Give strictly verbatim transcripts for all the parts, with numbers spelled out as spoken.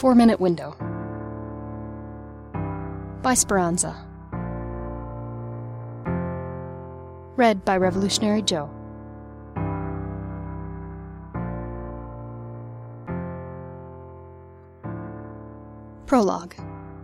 Four-Minute Window by Speranza. Read by Revolutionary Joe. Prologue.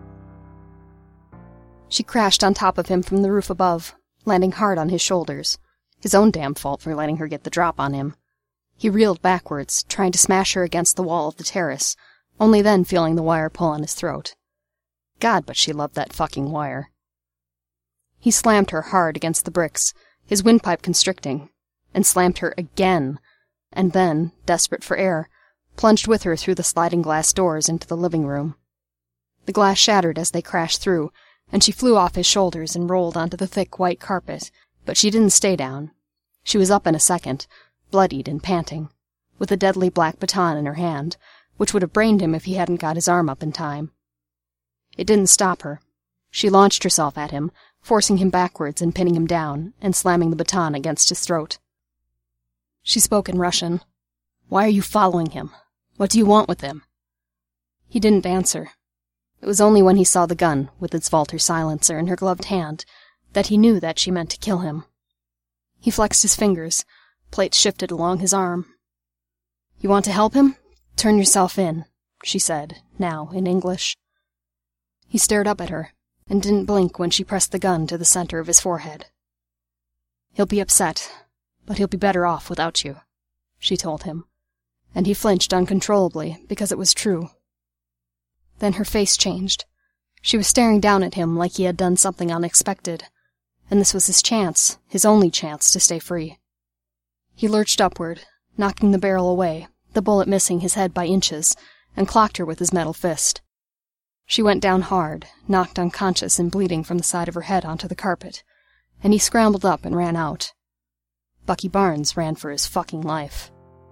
She crashed on top of him from the roof above, landing hard on his shoulders. His own damn fault for letting her get the drop on him. He reeled backwards, trying to smash her against the wall of the terrace, only then feeling the wire pull on his throat. God, but she loved that fucking wire. He slammed her hard against the bricks, his windpipe constricting, and slammed her again, and then, desperate for air, plunged with her through the sliding glass doors into the living room. The glass shattered as they crashed through, and she flew off his shoulders and rolled onto the thick white carpet, but she didn't stay down. She was up in a second, bloodied and panting, with a deadly black baton in her hand, which would have brained him if he hadn't got his arm up in time. It didn't stop her. She launched herself at him, forcing him backwards and pinning him down, and slamming the baton against his throat. She spoke in Russian. "Why are you following him? What do you want with him?" He didn't answer. It was only when he saw the gun, with its Walter silencer in her gloved hand, that he knew that she meant to kill him. He flexed his fingers. Plates shifted along his arm. "You want to help him? Turn yourself in," she said, now in English. He stared up at her, and didn't blink when she pressed the gun to the center of his forehead. "He'll be upset, but he'll be better off without you," she told him, and he flinched uncontrollably because it was true. Then her face changed. She was staring down at him like he had done something unexpected, and this was his chance, his only chance to stay free. He lurched upward, knocking the barrel away, the bullet missing his head by inches, and clocked her with his metal fist. She went down hard, knocked unconscious and bleeding from the side of her head onto the carpet, and he scrambled up and ran out. Bucky Barnes ran for his fucking life.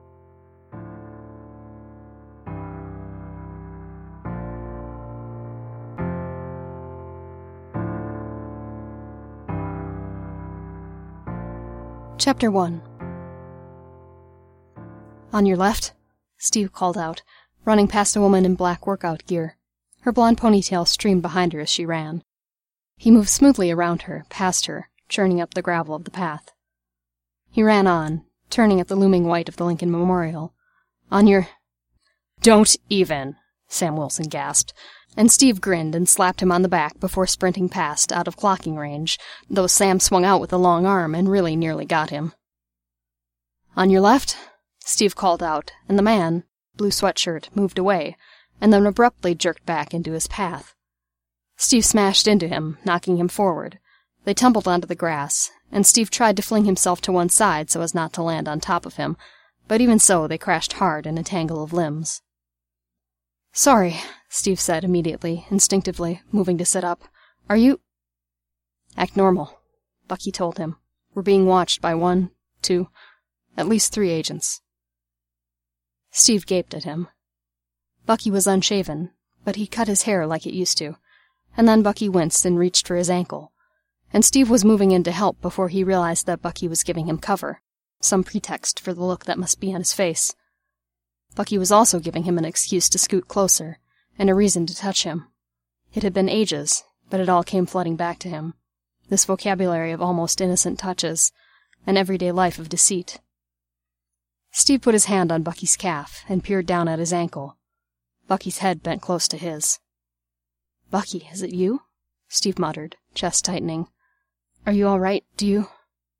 Chapter one. "On your left," Steve called out, running past a woman in black workout gear. Her blonde ponytail streamed behind her as she ran. He moved smoothly around her, past her, churning up the gravel of the path. He ran on, turning at the looming white of the Lincoln Memorial. "On your—" "Don't even," Sam Wilson gasped, and Steve grinned and slapped him on the back before sprinting past, out of clocking range, though Sam swung out with a long arm and really nearly got him. "On your left," Steve called out, and the man, blue sweatshirt, moved away, and then abruptly jerked back into his path. Steve smashed into him, knocking him forward. They tumbled onto the grass, and Steve tried to fling himself to one side so as not to land on top of him, but even so they crashed hard in a tangle of limbs. "Sorry," Steve said immediately, instinctively, moving to sit up. "Are you—" "Act normal," Bucky told him. "We're being watched by one, two, at least three agents." Steve gaped at him. Bucky was unshaven, but he cut his hair like it used to, and then Bucky winced and reached for his ankle, and Steve was moving in to help before he realized that Bucky was giving him cover, some pretext for the look that must be on his face. Bucky was also giving him an excuse to scoot closer, and a reason to touch him. It had been ages, but it all came flooding back to him, this vocabulary of almost innocent touches, an everyday life of deceit. Steve put his hand on Bucky's calf and peered down at his ankle. Bucky's head bent close to his. "Bucky, is it you?" Steve muttered, chest tightening. "Are you all right? Do you—"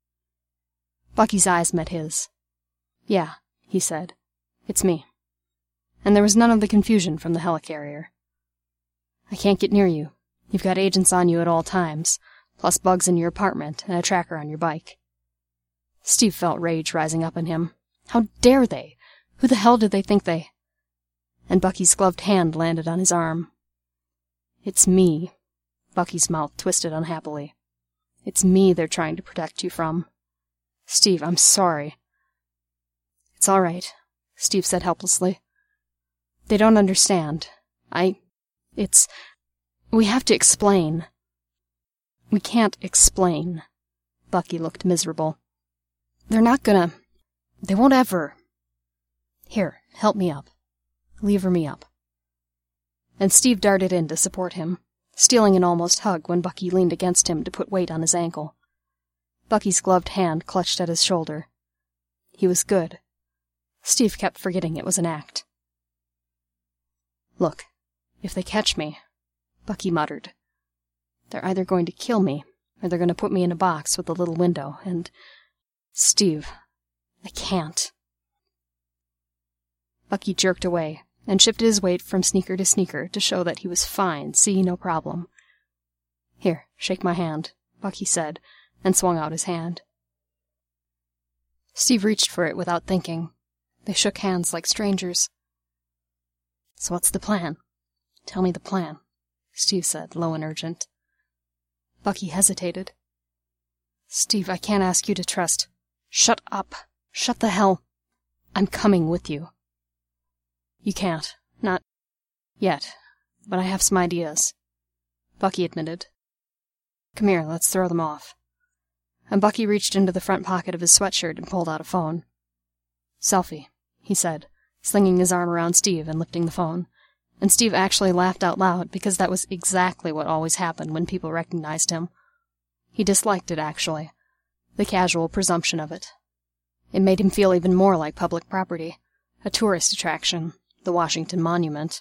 Bucky's eyes met his. "Yeah," he said. "It's me." And there was none of the confusion from the helicarrier. "I can't get near you. You've got agents on you at all times, plus bugs in your apartment and a tracker on your bike." Steve felt rage rising up in him. How dare they? Who the hell did they think they— And Bucky's gloved hand landed on his arm. "It's me." Bucky's mouth twisted unhappily. "It's me they're trying to protect you from. Steve, I'm sorry." "It's all right," Steve said helplessly. "They don't understand. I... It's... We have to explain." "We can't explain." Bucky looked miserable. "They're not gonna... They won't ever... Here, help me up. Lever me up." and Steve darted in to support him, stealing an almost hug when Bucky leaned against him to put weight on his ankle. Bucky's gloved hand clutched at his shoulder. He was good. Steve kept forgetting it was an act. "Look, if they catch me," Bucky muttered, "they're either going to kill me, or they're going to put me in a box with a little window, and... Steve, I can't." Bucky jerked away, and shifted his weight from sneaker to sneaker to show that he was fine, see no problem. "Here, shake my hand," Bucky said, and swung out his hand. Steve reached for it without thinking. They shook hands like strangers. "So what's the plan? Tell me the plan," Steve said, low and urgent. Bucky hesitated. "Steve, I can't ask you to trust—" "Shut up! Shut the hell—" "I'm coming with you." "You can't. Not yet. But I have some ideas," Bucky admitted. "Come here, let's throw them off." And Bucky reached into the front pocket of his sweatshirt and pulled out a phone. "Selfie," he said, slinging his arm around Steve and lifting the phone. And Steve actually laughed out loud, because that was exactly what always happened when people recognized him. He disliked it, actually. The casual presumption of it. It made him feel even more like public property, a tourist attraction, the Washington Monument.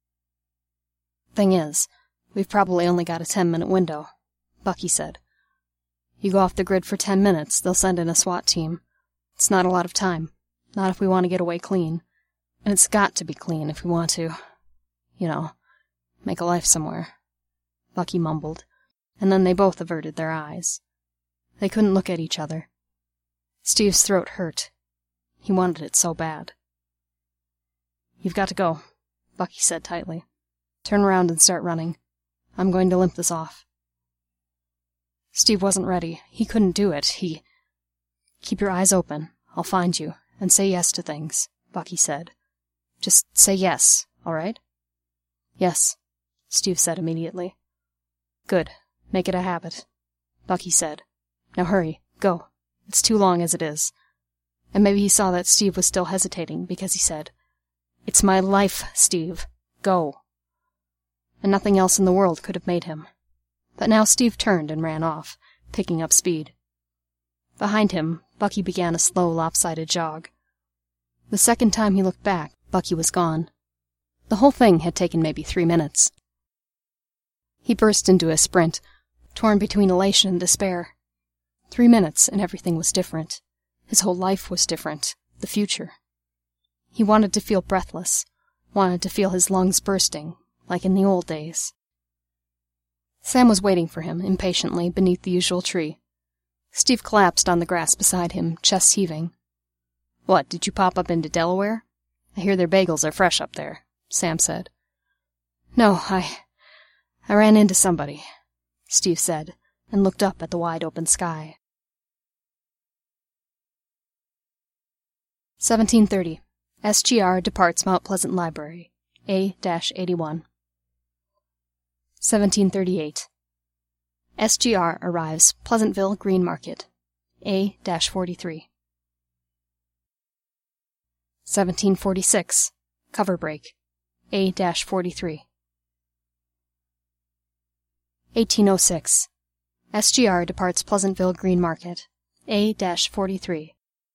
"Thing is, we've probably only got a ten-minute window," Bucky said. "You go off the grid for ten minutes, they'll send in a SWAT team. It's not a lot of time. Not if we want to get away clean. And it's got to be clean if we want to, you know, make a life somewhere," Bucky mumbled, and then they both averted their eyes. They couldn't look at each other. Steve's throat hurt. He wanted it so bad. "You've got to go," Bucky said tightly. "Turn around and start running. I'm going to limp this off." Steve wasn't ready. He couldn't do it. He... "Keep your eyes open. I'll find you, and say yes to things," Bucky said. "Just say yes, all right?" "Yes," Steve said immediately. "Good. Make it a habit," Bucky said. "Now hurry. Go. It's too long as it is." And maybe he saw that Steve was still hesitating, because he said, "It's my life, Steve. Go." And nothing else in the world could have made him. But now Steve turned and ran off, picking up speed. Behind him, Bucky began a slow, lopsided jog. The second time he looked back, Bucky was gone. The whole thing had taken maybe three minutes. He burst into a sprint, torn between elation and despair. Three minutes, and everything was different. His whole life was different. The future. He wanted to feel breathless, wanted to feel his lungs bursting, like in the old days. Sam was waiting for him, impatiently, beneath the usual tree. Steve collapsed on the grass beside him, chest heaving. "What, did you pop up into Delaware? I hear their bagels are fresh up there," Sam said. "No, I... I ran into somebody," Steve said, and looked up at the wide-open sky. seventeen thirty. S G R departs Mount Pleasant Library. A eighty-one. seventeen thirty-eight. S G R arrives Pleasantville Green Market. A forty-three. seventeen forty-six. Cover break. A forty-three. eighteen oh six. S G R departs Pleasantville Green Market. A forty-three.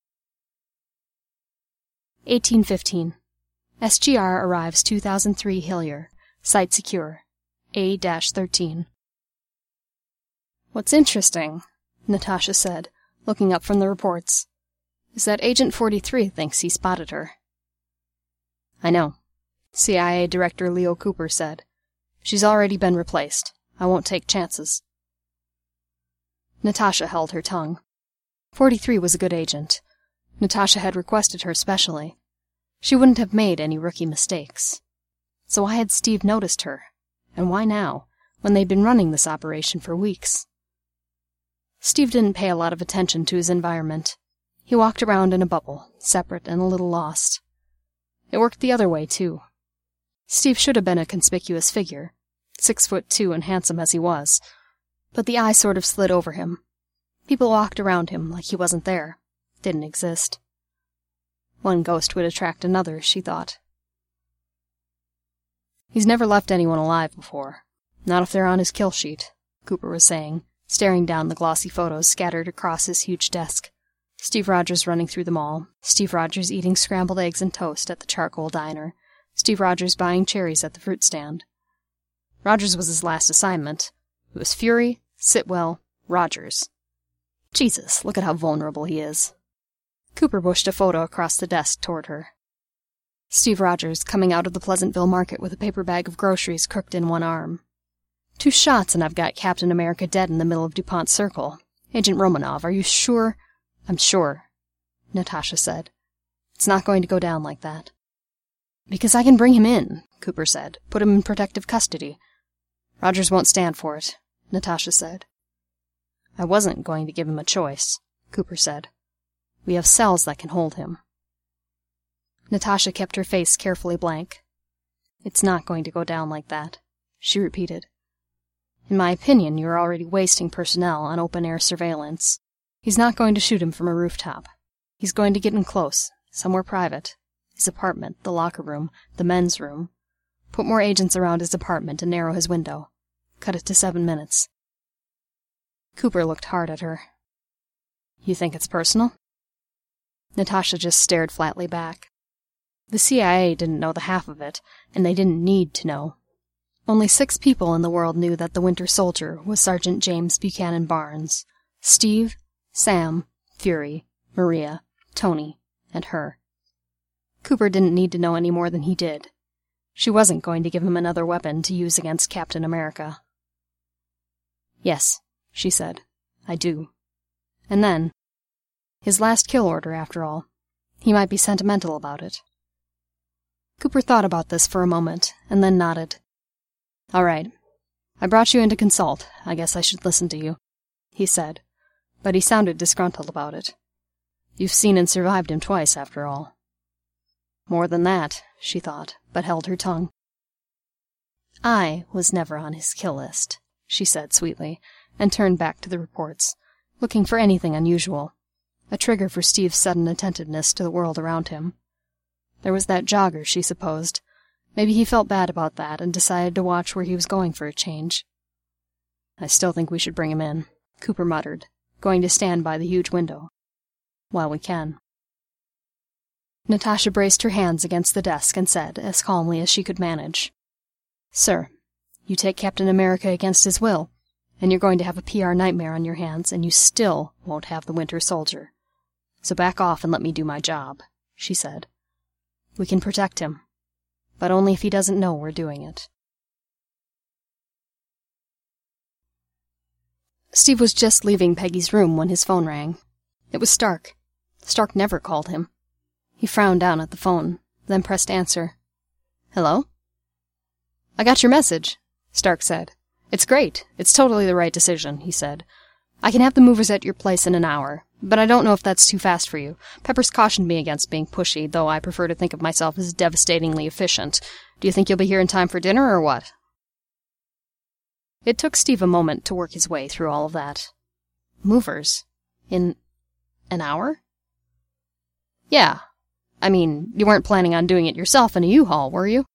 eighteen fifteen. S G R arrives two thousand three Hillier. Site secure. A thirteen. "What's interesting," Natasha said, looking up from the reports, "is that Agent forty-three thinks he spotted her." "I know," C I A Director Leo Cooper said. "She's already been replaced. I won't take chances." Natasha held her tongue. forty-three was a good agent. Natasha had requested her specially. She wouldn't have made any rookie mistakes. So why had Steve noticed her? And why now, when they'd been running this operation for weeks? Steve didn't pay a lot of attention to his environment. He walked around in a bubble, separate and a little lost. It worked the other way, too. Steve should have been a conspicuous figure, six foot two and handsome as he was, but the eye sort of slid over him. People walked around him like he wasn't there, didn't exist. One ghost would attract another, she thought. He's never left anyone alive before. Not if they're on his kill sheet, Cooper was saying, staring down the glossy photos scattered across his huge desk. Steve Rogers running through them all. Steve Rogers eating scrambled eggs and toast at the charcoal diner. Steve Rogers buying cherries at the fruit stand. Rogers was his last assignment. It was Fury, Sitwell, Rogers. Jesus, look at how vulnerable he is. Cooper pushed a photo across the desk toward her. Steve Rogers, coming out of the Pleasantville market with a paper bag of groceries crooked in one arm. Two shots and I've got Captain America dead in the middle of DuPont Circle. Agent Romanov, are you sure? I'm sure, Natasha said. It's not going to go down like that. Because I can bring him in, Cooper said. Put him in protective custody. Rogers won't stand for it, Natasha said. I wasn't going to give him a choice, Cooper said. We have cells that can hold him. Natasha kept her face carefully blank. It's not going to go down like that, she repeated. In my opinion, you are already wasting personnel on open-air surveillance. He's not going to shoot him from a rooftop. He's going to get in close, somewhere private. His apartment, the locker room, the men's room. Put more agents around his apartment and narrow his window. Cut it to seven minutes. Cooper looked hard at her. You think it's personal? Natasha just stared flatly back. The C I A didn't know the half of it, and they didn't need to know. Only six people in the world knew that the Winter Soldier was Sergeant James Buchanan Barnes. Steve, Sam, Fury, Maria, Tony, and her. Cooper didn't need to know any more than he did. She wasn't going to give him another weapon to use against Captain America. Yes, she said, I do. And then, his last kill order, after all. He might be sentimental about it. Cooper thought about this for a moment, and then nodded. All right. I brought you in to consult. I guess I should listen to you, he said, but he sounded disgruntled about it. You've seen and survived him twice, after all. More than that, she thought, but held her tongue. I was never on his kill list, she said sweetly, and turned back to the reports, looking for anything unusual, a trigger for Steve's sudden attentiveness to the world around him. There was that jogger, she supposed. Maybe he felt bad about that and decided to watch where he was going for a change. I still think we should bring him in, Cooper muttered, going to stand by the huge window. While we can. Natasha braced her hands against the desk and said, as calmly as she could manage, Sir, you take Captain America against his will, and you're going to have a P R nightmare on your hands, and you still won't have the Winter Soldier. So back off and let me do my job, she said. We can protect him, but only if he doesn't know we're doing it. Steve was just leaving Peggy's room when his phone rang. It was Stark. Stark never called him. He frowned down at the phone, then pressed answer. Hello? I got your message, Stark said. It's great. It's totally the right decision, he said. I can have the movers at your place in an hour, but I don't know if that's too fast for you. Pepper's cautioned me against being pushy, though I prefer to think of myself as devastatingly efficient. Do you think you'll be here in time for dinner, or what? It took Steve a moment to work his way through all of that. Movers? In an hour? Yeah. I mean, you weren't planning on doing it yourself in a U-Haul, were you?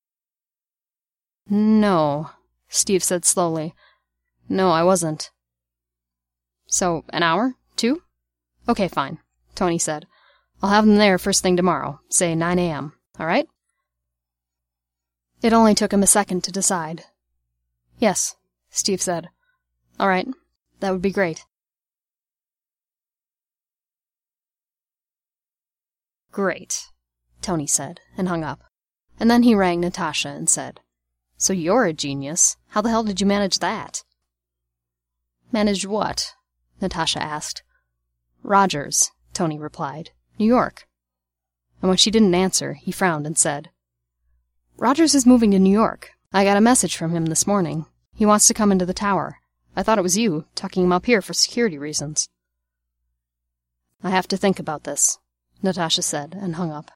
No, Steve said slowly. No, I wasn't. So, an hour? Two? Okay, fine, Tony said. I'll have them there first thing tomorrow, say nine a.m., all right? It only took him a second to decide. Yes, Steve said. All right, that would be great. Great, Tony said, and hung up. And then he rang Natasha and said, So you're a genius. How the hell did you manage that? Manage what? Natasha asked. Rogers, Tony replied. New York. And when she didn't answer, he frowned and said, Rogers is moving to New York. I got a message from him this morning. He wants to come into the tower. I thought it was you, tucking him up here for security reasons. I have to think about this, Natasha said, and hung up.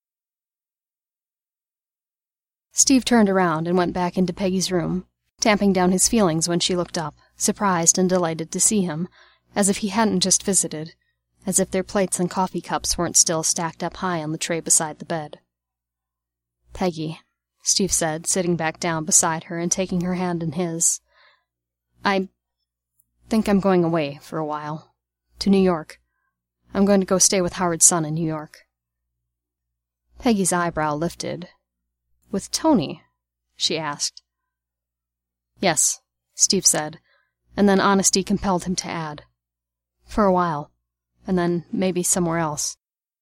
Steve turned around and went back into Peggy's room, tamping down his feelings when she looked up, surprised and delighted to see him, as if he hadn't just visited, as if their plates and coffee cups weren't still stacked up high on the tray beside the bed. Peggy, Steve said, sitting back down beside her and taking her hand in his. I think I'm going away for a while. To New York. I'm going to go stay with Howard's son in New York. Peggy's eyebrow lifted. With Tony? She asked. Yes, Steve said, and then honesty compelled him to add. For a while, and then maybe somewhere else.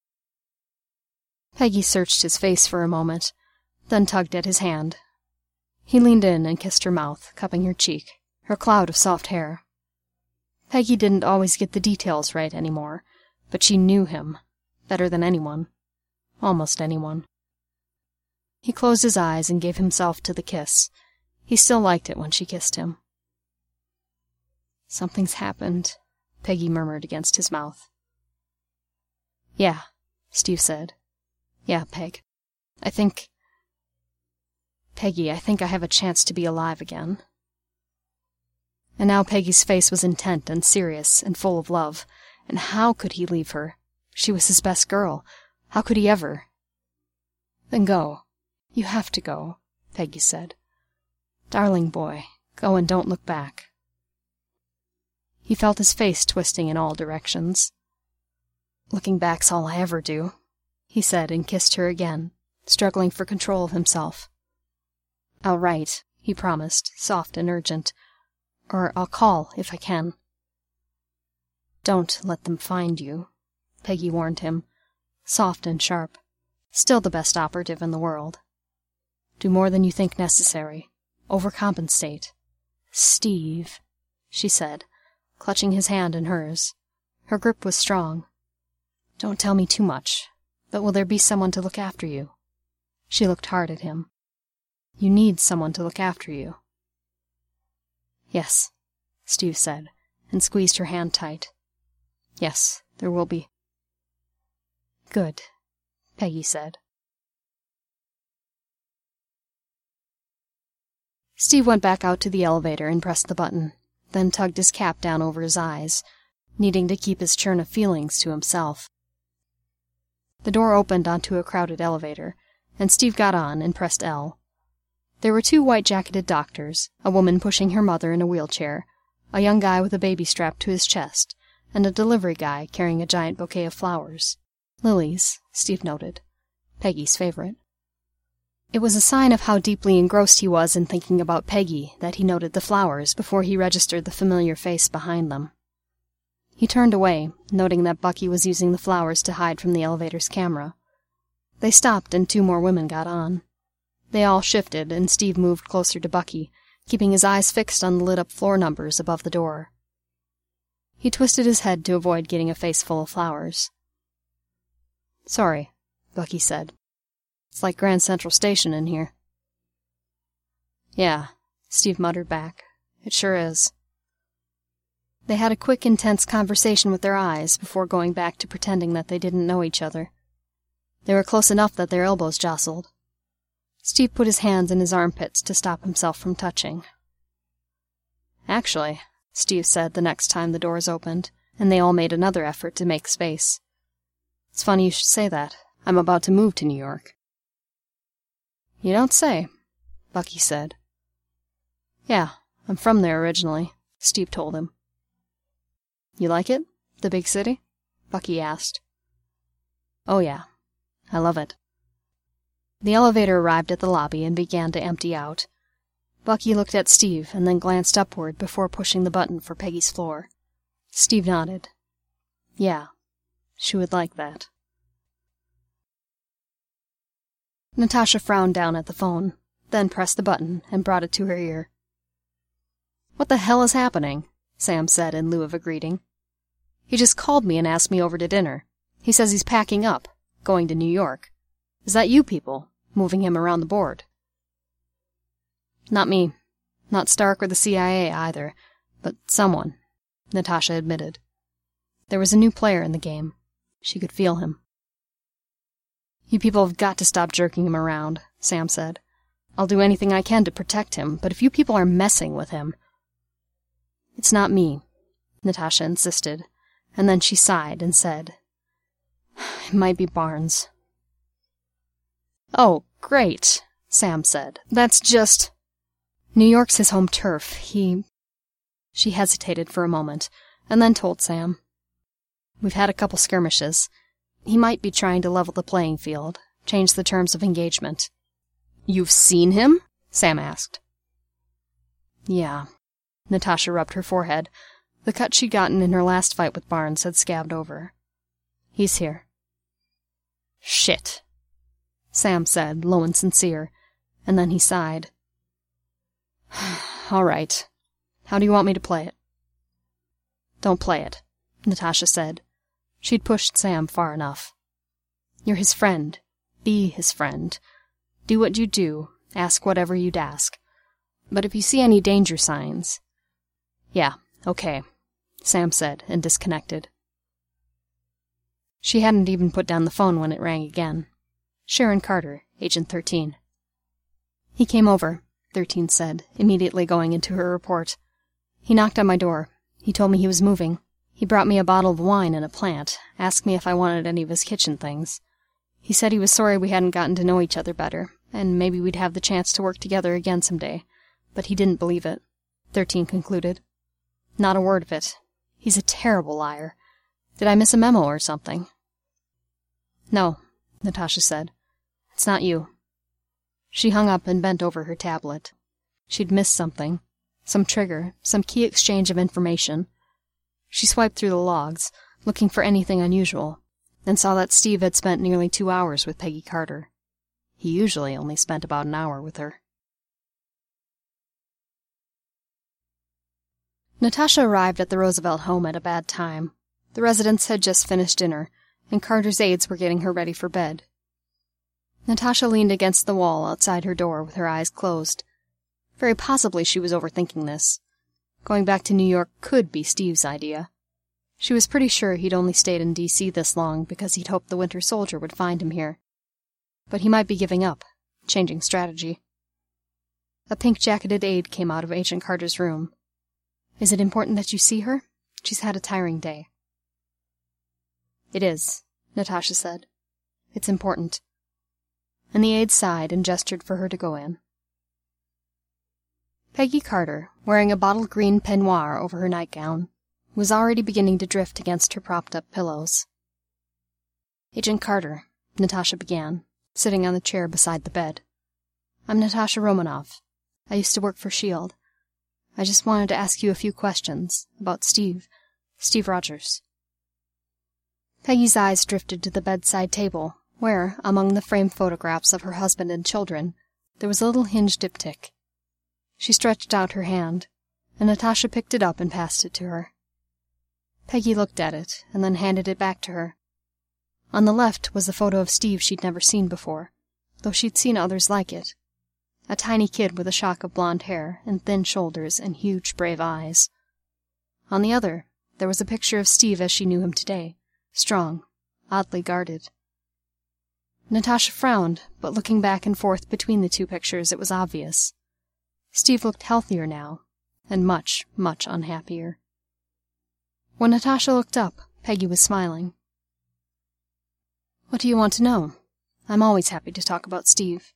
Peggy searched his face for a moment, then tugged at his hand. He leaned in and kissed her mouth, cupping her cheek, her cloud of soft hair. Peggy didn't always get the details right anymore, but she knew him, better than anyone, almost anyone. He closed his eyes and gave himself to the kiss. He still liked it when she kissed him. Something's happened, Peggy murmured against his mouth. Yeah, Steve said. Yeah, Peg. I think... Peggy, I think I have a chance to be alive again. And now Peggy's face was intent and serious and full of love. And how could he leave her? She was his best girl. How could he ever? Then go. You have to go, Peggy said. Darling boy, go and don't look back. He felt his face twisting in all directions. Looking back's all I ever do, he said and kissed her again, struggling for control of himself. I'll write, he promised, soft and urgent. Or I'll call, if I can. Don't let them find you, Peggy warned him, soft and sharp, still the best operative in the world. Do more than you think necessary. Overcompensate. Steve, she said, clutching his hand in hers. Her grip was strong. Don't tell me too much, but will there be someone to look after you? She looked hard at him. You need someone to look after you. Yes, Steve said, and squeezed her hand tight. Yes, there will be. Good, Peggy said. Steve went back out to the elevator and pressed the button, then tugged his cap down over his eyes, needing to keep his churn of feelings to himself. The door opened onto a crowded elevator, and Steve got on and pressed L. There were two white-jacketed doctors, a woman pushing her mother in a wheelchair, a young guy with a baby strapped to his chest, and a delivery guy carrying a giant bouquet of flowers. Lilies, Steve noted. Peggy's favorite. It was a sign of how deeply engrossed he was in thinking about Peggy that he noted the flowers before he registered the familiar face behind them. He turned away, noting that Bucky was using the flowers to hide from the elevator's camera. They stopped and two more women got on. They all shifted, and Steve moved closer to Bucky, keeping his eyes fixed on the lit-up floor numbers above the door. He twisted his head to avoid getting a face full of flowers. Sorry, Bucky said. It's like Grand Central Station in here. Yeah, Steve muttered back. It sure is. They had a quick, intense conversation with their eyes before going back to pretending that they didn't know each other. They were close enough that their elbows jostled. Steve put his hands in his armpits to stop himself from touching. Actually, Steve said the next time the doors opened, and they all made another effort to make space. It's funny you should say that. I'm about to move to New York. You don't say, Bucky said. Yeah, I'm from there originally, Steve told him. You like it? The big city? Bucky asked. Oh yeah, I love it. The elevator arrived at the lobby and began to empty out. Bucky looked at Steve and then glanced upward before pushing the button for Peggy's floor. Steve nodded. Yeah, she would like that. Natasha frowned down at the phone, then pressed the button and brought it to her ear. What the hell is happening? Sam said in lieu of a greeting. He just called me and asked me over to dinner. He says he's packing up, going to New York. Is that you people, moving him around the board? Not me. Not Stark or the C I A either, but someone, Natasha admitted. There was a new player in the game. She could feel him. You people have got to stop jerking him around, Sam said. I'll do anything I can to protect him, but if you people are messing with him... It's not me, Natasha insisted, and then she sighed and said, It might be Barnes. Oh, great, Sam said. That's just... New York's his home turf. He... She hesitated for a moment, and then told Sam. We've had a couple skirmishes. He might be trying to level the playing field, change the terms of engagement. You've seen him? Sam asked. Yeah. Natasha rubbed her forehead. The cut she'd gotten in her last fight with Barnes had scabbed over. He's here. Shit, Sam said, low and sincere, and then he sighed. All right. How do you want me to play it? Don't play it, Natasha said. She'd pushed Sam far enough. You're his friend. Be his friend. Do what you'd do, ask whatever you'd ask. But if you see any danger signs... Yeah, okay, Sam said, and disconnected. She hadn't even put down the phone when it rang again. Sharon Carter, Agent thirteen. He came over, thirteen said, immediately going into her report. He knocked on my door. He told me he was moving. He brought me a bottle of wine and a plant, asked me if I wanted any of his kitchen things. He said he was sorry we hadn't gotten to know each other better, and maybe we'd have the chance to work together again someday. But he didn't believe it, thirteen concluded. Not a word of it. He's a terrible liar. Did I miss a memo or something? No, Natasha said. It's not you. She hung up and bent over her tablet. She'd missed something. Some trigger, some key exchange of information. She swiped through the logs, looking for anything unusual, and saw that Steve had spent nearly two hours with Peggy Carter. He usually only spent about an hour with her. Natasha arrived at the Roosevelt home at a bad time. The residents had just finished dinner, and Carter's aides were getting her ready for bed. Natasha leaned against the wall outside her door with her eyes closed. Very possibly she was overthinking this. Going back to New York could be Steve's idea. She was pretty sure he'd only stayed in D C this long because he'd hoped the Winter Soldier would find him here. But he might be giving up, changing strategy. A pink-jacketed aide came out of Agent Carter's room. Is it important that you see her? She's had a tiring day. It is, Natasha said. It's important. And the aide sighed and gestured for her to go in. Peggy Carter, wearing a bottle green peignoir over her nightgown, was already beginning to drift against her propped-up pillows. Agent Carter, Natasha began, sitting on the chair beside the bed. I'm Natasha Romanoff. I used to work for S H I E L D. I just wanted to ask you a few questions about Steve, Steve Rogers. Peggy's eyes drifted to the bedside table, where, among the framed photographs of her husband and children, there was a little hinged diptych. She stretched out her hand, and Natasha picked it up and passed it to her. Peggy looked at it, and then handed it back to her. On the left was the photo of Steve she'd never seen before, though she'd seen others like it. A tiny kid with a shock of blonde hair and thin shoulders and huge, brave eyes. On the other, there was a picture of Steve as she knew him today, strong, oddly guarded. Natasha frowned, but looking back and forth between the two pictures, it was obvious. Steve looked healthier now, and much, much unhappier. When Natasha looked up, Peggy was smiling. What do you want to know? I'm always happy to talk about Steve.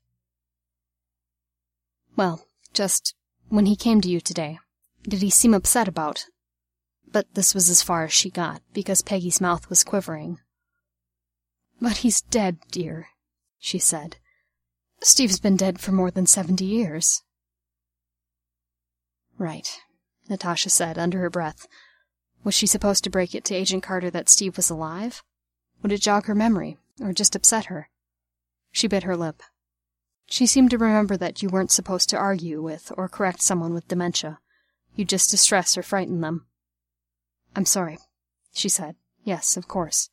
Well, just, when he came to you today, did he seem upset about... But this was as far as she got, because Peggy's mouth was quivering. But he's dead, dear, she said. Steve's been dead for more than seventy years. Right, Natasha said under her breath. Was she supposed to break it to Agent Carter that Steve was alive? Would it jog her memory, or just upset her? She bit her lip. She seemed to remember that you weren't supposed to argue with or correct someone with dementia. You just distress or frighten them. I'm sorry, she said. Yes, of course.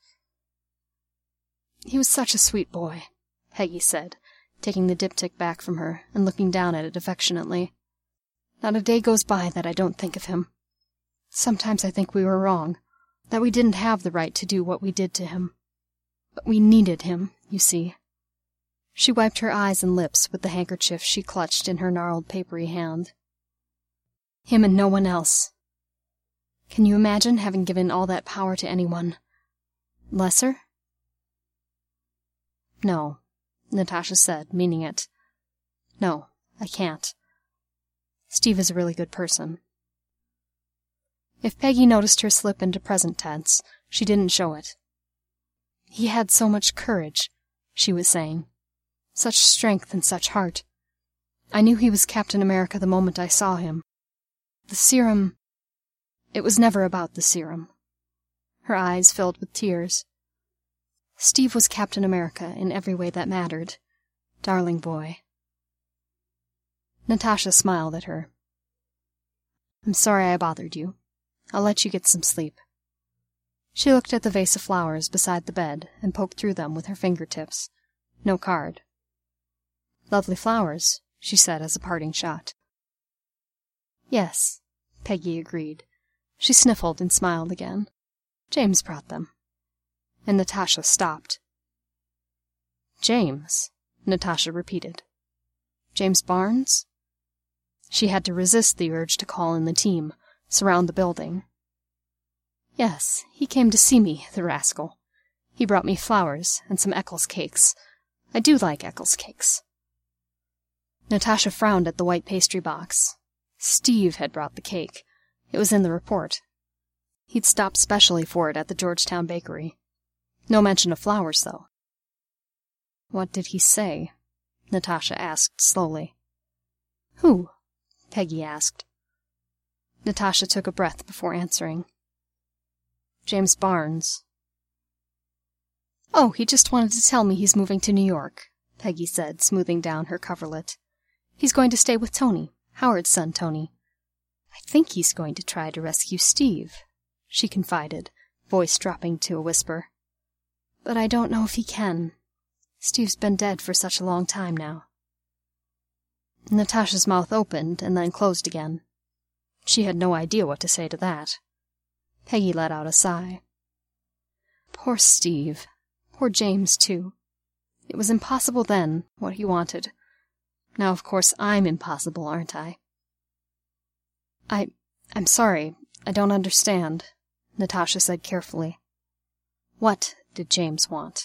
He was such a sweet boy, Peggy said, taking the diptych back from her and looking down at it affectionately. Not a day goes by that I don't think of him. Sometimes I think we were wrong, that we didn't have the right to do what we did to him. But we needed him, you see. She wiped her eyes and lips with the handkerchief she clutched in her gnarled papery hand. Him and no one else. Can you imagine having given all that power to anyone lesser? No, Natasha said, meaning it. No, I can't. Steve is a really good person. If Peggy noticed her slip into present tense, she didn't show it. He had so much courage, she was saying. Such strength and such heart. I knew he was Captain America the moment I saw him. The serum... It was never about the serum. Her eyes filled with tears. Steve was Captain America in every way that mattered. Darling boy. Natasha smiled at her. I'm sorry I bothered you. I'll let you get some sleep. She looked at the vase of flowers beside the bed and poked through them with her fingertips. No card. Lovely flowers, she said as a parting shot. Yes, Peggy agreed. She sniffled and smiled again. James brought them. And Natasha stopped. James, Natasha repeated. James Barnes? She had to resist the urge to call in the team, surround the building. Yes, he came to see me, the rascal. He brought me flowers and some Eccles cakes. I do like Eccles cakes. Natasha frowned at the white pastry box. Steve had brought the cake. It was in the report. He'd stopped specially for it at the Georgetown bakery. No mention of flowers, though. What did he say? Natasha asked slowly. Who? Peggy asked. Natasha took a breath before answering. James Barnes. Oh, he just wanted to tell me he's moving to New York, Peggy said, smoothing down her coverlet. He's going to stay with Tony, Howard's son Tony. I think he's going to try to rescue Steve, she confided, voice dropping to a whisper. But I don't know if he can. Steve's been dead for such a long time now. Natasha's mouth opened and then closed again. She had no idea what to say to that. Peggy let out a sigh. Poor Steve. Poor James, too. It was impossible then, what he wanted. Now, of course, I'm impossible, aren't I? I... I'm sorry. I don't understand, Natasha said carefully. What did James want?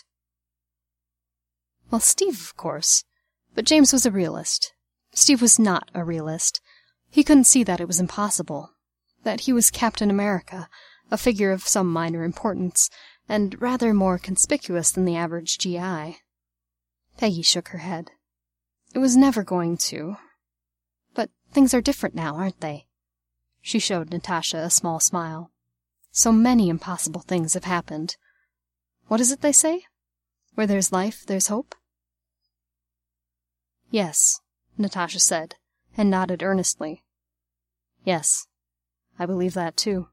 Well, Steve, of course. But James was a realist. Steve was not a realist. He couldn't see that it was impossible. That he was Captain America, a figure of some minor importance, and rather more conspicuous than the average G I. Peggy shook her head. It was never going to. But things are different now, aren't they? She showed Natasha a small smile. So many impossible things have happened. What is it they say? Where there's life, there's hope? Yes, Natasha said, and nodded earnestly. Yes, I believe that too.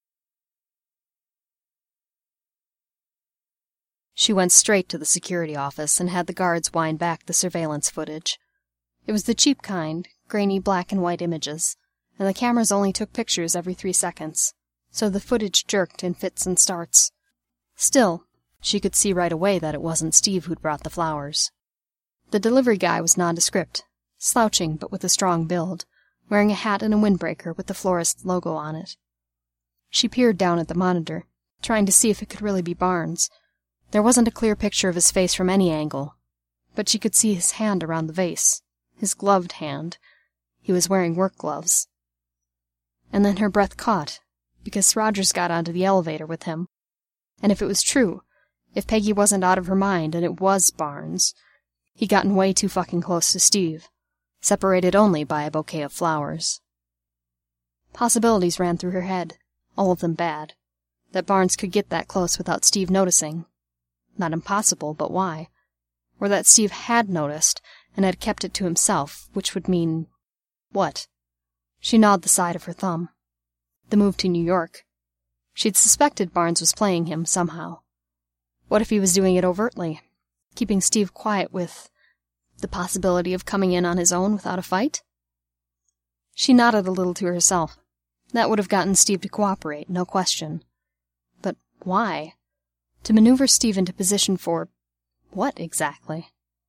She went straight to the security office and had the guards wind back the surveillance footage. It was the cheap kind, grainy black and white images, and the cameras only took pictures every three seconds, so the footage jerked in fits and starts. Still, she could see right away that it wasn't Steve who'd brought the flowers. The delivery guy was nondescript, slouching but with a strong build, wearing a hat and a windbreaker with the florist's logo on it. She peered down at the monitor, trying to see if it could really be Barnes. There wasn't a clear picture of his face from any angle, but she could see his hand around the vase, his gloved hand. He was wearing work gloves. And then her breath caught, because Rogers got onto the elevator with him. And if it was true, if Peggy wasn't out of her mind and it was Barnes, he'd gotten way too fucking close to Steve, separated only by a bouquet of flowers. Possibilities ran through her head, all of them bad. That Barnes could get that close without Steve noticing. Not impossible, but why? Or that Steve had noticed and had kept it to himself, which would mean... what? She gnawed the side of her thumb. The move to New York. She'd suspected Barnes was playing him somehow. What if he was doing it overtly, keeping Steve quiet with the possibility of coming in on his own without a fight? She nodded a little to herself. That would have gotten Steve to cooperate, no question. But why? To maneuver Steve into position for... what, exactly?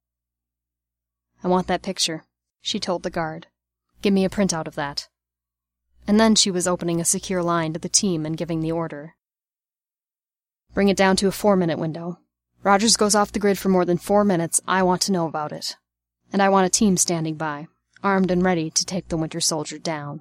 I want that picture, she told the guard. Give me a printout of that. And then she was opening a secure line to the team and giving the order. Bring it down to a four-minute window. Rogers goes off the grid for more than four minutes. I want to know about it. And I want a team standing by, armed and ready to take the Winter Soldier down.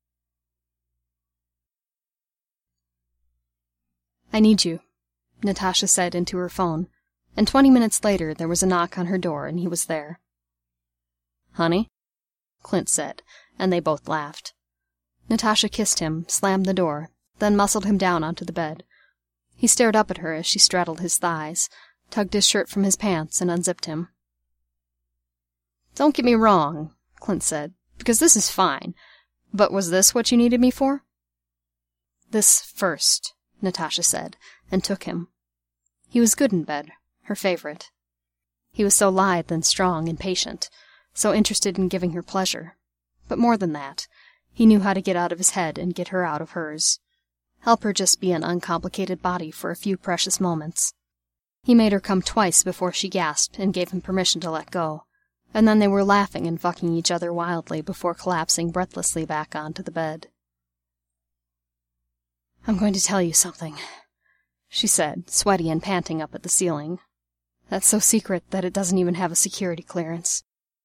I need you, Natasha said into her phone, and twenty minutes later there was a knock on her door and he was there. Honey? Clint said, and they both laughed. Natasha kissed him, slammed the door, then muscled him down onto the bed. He stared up at her as she straddled his thighs, tugged his shirt from his pants, and unzipped him. Don't get me wrong, Clint said, because this is fine. But was this what you needed me for? This first, Natasha said, and took him. He was good in bed, her favorite. He was so lithe and strong and patient, so interested in giving her pleasure. But more than that, he knew how to get out of his head and get her out of hers. Help her just be an uncomplicated body for a few precious moments. He made her come twice before she gasped and gave him permission to let go, and then they were laughing and fucking each other wildly before collapsing breathlessly back onto the bed. I'm going to tell you something, she said, sweaty and panting up at the ceiling. That's so secret that it doesn't even have a security clearance.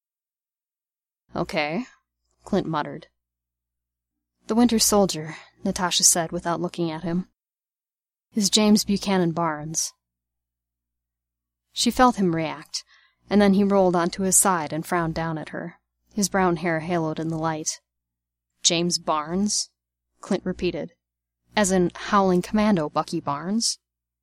Okay, Clint muttered. The Winter Soldier, Natasha said without looking at him, is James Buchanan Barnes. She felt him react, and then he rolled onto his side and frowned down at her, his brown hair haloed in the light. James Barnes? Clint repeated. As in Howling Commando Bucky Barnes?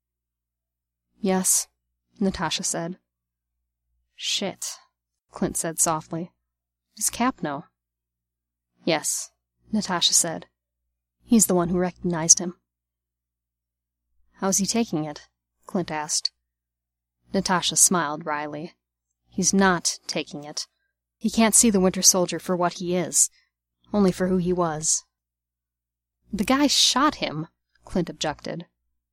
Yes, Natasha said. Shit, Clint said softly. Does Cap know? Yes, Natasha said. He's the one who recognized him. How's he taking it? Clint asked. Natasha smiled wryly. He's not taking it. He can't see the Winter Soldier for what he is, only for who he was. The guy shot him, Clint objected.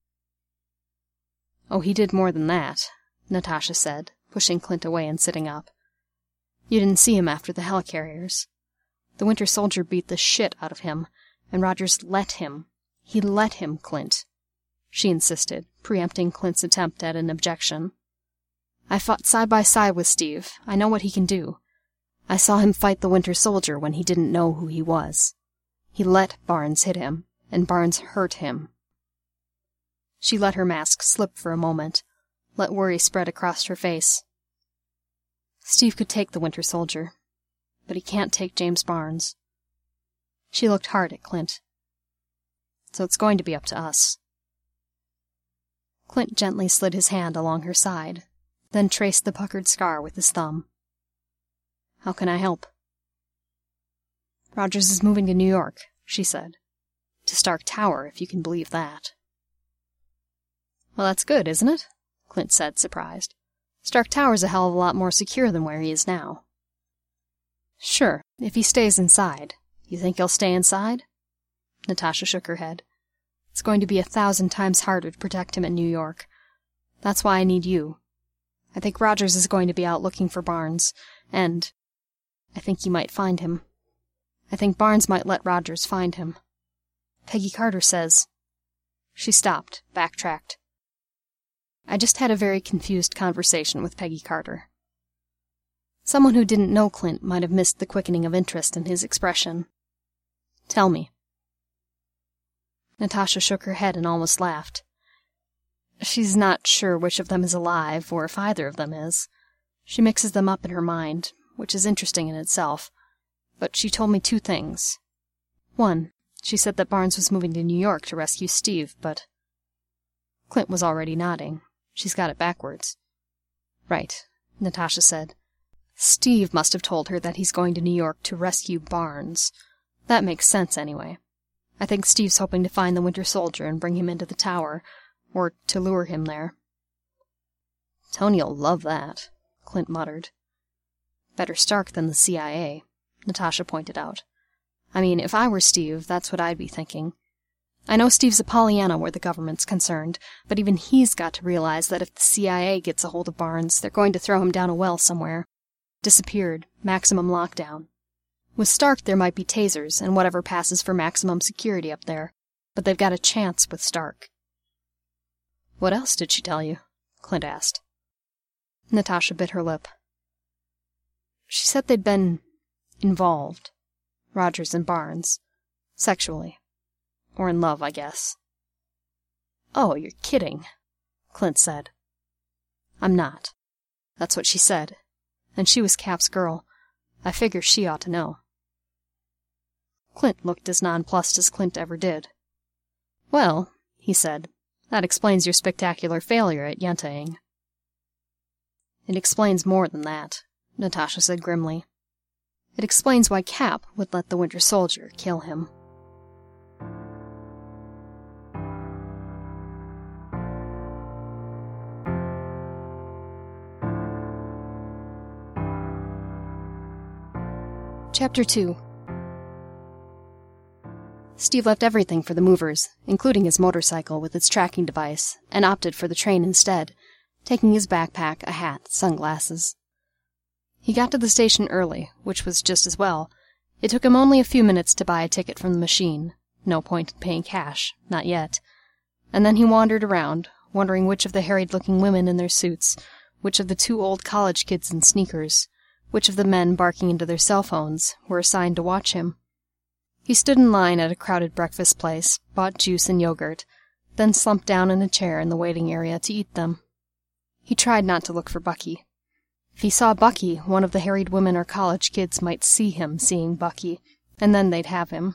Oh, he did more than that, Natasha said, pushing Clint away and sitting up. You didn't see him after the helicarriers. The Winter Soldier beat the shit out of him, and Rogers let him. He let him, Clint. She insisted, preempting Clint's attempt at an objection. I fought side by side with Steve. I know what he can do. I saw him fight the Winter Soldier when he didn't know who he was. He let Barnes hit him, and Barnes hurt him. She let her mask slip for a moment, let worry spread across her face. Steve could take the Winter Soldier, but he can't take James Barnes. She looked hard at Clint. So it's going to be up to us. Clint gently slid his hand along her side, then traced the puckered scar with his thumb. How can I help? Rogers is moving to New York, she said. To Stark Tower, if you can believe that. Well, that's good, isn't it? Clint said, surprised. Stark Tower's a hell of a lot more secure than where he is now. Sure, if he stays inside. You think he'll stay inside? Natasha shook her head. It's going to be a thousand times harder to protect him in New York. That's why I need you. I think Rogers is going to be out looking for Barnes, and I think he might find him. I think Barnes might let Rogers find him. Peggy Carter says... She stopped, backtracked. I just had a very confused conversation with Peggy Carter. Someone who didn't know Clint might have missed the quickening of interest in his expression. Tell me. Natasha shook her head and almost laughed. She's not sure which of them is alive, or if either of them is. She mixes them up in her mind, which is interesting in itself. But she told me two things. One, she said that Barnes was moving to New York to rescue Steve, but... Clint was already nodding. She's got it backwards. Right, Natasha said. Steve must have told her that he's going to New York to rescue Barnes. That makes sense, anyway. I think Steve's hoping to find the Winter Soldier and bring him into the tower, or to lure him there. Tony'll love that, Clint muttered. Better Stark than the C I A, Natasha pointed out. I mean, if I were Steve, that's what I'd be thinking. I know Steve's a Pollyanna where the government's concerned, but even he's got to realize that if the C I A gets a hold of Barnes, they're going to throw him down a well somewhere. Disappeared. Maximum lockdown. With Stark, there might be tasers and whatever passes for maximum security up there, but they've got a chance with Stark. What else did she tell you? Clint asked. Natasha bit her lip. She said they'd been involved, Rogers and Barnes, sexually. Or in love, I guess. Oh, you're kidding, Clint said. I'm not. That's what she said. And she was Cap's girl. I figure she ought to know. Clint looked as nonplussed as Clint ever did. Well, he said, that explains your spectacular failure at Yentang. It explains more than that, Natasha said grimly. It explains why Cap would let the Winter Soldier kill him. Chapter two. Steve left everything for the movers, including his motorcycle with its tracking device, and opted for the train instead, taking his backpack, a hat, sunglasses. He got to the station early, which was just as well. It took him only a few minutes to buy a ticket from the machine. No point in paying cash, not yet. And then he wandered around, wondering which of the harried-looking women in their suits, which of the two old college kids in sneakers, which of the men barking into their cell phones were assigned to watch him. He stood in line at a crowded breakfast place, bought juice and yogurt, then slumped down in a chair in the waiting area to eat them. He tried not to look for Bucky. If he saw Bucky, one of the harried women or college kids might see him seeing Bucky, and then they'd have him.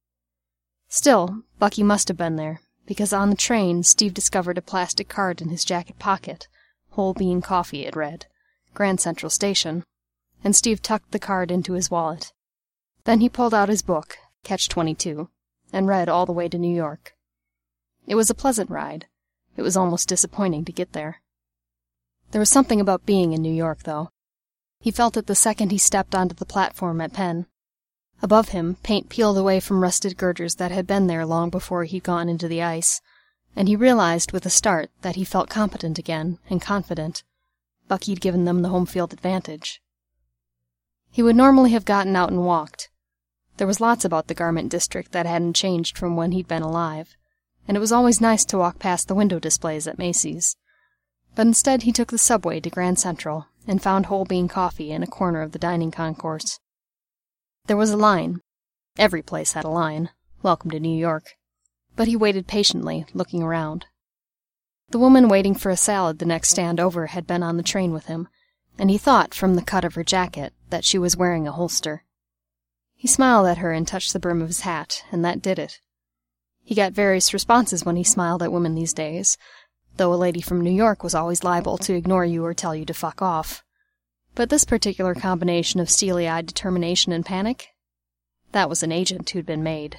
Still, Bucky must have been there, because on the train Steve discovered a plastic card in his jacket pocket. Whole Bean Coffee, it read. Grand Central Station. And Steve tucked the card into his wallet. Then he pulled out his book, Catch twenty-two, and read all the way to New York. It was a pleasant ride. It was almost disappointing to get there. There was something about being in New York, though. He felt it the second he stepped onto the platform at Penn. Above him, paint peeled away from rusted girders that had been there long before he'd gone into the ice, and he realized with a start that he felt competent again, and confident. Bucky'd given them the home field advantage. He would normally have gotten out and walked. There was lots about the garment district that hadn't changed from when he'd been alive, and it was always nice to walk past the window displays at Macy's. But instead he took the subway to Grand Central, and found Whole Bean Coffee in a corner of the dining concourse. There was a line. Every place had a line. Welcome to New York. But he waited patiently, looking around. The woman waiting for a salad the next stand over had been on the train with him, and he thought, from the cut of her jacket, that she was wearing a holster. He smiled at her and touched the brim of his hat, and that did it. He got various responses when he smiled at women these days, though a lady from New York was always liable to ignore you or tell you to fuck off. But this particular combination of steely-eyed determination and panic? That was an agent who'd been made.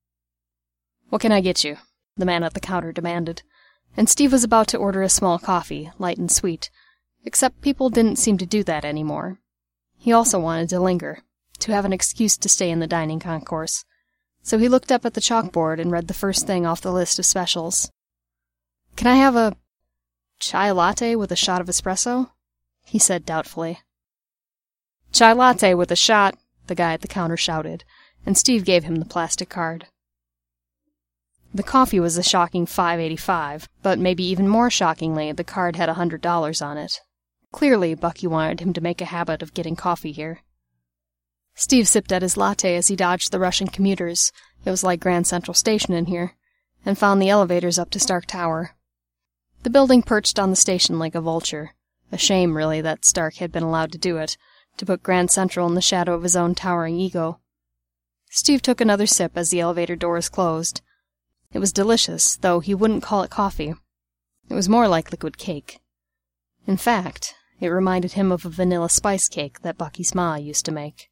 "What can I get you?" the man at the counter demanded, and Steve was about to order a small coffee, light and sweet, except people didn't seem to do that anymore. He also wanted to linger, to have an excuse to stay in the dining concourse, so he looked up at the chalkboard and read the first thing off the list of specials. "Can I have a chai latte with a shot of espresso?" he said doubtfully. "Chai latte with a shot," the guy at the counter shouted, and Steve gave him the plastic card. The coffee was a shocking five eighty-five, but maybe even more shockingly, the card had a hundred dollars on it. Clearly, Bucky wanted him to make a habit of getting coffee here. Steve sipped at his latte as he dodged the Russian commuters, it was like Grand Central Station in here, and found the elevators up to Stark Tower. The building perched on the station like a vulture. A shame, really, that Stark had been allowed to do it, to put Grand Central in the shadow of his own towering ego. Steve took another sip as the elevator doors closed. It was delicious, though he wouldn't call it coffee. It was more like liquid cake. In fact, it reminded him of a vanilla spice cake that Bucky's ma used to make.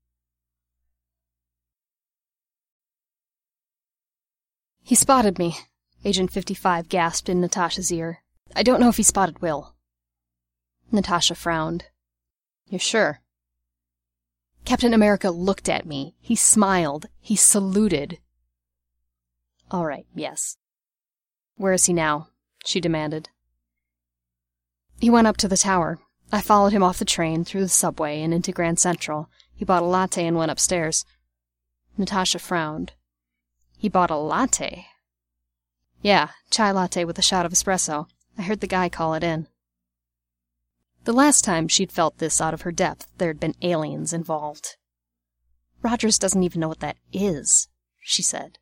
"He spotted me," Agent fifty-five gasped in Natasha's ear. "I don't know if he spotted Will." Natasha frowned. "You're sure?" "Captain America looked at me. He smiled. He saluted." "All right, yes." "Where is he now?" she demanded. "He went up to the tower. I followed him off the train, through the subway, and into Grand Central. He bought a latte and went upstairs." Natasha frowned. "He bought a latte?" "Yeah, chai latte with a shot of espresso. I heard the guy call it in." The last time she'd felt this out of her depth, there'd been aliens involved. "Rogers doesn't even know what that is," she said.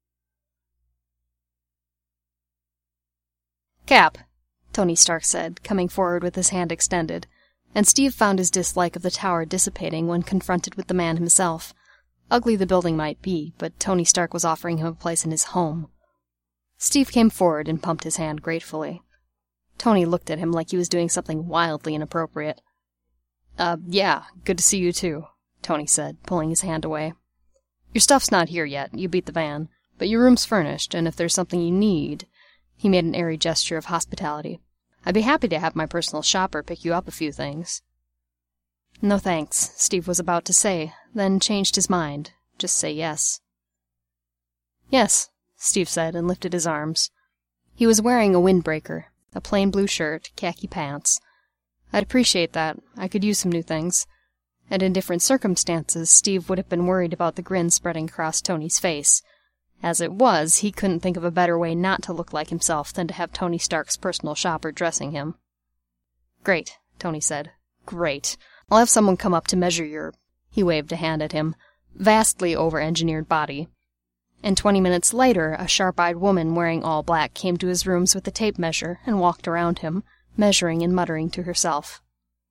"Cap," Tony Stark said, coming forward with his hand extended, and Steve found his dislike of the tower dissipating when confronted with the man himself. Ugly the building might be, but Tony Stark was offering him a place in his home. Steve came forward and pumped his hand gratefully. Tony looked at him like he was doing something wildly inappropriate. Uh, yeah, good to see you too," Tony said, pulling his hand away. "Your stuff's not here yet, you beat the van, but your room's furnished, and if there's something you need—" He made an airy gesture of hospitality. "I'd be happy to have my personal shopper pick you up a few things." "No thanks," Steve was about to say, then changed his mind. Just say yes. "Yes," Steve said, and lifted his arms. He was wearing a windbreaker, a plain blue shirt, khaki pants. "I'd appreciate that. I could use some new things." And in different circumstances, Steve would have been worried about the grin spreading across Tony's face. As it was, he couldn't think of a better way not to look like himself than to have Tony Stark's personal shopper dressing him. "Great," Tony said. "Great. I'll have someone come up to measure your—" he waved a hand at him, vastly over-engineered body. And twenty minutes later, a sharp-eyed woman wearing all black came to his rooms with a tape measure and walked around him, measuring and muttering to herself.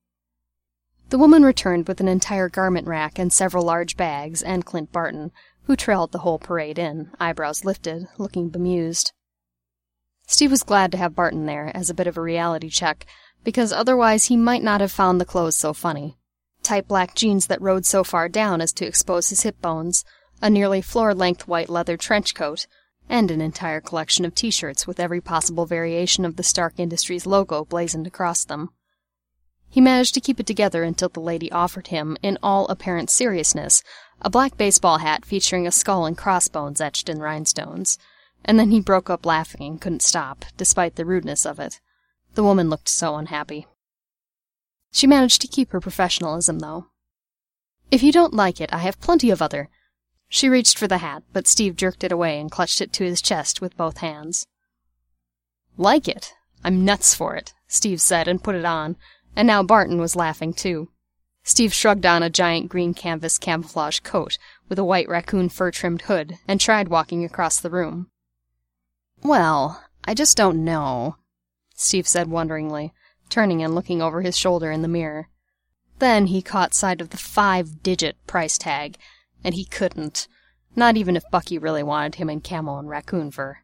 The woman returned with an entire garment rack and several large bags, and Clint Barton, who trailed the whole parade in, eyebrows lifted, looking bemused. Steve was glad to have Barton there as a bit of a reality check, because otherwise he might not have found the clothes so funny. Tight black jeans that rode so far down as to expose his hip bones, a nearly floor-length white leather trench coat, and an entire collection of T-shirts with every possible variation of the Stark Industries logo blazoned across them. He managed to keep it together until the lady offered him, in all apparent seriousness, a black baseball hat featuring a skull and crossbones etched in rhinestones, and then he broke up laughing and couldn't stop, despite the rudeness of it. The woman looked so unhappy. She managed to keep her professionalism, though. "If you don't like it, I have plenty of other—" She reached for the hat, but Steve jerked it away and clutched it to his chest with both hands. "Like it? I'm nuts for it," Steve said, and put it on, and now Barton was laughing too. Steve shrugged on a giant green canvas camouflage coat with a white raccoon fur-trimmed hood, and tried walking across the room. "Well, I just don't know," Steve said wonderingly, turning and looking over his shoulder in the mirror. Then he caught sight of the five-digit price tag, and he couldn't, not even if Bucky really wanted him in camo and raccoon fur.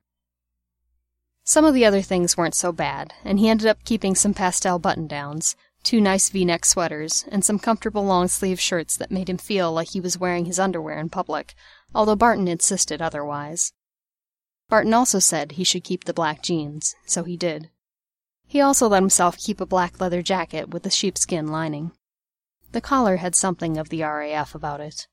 Some of the other things weren't so bad, and he ended up keeping some pastel button-downs, two nice V-neck sweaters, and some comfortable long-sleeve shirts that made him feel like he was wearing his underwear in public, although Barton insisted otherwise. Barton also said he should keep the black jeans, so he did. He also let himself keep a black leather jacket with a sheepskin lining. The collar had something of the R A F about it.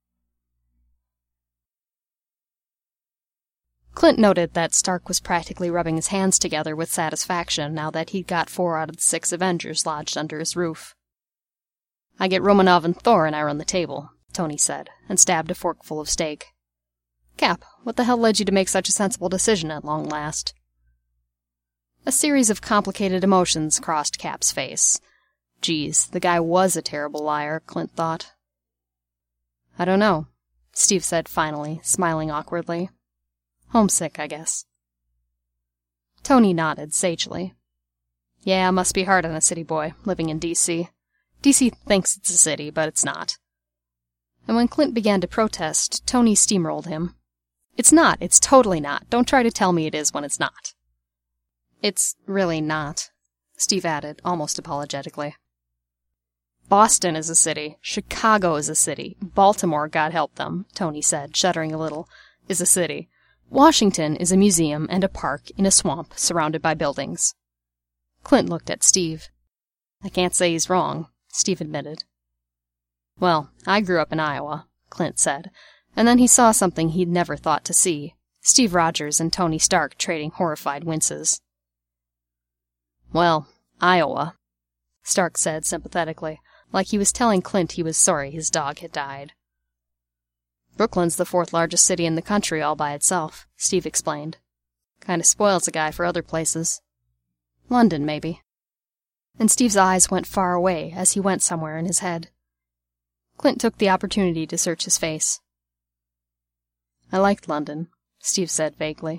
Clint noted that Stark was practically rubbing his hands together with satisfaction now that he'd got four out of the six Avengers lodged under his roof. "I get Romanov and Thor and I run the table," Tony said, and stabbed a forkful of steak. "Cap, what the hell led you to make such a sensible decision at long last?" A series of complicated emotions crossed Cap's face. Geez, the guy was a terrible liar, Clint thought. "I don't know," Steve said finally, smiling awkwardly. "Homesick, I guess." Tony nodded sagely. "Yeah, must be hard on a city boy, living in D C. D C thinks it's a city, but it's not." And when Clint began to protest, Tony steamrolled him. "It's not, it's totally not. Don't try to tell me it is when it's not." "It's really not," Steve added, almost apologetically. "Boston is a city. Chicago is a city. Baltimore, God help them," Tony said, shuddering a little, "is a city. Washington is a museum and a park in a swamp surrounded by buildings." Clint looked at Steve. "I can't say he's wrong," Steve admitted. "Well, I grew up in Iowa," Clint said, and then he saw something he'd never thought to see, Steve Rogers and Tony Stark trading horrified winces. "Well, Iowa," Stark said sympathetically, like he was telling Clint he was sorry his dog had died. "Brooklyn's the fourth largest city in the country all by itself," Steve explained. "Kinda spoils a guy for other places. London, maybe." and Steve's eyes went far away as he went somewhere in his head. Clint took the opportunity to search his face. "I liked London," Steve said vaguely.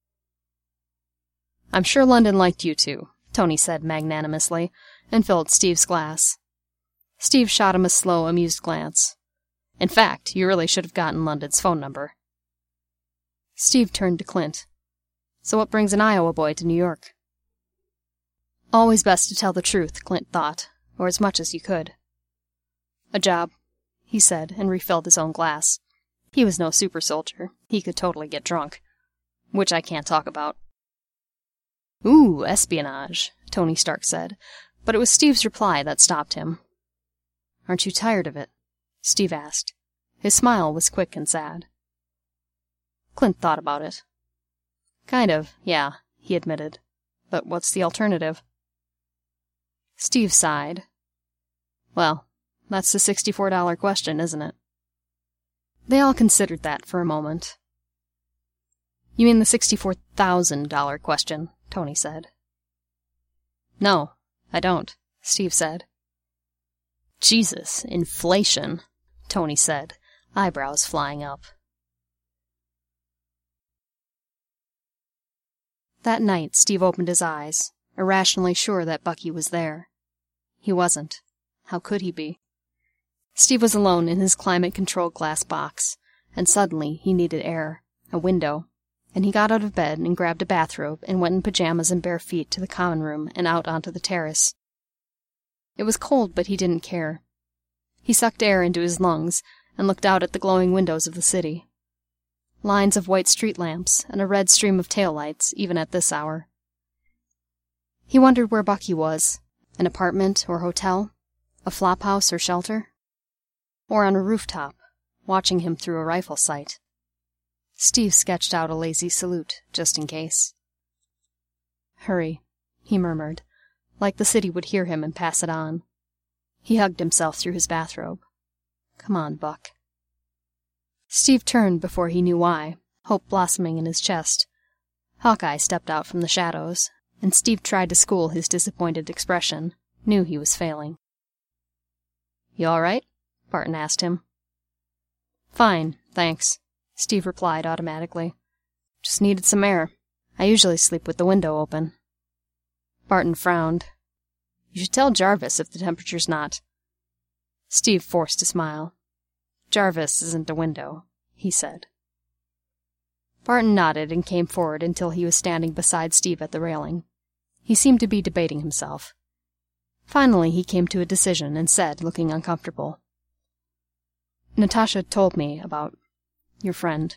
"I'm sure London liked you too," Tony said magnanimously, and filled Steve's glass. Steve shot him a slow, amused glance. "In fact, you really should have gotten London's phone number." Steve turned to Clint. "So what brings an Iowa boy to New York?" Always best to tell the truth, Clint thought, or as much as you could. "A job," he said, and refilled his own glass. He was no super soldier. He could totally get drunk. "Which I can't talk about." "Ooh, espionage," Tony Stark said, but it was Steve's reply that stopped him. "Aren't you tired of it?" Steve asked. His smile was quick and sad. Clint thought about it. "Kind of, yeah," he admitted. "But what's the alternative?" Steve sighed. "Well, that's the sixty-four dollar question, isn't it?" They all considered that for a moment. "You mean the sixty-four thousand dollar question," Tony said. "No, I don't," Steve said. "Jesus, inflation," Tony said, eyebrows flying up. That night, Steve opened his eyes, irrationally sure that Bucky was there. He wasn't. How could he be? Steve was alone in his climate-controlled glass box, and suddenly he needed air, a window, and he got out of bed and grabbed a bathrobe and went in pajamas and bare feet to the common room and out onto the terrace. It was cold, but he didn't care. He sucked air into his lungs and looked out at the glowing windows of the city. Lines of white street lamps and a red stream of taillights, even at this hour. He wondered where Bucky was. An apartment or hotel? A flophouse or shelter? Or on a rooftop, watching him through a rifle sight. Steve sketched out a lazy salute, just in case. "Hurry," he murmured, like the city would hear him and pass it on. He hugged himself through his bathrobe. "Come on, Buck." Steve turned before he knew why, hope blossoming in his chest. Hawkeye stepped out from the shadows, and Steve tried to school his disappointed expression, knew he was failing. "You all right?" Barton asked him. "Fine, thanks," Steve replied automatically. "Just needed some air. I usually sleep with the window open." Barton frowned. "You should tell Jarvis if the temperature's not." Steve forced a smile. "Jarvis isn't a window," he said. Barton nodded and came forward until he was standing beside Steve at the railing. He seemed to be debating himself. Finally he came to a decision and said, looking uncomfortable, "Natasha told me about your friend."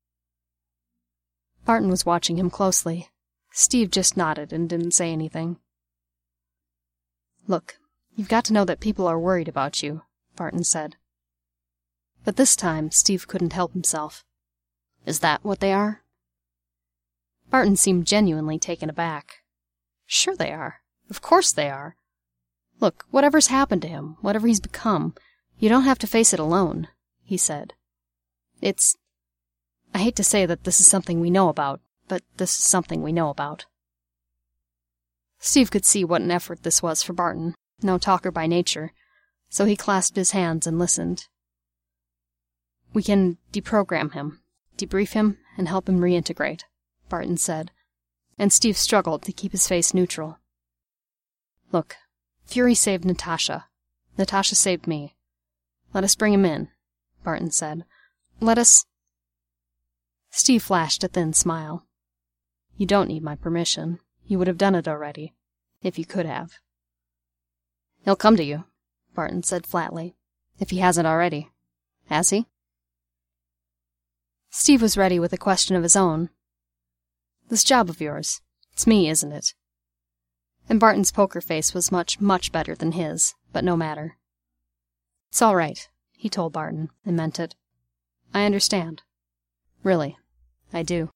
Barton was watching him closely. Steve just nodded and didn't say anything. "Look, you've got to know that people are worried about you," Barton said. But this time Steve couldn't help himself. "Is that what they are?" Barton seemed genuinely taken aback. "Sure they are. Of course they are. Look, whatever's happened to him, whatever he's become, you don't have to face it alone," he said. It's... I hate to say that this is something we know about, but this is something we know about." Steve could see what an effort this was for Barton, no talker by nature, so he clasped his hands and listened. "We can deprogram him, debrief him, and help him reintegrate," Barton said, and Steve struggled to keep his face neutral. "Look, Fury saved Natasha. Natasha saved me. Let us bring him in," Barton said. "Let us—" Steve flashed a thin smile. "You don't need my permission. You would have done it already, if you could have." "He'll come to you," Barton said flatly, "if he hasn't already. Has he?" Steve was ready with a question of his own. "This job of yours, it's me, isn't it?" And Barton's poker face was much, much better than his, but no matter. "It's all right," he told Barton, and meant it. "I understand. Really, I do."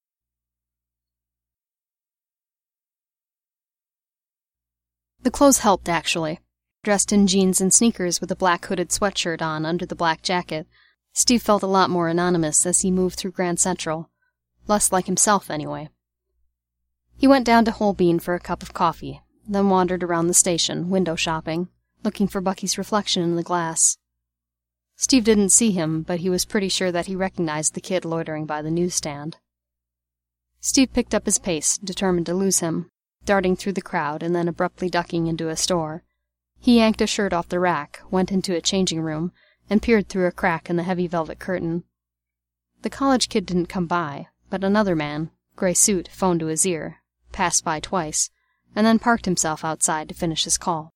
The clothes helped, actually. Dressed in jeans and sneakers with a black hooded sweatshirt on under the black jacket, Steve felt a lot more anonymous as he moved through Grand Central. Less like himself, anyway. He went down to Holbein for a cup of coffee, then wandered around the station, window shopping, looking for Bucky's reflection in the glass. Steve didn't see him, but he was pretty sure that he recognized the kid loitering by the newsstand. Steve picked up his pace, determined to lose him, darting through the crowd and then abruptly ducking into a store. He yanked a shirt off the rack, went into a changing room, and peered through a crack in the heavy velvet curtain. The college kid didn't come by, but another man, gray suit, phone to his ear, passed by twice, and then parked himself outside to finish his call.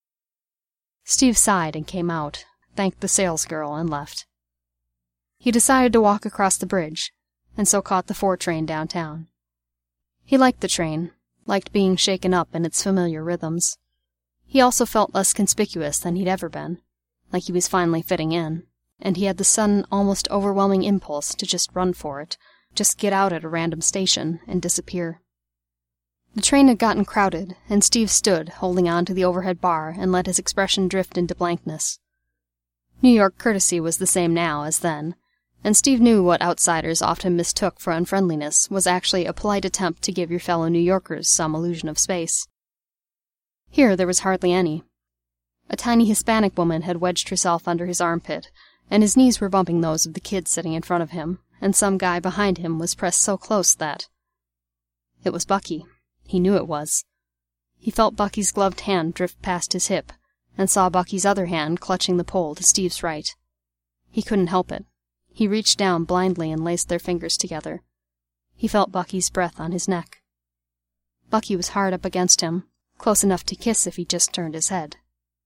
Steve sighed and came out, thanked the salesgirl, and left. He decided to walk across the bridge, and so caught the four train downtown. He liked the train, liked being shaken up in its familiar rhythms. He also felt less conspicuous than he'd ever been, like he was finally fitting in, and he had the sudden, almost overwhelming impulse to just run for it, just get out at a random station and disappear. The train had gotten crowded, and Steve stood, holding on to the overhead bar, and let his expression drift into blankness. New York courtesy was the same now as then, and Steve knew what outsiders often mistook for unfriendliness was actually a polite attempt to give your fellow New Yorkers some illusion of space. Here there was hardly any. A tiny Hispanic woman had wedged herself under his armpit, and his knees were bumping those of the kid sitting in front of him, and some guy behind him was pressed so close that... It was Bucky. He knew it was. He felt Bucky's gloved hand drift past his hip, and saw Bucky's other hand clutching the pole to Steve's right. He couldn't help it. He reached down blindly and laced their fingers together. He felt Bucky's breath on his neck. Bucky was hard up against him, close enough to kiss if he just turned his head.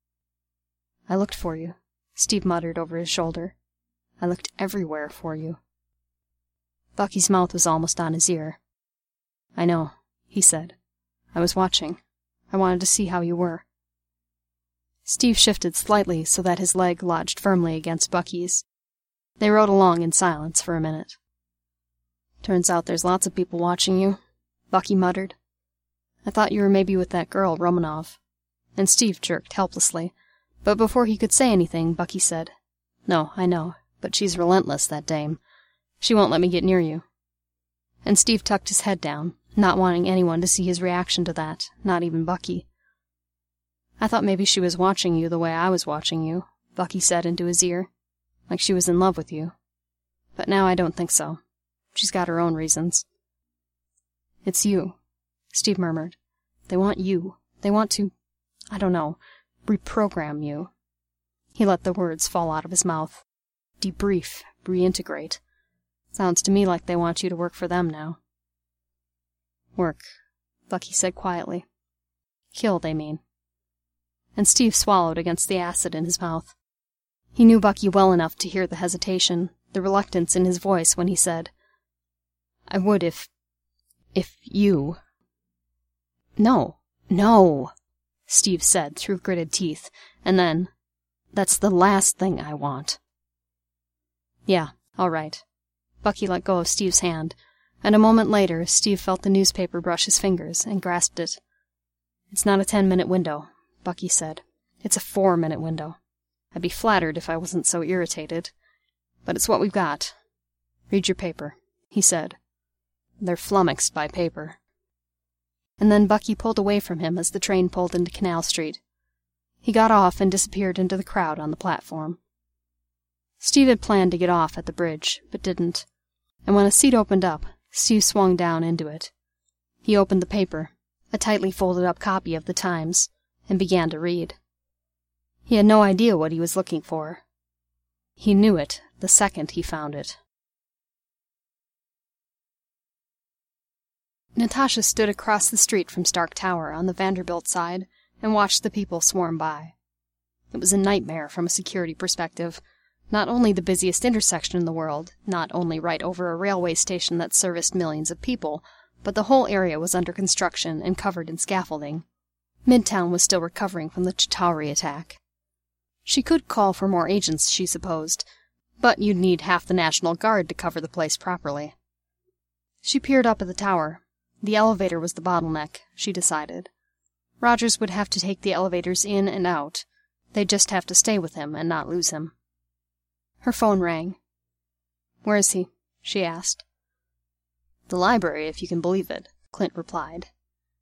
"I looked for you," Steve muttered over his shoulder. "I looked everywhere for you." Bucky's mouth was almost on his ear. "I know," he said. "I was watching. I wanted to see how you were." Steve shifted slightly so that his leg lodged firmly against Bucky's. They rode along in silence for a minute. "Turns out there's lots of people watching you," Bucky muttered. "I thought you were maybe with that girl, Romanov." And Steve jerked helplessly, but before he could say anything, Bucky said, "No, I know, but she's relentless, that dame. She won't let me get near you." And Steve tucked his head down, not wanting anyone to see his reaction to that, not even Bucky. "I thought maybe she was watching you the way I was watching you," Bucky said into his ear, "like she was in love with you. But now I don't think so. She's got her own reasons." "It's you," Steve murmured. "They want you. They want to, I don't know, reprogram you." He let the words fall out of his mouth. "Debrief, reintegrate. Sounds to me like they want you to work for them now." "Work," Bucky said quietly. "Kill, they mean." And Steve swallowed against the acid in his mouth. He knew Bucky well enough to hear the hesitation, the reluctance in his voice when he said, "I would if... if you..." "No, no," Steve said through gritted teeth, and then, "That's the last thing I want." "Yeah, all right." Bucky let go of Steve's hand, and a moment later Steve felt the newspaper brush his fingers and grasped it. "It's not a ten-minute window," Bucky said. "It's a four-minute window. I'd be flattered if I wasn't so irritated. But it's what we've got. Read your paper," he said. "They're flummoxed by paper." And then Bucky pulled away from him as the train pulled into Canal Street. He got off and disappeared into the crowd on the platform. Steve had planned to get off at the bridge, but didn't, and when a seat opened up, Steve swung down into it. He opened the paper, a tightly folded-up copy of the Times, and began to read. He had no idea what he was looking for. He knew it the second he found it. Natasha stood across the street from Stark Tower on the Vanderbilt side and watched the people swarm by. It was a nightmare from a security perspective. Not only the busiest intersection in the world, not only right over a railway station that serviced millions of people, but the whole area was under construction and covered in scaffolding. Midtown was still recovering from the Chitauri attack. She could call for more agents, she supposed, but you'd need half the National Guard to cover the place properly. She peered up at the tower. The elevator was the bottleneck, she decided. Rogers would have to take the elevators in and out. They'd just have to stay with him and not lose him. Her phone rang. "Where is he?" she asked. "The library, if you can believe it," Clint replied.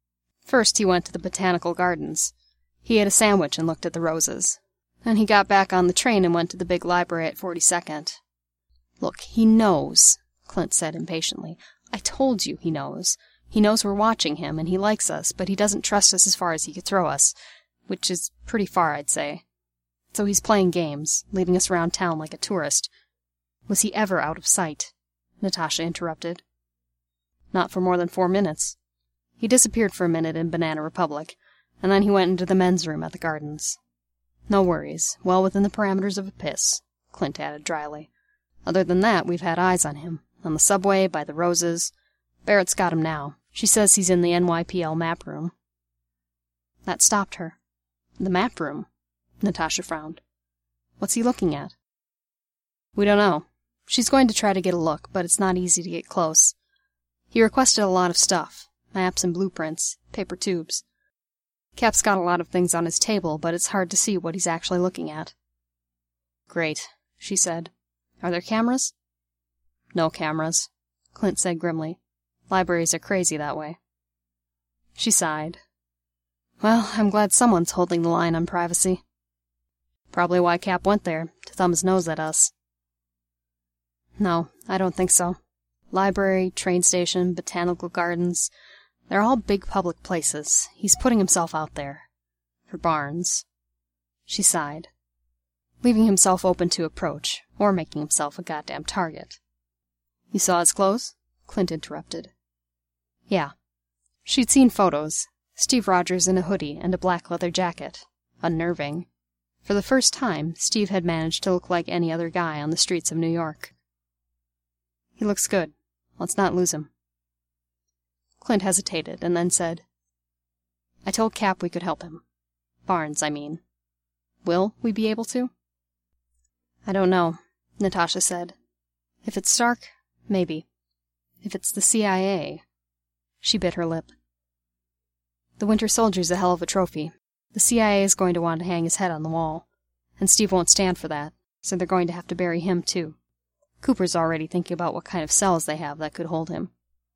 First he went to the Botanical Gardens. He ate a sandwich and looked at the roses. Then he got back on the train and went to the big library at forty-second. Look, he knows, Clint said impatiently. I told you he knows. He knows we're watching him, and he likes us, but he doesn't trust us as far as he could throw us, which is pretty far, I'd say. So he's playing games, leading us around town like a tourist. Was he ever out of sight? Natasha interrupted. Not for more than four minutes. He disappeared for a minute in Banana Republic, and then he went into the men's room at the Gardens. No worries, well within the parameters of a piss, Clint added dryly. Other than that, we've had eyes on him. On the subway, by the roses. Barrett's got him now. She says he's in the N Y P L map room. That stopped her. The map room? Natasha frowned. What's he looking at? We don't know. She's going to try to get a look, but it's not easy to get close. He requested a lot of stuff. Maps and blueprints, paper tubes. Cap's got a lot of things on his table, but it's hard to see what he's actually looking at. Great, she said. Are there cameras? No cameras, Clint said grimly. Libraries are crazy that way. She sighed. Well, I'm glad someone's holding the line on privacy. Probably why Cap went there, to thumb his nose at us. No, I don't think so. Library, train station, Botanical Gardens, they're all big public places. He's putting himself out there. For Barnes. She sighed. Leaving himself open to approach, or making himself a goddamn target. You saw his clothes? Clint interrupted. Yeah. She'd seen photos. Steve Rogers in a hoodie and a black leather jacket. Unnerving. For the first time, Steve had managed to look like any other guy on the streets of New York. He looks good. Let's not lose him. Clint hesitated, and then said, I told Cap we could help him. Barnes, I mean. Will we be able to? I don't know, Natasha said. If it's Stark, maybe. If it's the C I A... She bit her lip. The Winter Soldier's a hell of a trophy. The C I A is going to want to hang his head on the wall. And Steve won't stand for that, so they're going to have to bury him, too. Cooper's already thinking about what kind of cells they have that could hold him.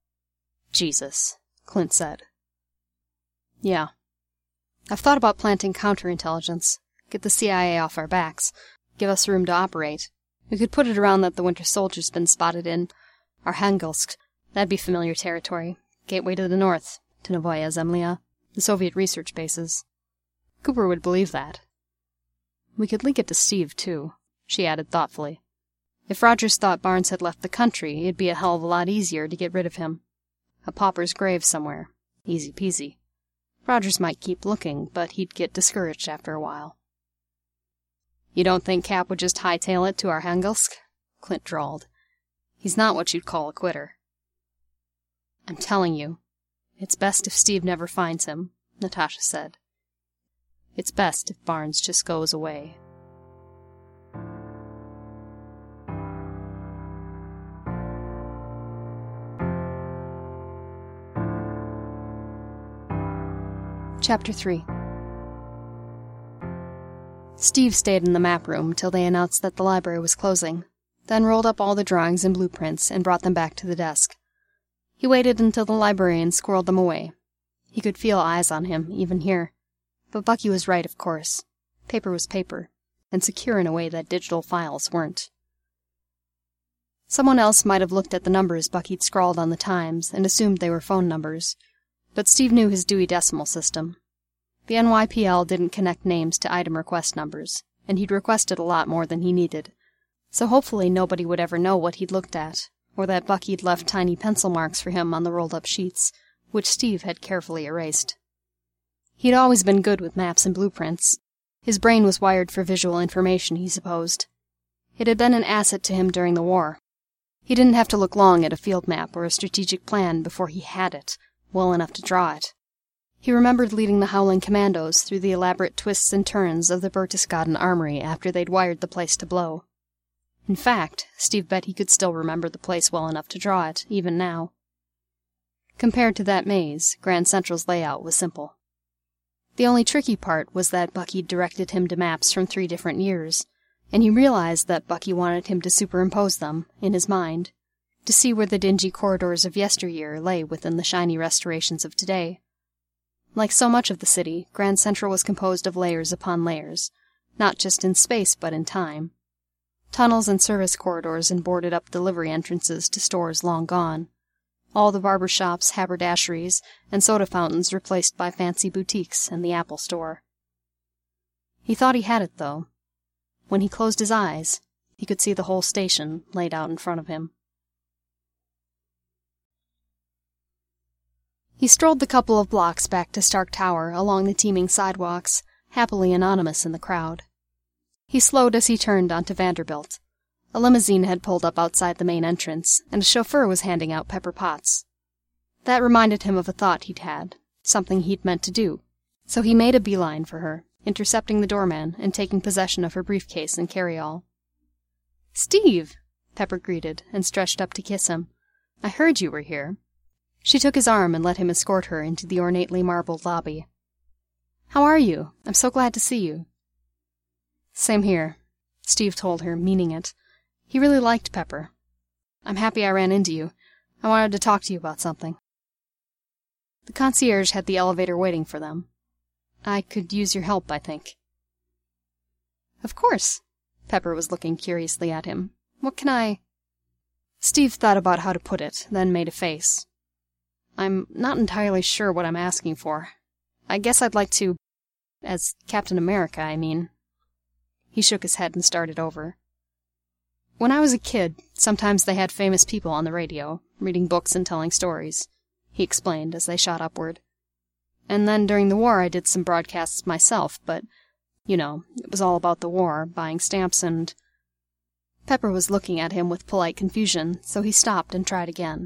Jesus, Clint said. Yeah. I've thought about planting counterintelligence. Get the C I A off our backs. Give us room to operate. We could put it around that the Winter Soldier's been spotted in Arkhangelsk. That'd be familiar territory. Gateway to the north, to Novaya Zemlya, the Soviet research bases. Cooper would believe that. We could link it to Steve, too, she added thoughtfully. If Rogers thought Barnes had left the country, it'd be a hell of a lot easier to get rid of him. A pauper's grave somewhere. Easy peasy. Rogers might keep looking, but he'd get discouraged after a while. You don't think Cap would just hightail it to Arkhangelsk? Clint drawled. He's not what you'd call a quitter. I'm telling you. It's best if Steve never finds him, Natasha said. It's best if Barnes just goes away. Chapter three. Steve stayed in the map room till they announced that the library was closing, then rolled up all the drawings and blueprints and brought them back to the desk. He waited until the librarian squirreled them away. He could feel eyes on him, even here. But Bucky was right, of course. Paper was paper, and secure in a way that digital files weren't. Someone else might have looked at the numbers Bucky'd scrawled on the Times and assumed they were phone numbers, but Steve knew his Dewey Decimal System. The N Y P L didn't connect names to item request numbers, and he'd requested a lot more than he needed, so hopefully nobody would ever know what he'd looked at, or that Bucky'd left tiny pencil marks for him on the rolled-up sheets, which Steve had carefully erased. He'd always been good with maps and blueprints. His brain was wired for visual information, he supposed. It had been an asset to him during the war. He didn't have to look long at a field map or a strategic plan before he had it, well enough to draw it. He remembered leading the Howling Commandos through the elaborate twists and turns of the Berchtesgaden armory after they'd wired the place to blow. In fact, Steve bet he could still remember the place well enough to draw it, even now. Compared to that maze, Grand Central's layout was simple. The only tricky part was that Bucky directed him to maps from three different years, and he realized that Bucky wanted him to superimpose them, in his mind, to see where the dingy corridors of yesteryear lay within the shiny restorations of today. Like so much of the city, Grand Central was composed of layers upon layers, not just in space but in time. Tunnels and service corridors and boarded-up delivery entrances to stores long gone. All the barber shops, haberdasheries, and soda fountains replaced by fancy boutiques and the Apple Store. He thought he had it, though. When he closed his eyes, he could see the whole station laid out in front of him. He strolled the couple of blocks back to Stark Tower along the teeming sidewalks, happily anonymous in the crowd. He slowed as he turned onto Vanderbilt. A limousine had pulled up outside the main entrance, and a chauffeur was handing out Pepper Potts. That reminded him of a thought he'd had, something he'd meant to do, so he made a beeline for her, intercepting the doorman and taking possession of her briefcase and carryall. "Steve!" Pepper greeted, and stretched up to kiss him. "I heard you were here." She took his arm and let him escort her into the ornately marbled lobby. "How are you? I'm so glad to see you." "Same here," Steve told her, meaning it. He really liked Pepper. "I'm happy I ran into you. I wanted to talk to you about something." The concierge had the elevator waiting for them. "I could use your help, I think." "Of course." Pepper was looking curiously at him. "What can I—" Steve thought about how to put it, then made a face. "I'm not entirely sure what I'm asking for. I guess I'd like to— as Captain America, I mean." He shook his head and started over. "When I was a kid, sometimes they had famous people on the radio, reading books and telling stories," he explained as they shot upward. "And then during the war I did some broadcasts myself, but, you know, it was all about the war, buying stamps and—" Pepper was looking at him with polite confusion, so he stopped and tried again.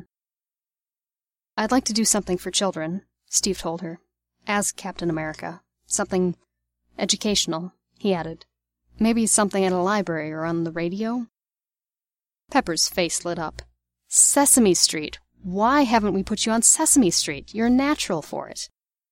"I'd like to do something for children," Steve told her. "As Captain America. Something educational," he added. "Maybe something at a library or on the radio?" Pepper's face lit up. "Sesame Street! Why haven't we put you on Sesame Street? You're natural for it."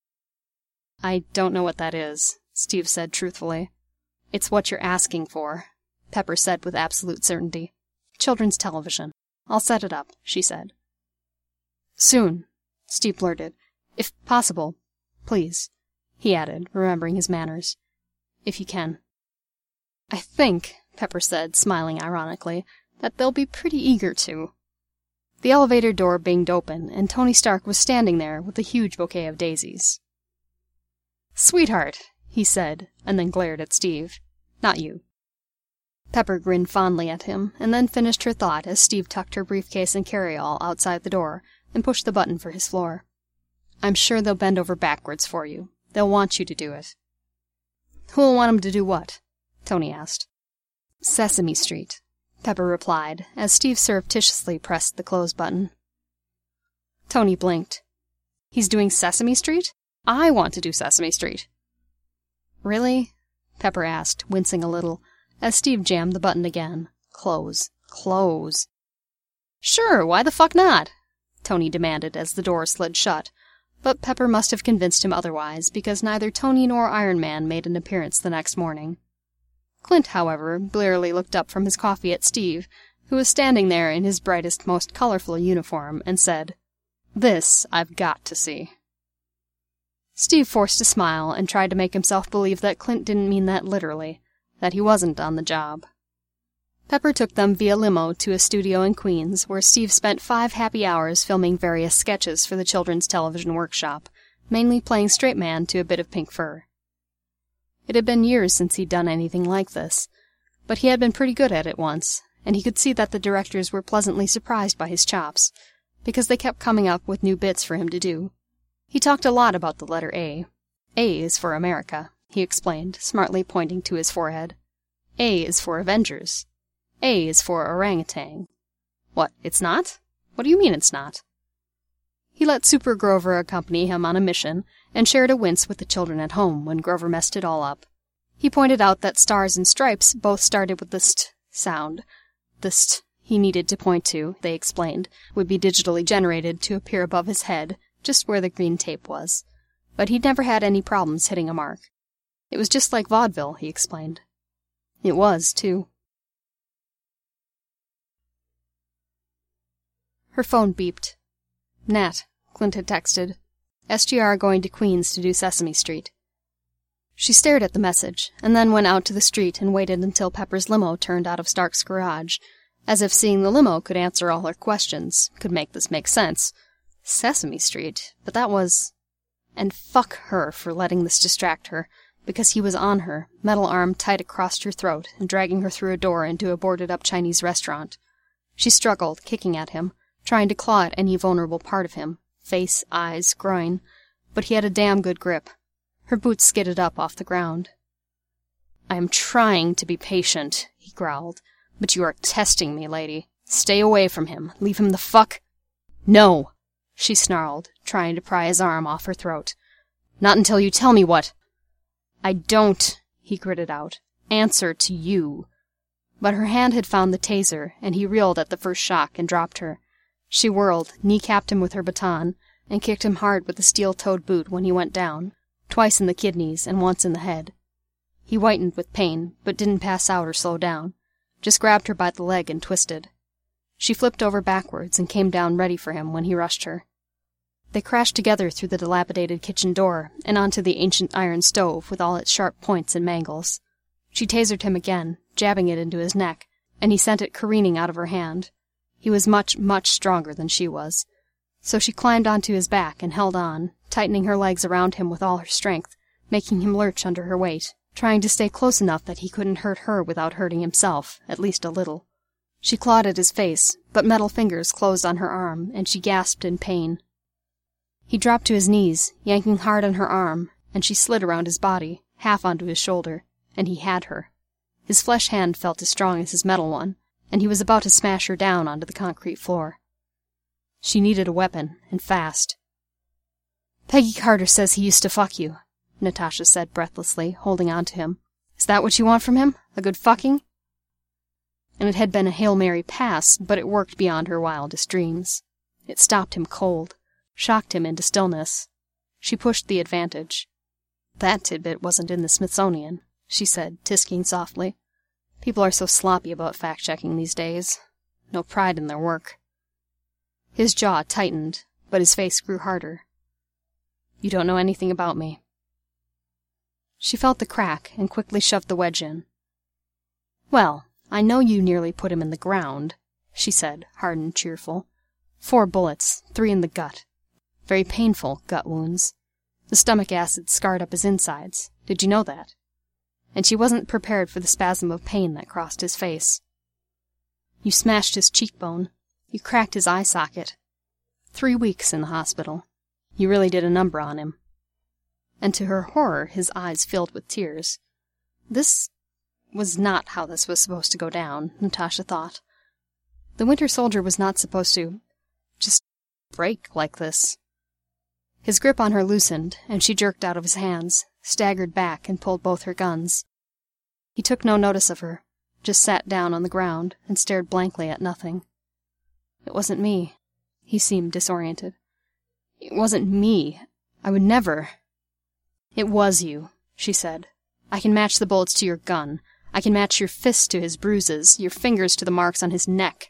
"I don't know what that is," Steve said truthfully. "It's what you're asking for," Pepper said with absolute certainty. "Children's television. I'll set it up," she said. "Soon," Steve blurted. "If possible. Please," he added, remembering his manners. "If you can." "I think," Pepper said, smiling ironically, "that they'll be pretty eager to." The elevator door banged open, and Tony Stark was standing there with a huge bouquet of daisies. "Sweetheart," he said, and then glared at Steve. "Not you." Pepper grinned fondly at him, and then finished her thought as Steve tucked her briefcase and carryall outside the door and pushed the button for his floor. "I'm sure they'll bend over backwards for you. They'll want you to do it." "Who'll want 'em to do what?" Tony asked. "Sesame Street," Pepper replied, as Steve surreptitiously pressed the close button. Tony blinked. "He's doing Sesame Street? I want to do Sesame Street." "Really?" Pepper asked, wincing a little, as Steve jammed the button again. Close. Close. "Sure, why the fuck not?" Tony demanded as the door slid shut, but Pepper must have convinced him otherwise, because neither Tony nor Iron Man made an appearance the next morning. Clint, however, blearily looked up from his coffee at Steve, who was standing there in his brightest, most colorful uniform, and said, "This I've got to see." Steve forced a smile and tried to make himself believe that Clint didn't mean that literally, that he wasn't on the job. Pepper took them via limo to a studio in Queens, where Steve spent five happy hours filming various sketches for the Children's Television Workshop, mainly playing straight man to a bit of pink fur. It had been years since he'd done anything like this, but he had been pretty good at it once, and he could see that the directors were pleasantly surprised by his chops, because they kept coming up with new bits for him to do. He talked a lot about the letter A. A is for America, he explained, smartly pointing to his forehead. A is for Avengers. A is for orangutan. What, it's not? What do you mean it's not? He let Super Grover accompany him on a mission, and shared a wince with the children at home when Grover messed it all up. He pointed out that Stars and Stripes both started with the st sound. The st he needed to point to, they explained, would be digitally generated to appear above his head, just where the green tape was. But he'd never had any problems hitting a mark. It was just like vaudeville, he explained. It was, too. Her phone beeped. "Nat," Clint had texted. S G R going to Queens to do Sesame Street. She stared at the message, and then went out to the street and waited until Pepper's limo turned out of Stark's garage, as if seeing the limo could answer all her questions, could make this make sense. Sesame Street, but that was... And fuck her for letting this distract her, because he was on her, metal arm tight across her throat, and dragging her through a door into a boarded-up Chinese restaurant. She struggled, kicking at him, trying to claw at any vulnerable part of him, face, eyes, groin, but he had a damn good grip. Her boots skidded up off the ground. "I am trying to be patient," he growled, "but you are testing me, lady. Stay away from him. Leave him the fuck—" "No!" she snarled, trying to pry his arm off her throat. "Not until you tell me what—" "I don't," he gritted out, "answer to you." But her hand had found the taser, and he reeled at the first shock and dropped her. She whirled, knee-capped him with her baton, and kicked him hard with the steel-toed boot when he went down, twice in the kidneys and once in the head. He whitened with pain, but didn't pass out or slow down, just grabbed her by the leg and twisted. She flipped over backwards and came down ready for him when he rushed her. They crashed together through the dilapidated kitchen door and onto the ancient iron stove with all its sharp points and mangles. She tasered him again, jabbing it into his neck, and he sent it careening out of her hand. He was much, much stronger than she was. So she climbed onto his back and held on, tightening her legs around him with all her strength, making him lurch under her weight, trying to stay close enough that he couldn't hurt her without hurting himself, at least a little. She clawed at his face, but metal fingers closed on her arm, and she gasped in pain. He dropped to his knees, yanking hard on her arm, and she slid around his body, half onto his shoulder, and he had her. His flesh hand felt as strong as his metal one, and he was about to smash her down onto the concrete floor. She needed a weapon, and fast. "Peggy Carter says he used to fuck you," Natasha said breathlessly, holding on to him. "Is that what you want from him? A good fucking?" And it had been a Hail Mary pass, but it worked beyond her wildest dreams. It stopped him cold, shocked him into stillness. She pushed the advantage. "That tidbit wasn't in the Smithsonian," she said, tisking softly. "People are so sloppy about fact-checking these days. No pride in their work." His jaw tightened, but his face grew harder. "You don't know anything about me." She felt the crack and quickly shoved the wedge in. "Well, I know you nearly put him in the ground," she said, hard and cheerful. "Four bullets, three in the gut. Very painful gut wounds. The stomach acid scarred up his insides. Did you know that?" And she wasn't prepared for the spasm of pain that crossed his face. "You smashed his cheekbone. You cracked his eye socket. Three weeks in the hospital. You really did a number on him." And to her horror, his eyes filled with tears. This was not how this was supposed to go down, Natasha thought. The Winter Soldier was not supposed to just break like this. His grip on her loosened, and she jerked out of his hands, staggered back, and pulled both her guns. He took no notice of her, just sat down on the ground and stared blankly at nothing. "It wasn't me." He seemed disoriented. "It wasn't me. I would never—" "It was you," she said. "I can match the bullets to your gun. I can match your fists to his bruises, your fingers to the marks on his neck."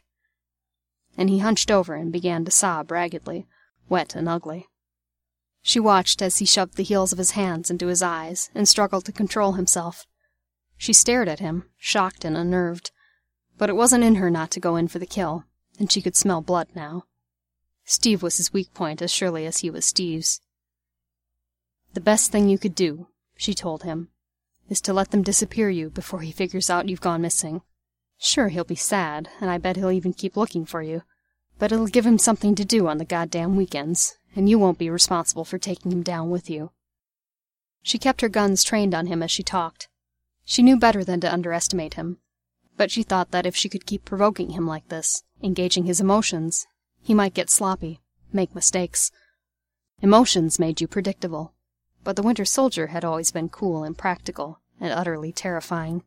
And he hunched over and began to sob raggedly, wet and ugly. She watched as he shoved the heels of his hands into his eyes and struggled to control himself. She stared at him, shocked and unnerved, but it wasn't in her not to go in for the kill, and she could smell blood now. Steve was his weak point as surely as he was Steve's. "The best thing you could do," she told him, "is to let them disappear you before he figures out you've gone missing. Sure, he'll be sad, and I bet he'll even keep looking for you, but it'll give him something to do on the goddamn weekends, and you won't be responsible for taking him down with you." She kept her guns trained on him as she talked. She knew better than to underestimate him, but she thought that if she could keep provoking him like this, engaging his emotions, he might get sloppy, make mistakes. Emotions made you predictable, but the Winter Soldier had always been cool and practical and utterly terrifying.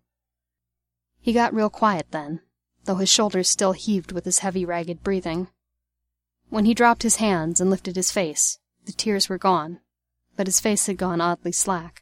He got real quiet then, though his shoulders still heaved with his heavy, ragged breathing. When he dropped his hands and lifted his face, the tears were gone, but his face had gone oddly slack.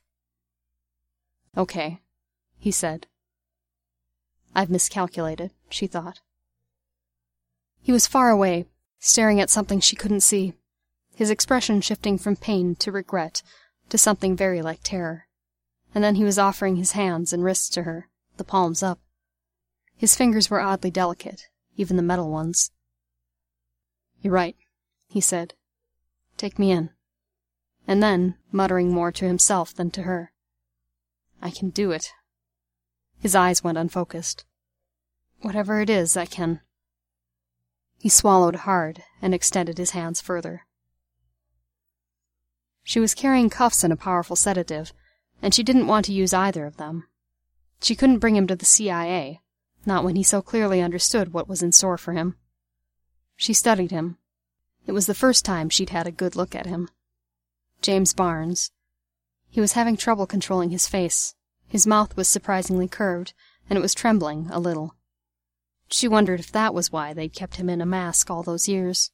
"Okay," he said. "I've miscalculated," she thought. He was far away, staring at something she couldn't see. his expression shifting from pain to regret to something very like terror. And then he was offering his hands and wrists to her, the palms up. His fingers were oddly delicate, even the metal ones. "You're right," he said. "Take me in." And then, muttering more to himself than to her, "I can do it." His eyes went unfocused. "Whatever it is, I can." He swallowed hard and extended his hands further. She was carrying cuffs and a powerful sedative, and she didn't want to use either of them. She couldn't bring him to the C I A, not when he so clearly understood what was in store for him. She studied him. It was the first time she'd had a good look at him. James Barnes. He was having trouble controlling his face. His mouth was surprisingly curved, and it was trembling a little. She wondered if that was why they'd kept him in a mask all those years.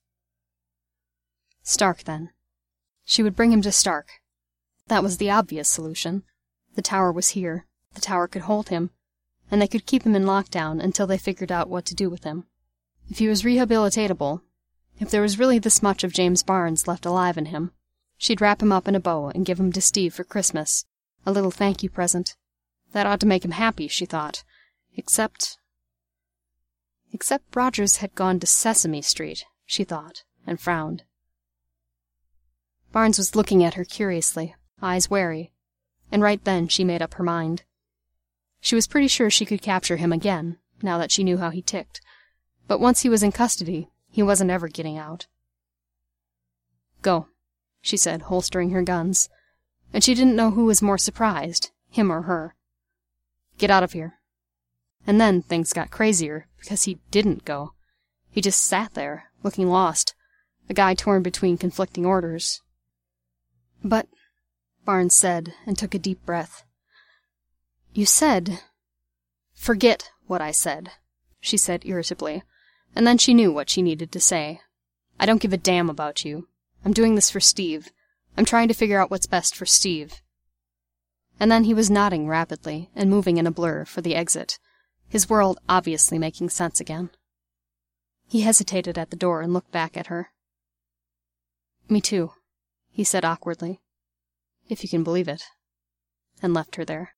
Stark, then. She would bring him to Stark. That was the obvious solution. The tower was here. The tower could hold him, and they could keep him in lockdown until they figured out what to do with him. If he was rehabilitatable, if there was really this much of James Barnes left alive in him, she'd wrap him up in a bow and give him to Steve for Christmas, a little thank-you present. That ought to make him happy, she thought. Except... Except Rogers had gone to Sesame Street, she thought, and frowned. Barnes was looking at her curiously, eyes wary, and right then she made up her mind. She was pretty sure she could capture him again, now that she knew how he ticked, but once he was in custody, he wasn't ever getting out. "Go," she said, holstering her guns, and she didn't know who was more surprised, him or her. "Get out of here." And then things got crazier, because he didn't go. He just sat there, looking lost, a guy torn between conflicting orders. "But," Barnes said, and took a deep breath. "You said—" "Forget what I said," she said irritably, and then she knew what she needed to say. "I don't give a damn about you. I'm doing this for Steve. I'm trying to figure out what's best for Steve." And then he was nodding rapidly and moving in a blur for the exit, his world obviously making sense again. He hesitated at the door and looked back at her. "Me too," he said awkwardly, "if you can believe it," and left her there.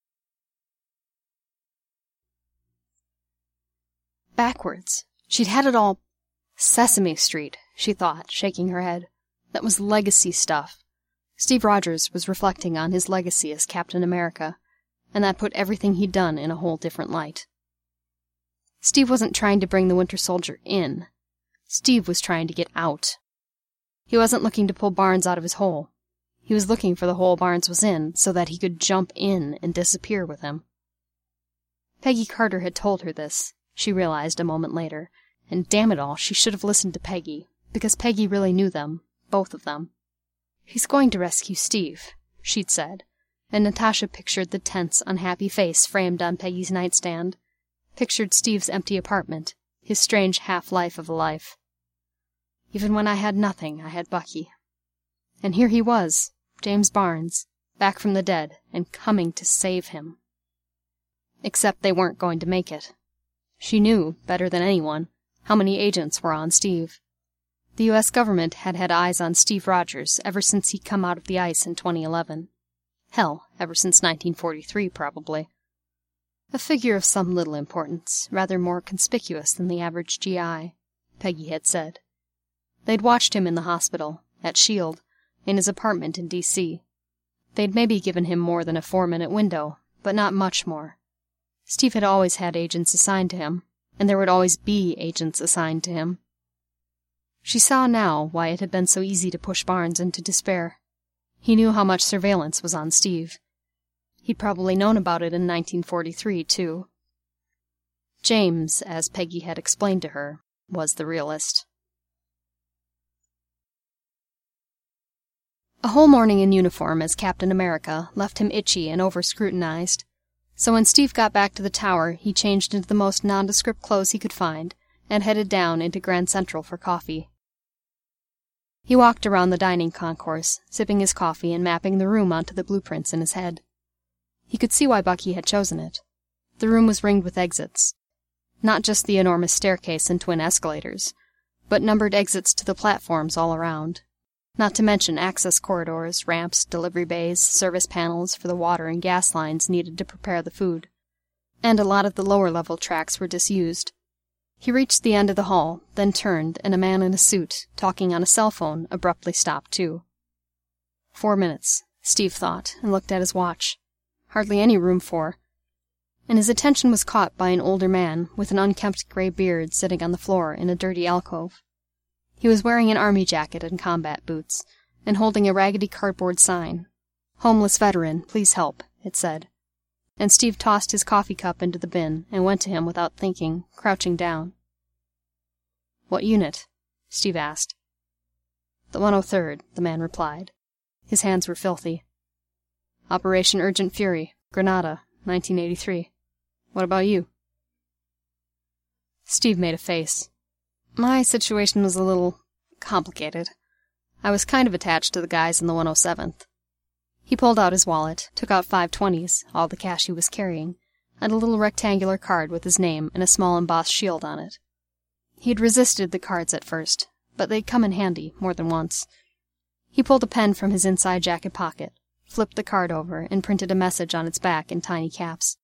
Backwards. She'd had it all... Sesame Street, she thought, shaking her head. That was legacy stuff. Steve Rogers was reflecting on his legacy as Captain America, and that put everything he'd done in a whole different light. Steve wasn't trying to bring the Winter Soldier in. Steve was trying to get out. He wasn't looking to pull Barnes out of his hole. He was looking for the hole Barnes was in so that he could jump in and disappear with him. Peggy Carter had told her this, she realized a moment later, and damn it all, she should have listened to Peggy, because Peggy really knew them, both of them. "He's going to rescue Steve," she'd said, and Natasha pictured the tense, unhappy face framed on Peggy's nightstand, pictured Steve's empty apartment, his strange half-life of a life. "Even when I had nothing, I had Bucky. And here he was, James Barnes, back from the dead, and coming to save him." Except they weren't going to make it. She knew, better than anyone, how many agents were on Steve. The U S government had had eyes on Steve Rogers ever since he'd come out of the ice in twenty eleven. Hell, ever since nineteen forty-three, probably. A figure of some little importance, rather more conspicuous than the average G I, Peggy had said. They'd watched him in the hospital, at SHIELD, in his apartment in D C They'd maybe given him more than a four-minute window, but not much more. Steve had always had agents assigned to him, and there would always be agents assigned to him. She saw now why it had been so easy to push Barnes into despair. He knew how much surveillance was on Steve. He'd probably known about it in nineteen forty-three, too. James, as Peggy had explained to her, was the realist. A whole morning in uniform as Captain America left him itchy and over-scrutinized. So when Steve got back to the tower, he changed into the most nondescript clothes he could find, and headed down into Grand Central for coffee. He walked around the dining concourse, sipping his coffee and mapping the room onto the blueprints in his head. He could see why Bucky had chosen it. The room was ringed with exits. Not just the enormous staircase and twin escalators, but numbered exits to the platforms all around. Not to mention access corridors, ramps, delivery bays, service panels for the water and gas lines needed to prepare the food. And a lot of the lower-level tracks were disused. He reached the end of the hall, then turned, and a man in a suit, talking on a cell phone, abruptly stopped too. Four minutes, Steve thought, and looked at his watch. Hardly any room for... And his attention was caught by an older man with an unkempt gray beard sitting on the floor in a dirty alcove. He was wearing an army jacket and combat boots, and holding a raggedy cardboard sign. "Homeless veteran, please help," it said. And Steve tossed his coffee cup into the bin and went to him without thinking, crouching down. "What unit?" Steve asked. "The one oh third, the man replied. His hands were filthy. "Operation Urgent Fury, Grenada, nineteen eighty-three. What about you?" Steve made a face. "My situation was a little complicated. I was kind of attached to the guys in the one oh seventh. He pulled out his wallet, took out five twenties, all the cash he was carrying, and a little rectangular card with his name and a small embossed shield on it. He had resisted the cards at first, but they'd come in handy more than once. He pulled a pen from his inside jacket pocket, flipped the card over, and printed a message on its back in tiny caps.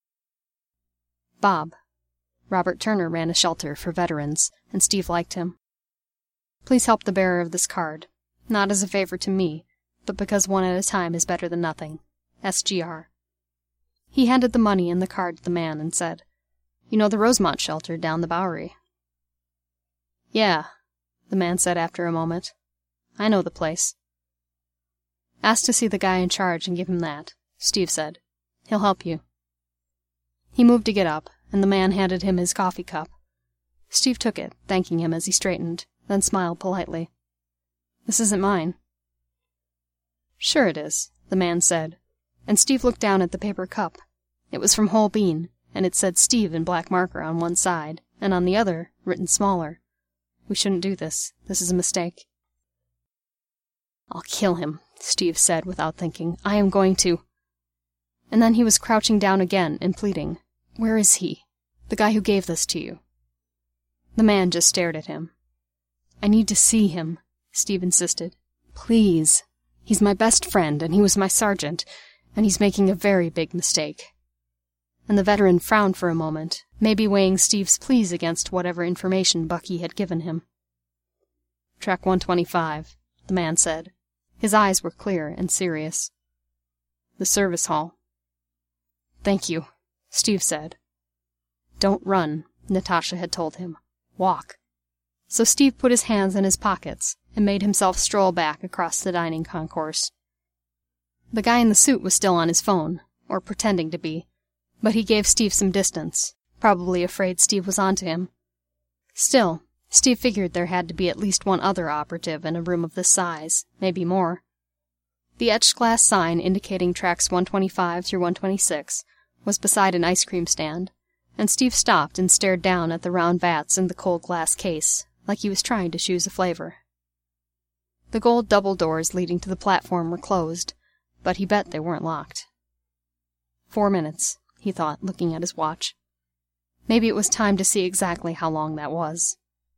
Bob. Robert Turner ran a shelter for veterans, and Steve liked him. Please help the bearer of this card, not as a favor to me, but because one at a time is better than nothing. S G R. He handed the money and the card to the man and said, "You know the Rosemont shelter down the Bowery?" "Yeah," the man said after a moment. "I know the place." "Ask to see the guy in charge and give him that," Steve said. "He'll help you." He moved to get up, and the man handed him his coffee cup. Steve took it, thanking him as he straightened, then smiled politely. "This isn't mine." "Sure it is," the man said, and Steve looked down at the paper cup. It was from Whole Bean, and it said Steve in black marker on one side, and on the other, written smaller, "We shouldn't do this. This is a mistake." "I'll kill him," Steve said without thinking. "I am going to—" And then he was crouching down again and pleading. "Where is he? The guy who gave this to you?" The man just stared at him. "I need to see him," Steve insisted. "Please. He's my best friend, and he was my sergeant, and he's making a very big mistake." And the veteran frowned for a moment, maybe weighing Steve's pleas against whatever information Bucky had given him. "Track one twenty-five, the man said. His eyes were clear and serious. "The service hall." "Thank you," Steve said. "Don't run," Natasha had told him. "Walk." So Steve put his hands in his pockets and made himself stroll back across the dining concourse. The guy in the suit was still on his phone, or pretending to be, but he gave Steve some distance, probably afraid Steve was onto him. Still, Steve figured there had to be at least one other operative in a room of this size, maybe more. The etched glass sign indicating tracks one twenty-five through one twenty-six was beside an ice cream stand, and Steve stopped and stared down at the round vats in the cold glass case, like he was trying to choose a flavor. The gold double doors leading to the platform were closed, but he bet they weren't locked. Four minutes, he thought, looking at his watch. Maybe it was time to see exactly how long that was.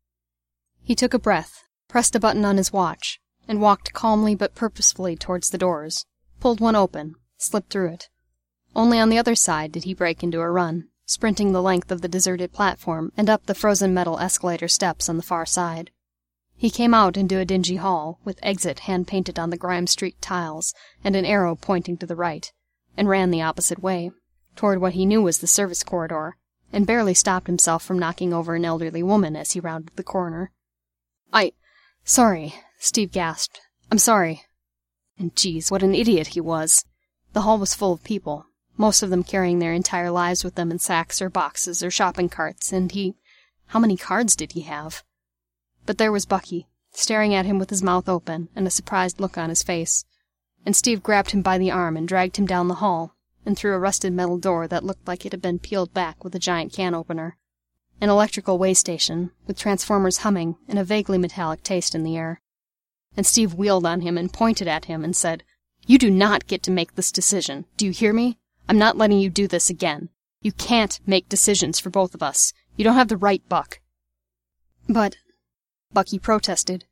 He took a breath, pressed a button on his watch, and walked calmly but purposefully towards the doors, pulled one open, slipped through it. Only on the other side did he break into a run, sprinting the length of the deserted platform and up the frozen metal escalator steps on the far side. He came out into a dingy hall, with exit hand-painted on the grime-streaked tiles and an arrow pointing to the right, and ran the opposite way, toward what he knew was the service corridor, and barely stopped himself from knocking over an elderly woman as he rounded the corner. I... Sorry, Steve gasped. I'm sorry. And geez, what an idiot he was. The hall was full of people, most of them carrying their entire lives with them in sacks or boxes or shopping carts, and he... How many cards did he have? But there was Bucky, staring at him with his mouth open and a surprised look on his face, and Steve grabbed him by the arm and dragged him down the hall, and through a rusted metal door that looked like it had been peeled back with a giant can opener. An electrical way station, with transformers humming and a vaguely metallic taste in the air. And Steve wheeled on him and pointed at him and said, "You do not get to make this decision. Do you hear me? I'm not letting you do this again. You can't make decisions for both of us. You don't have the right, Buck." But... Bucky protested,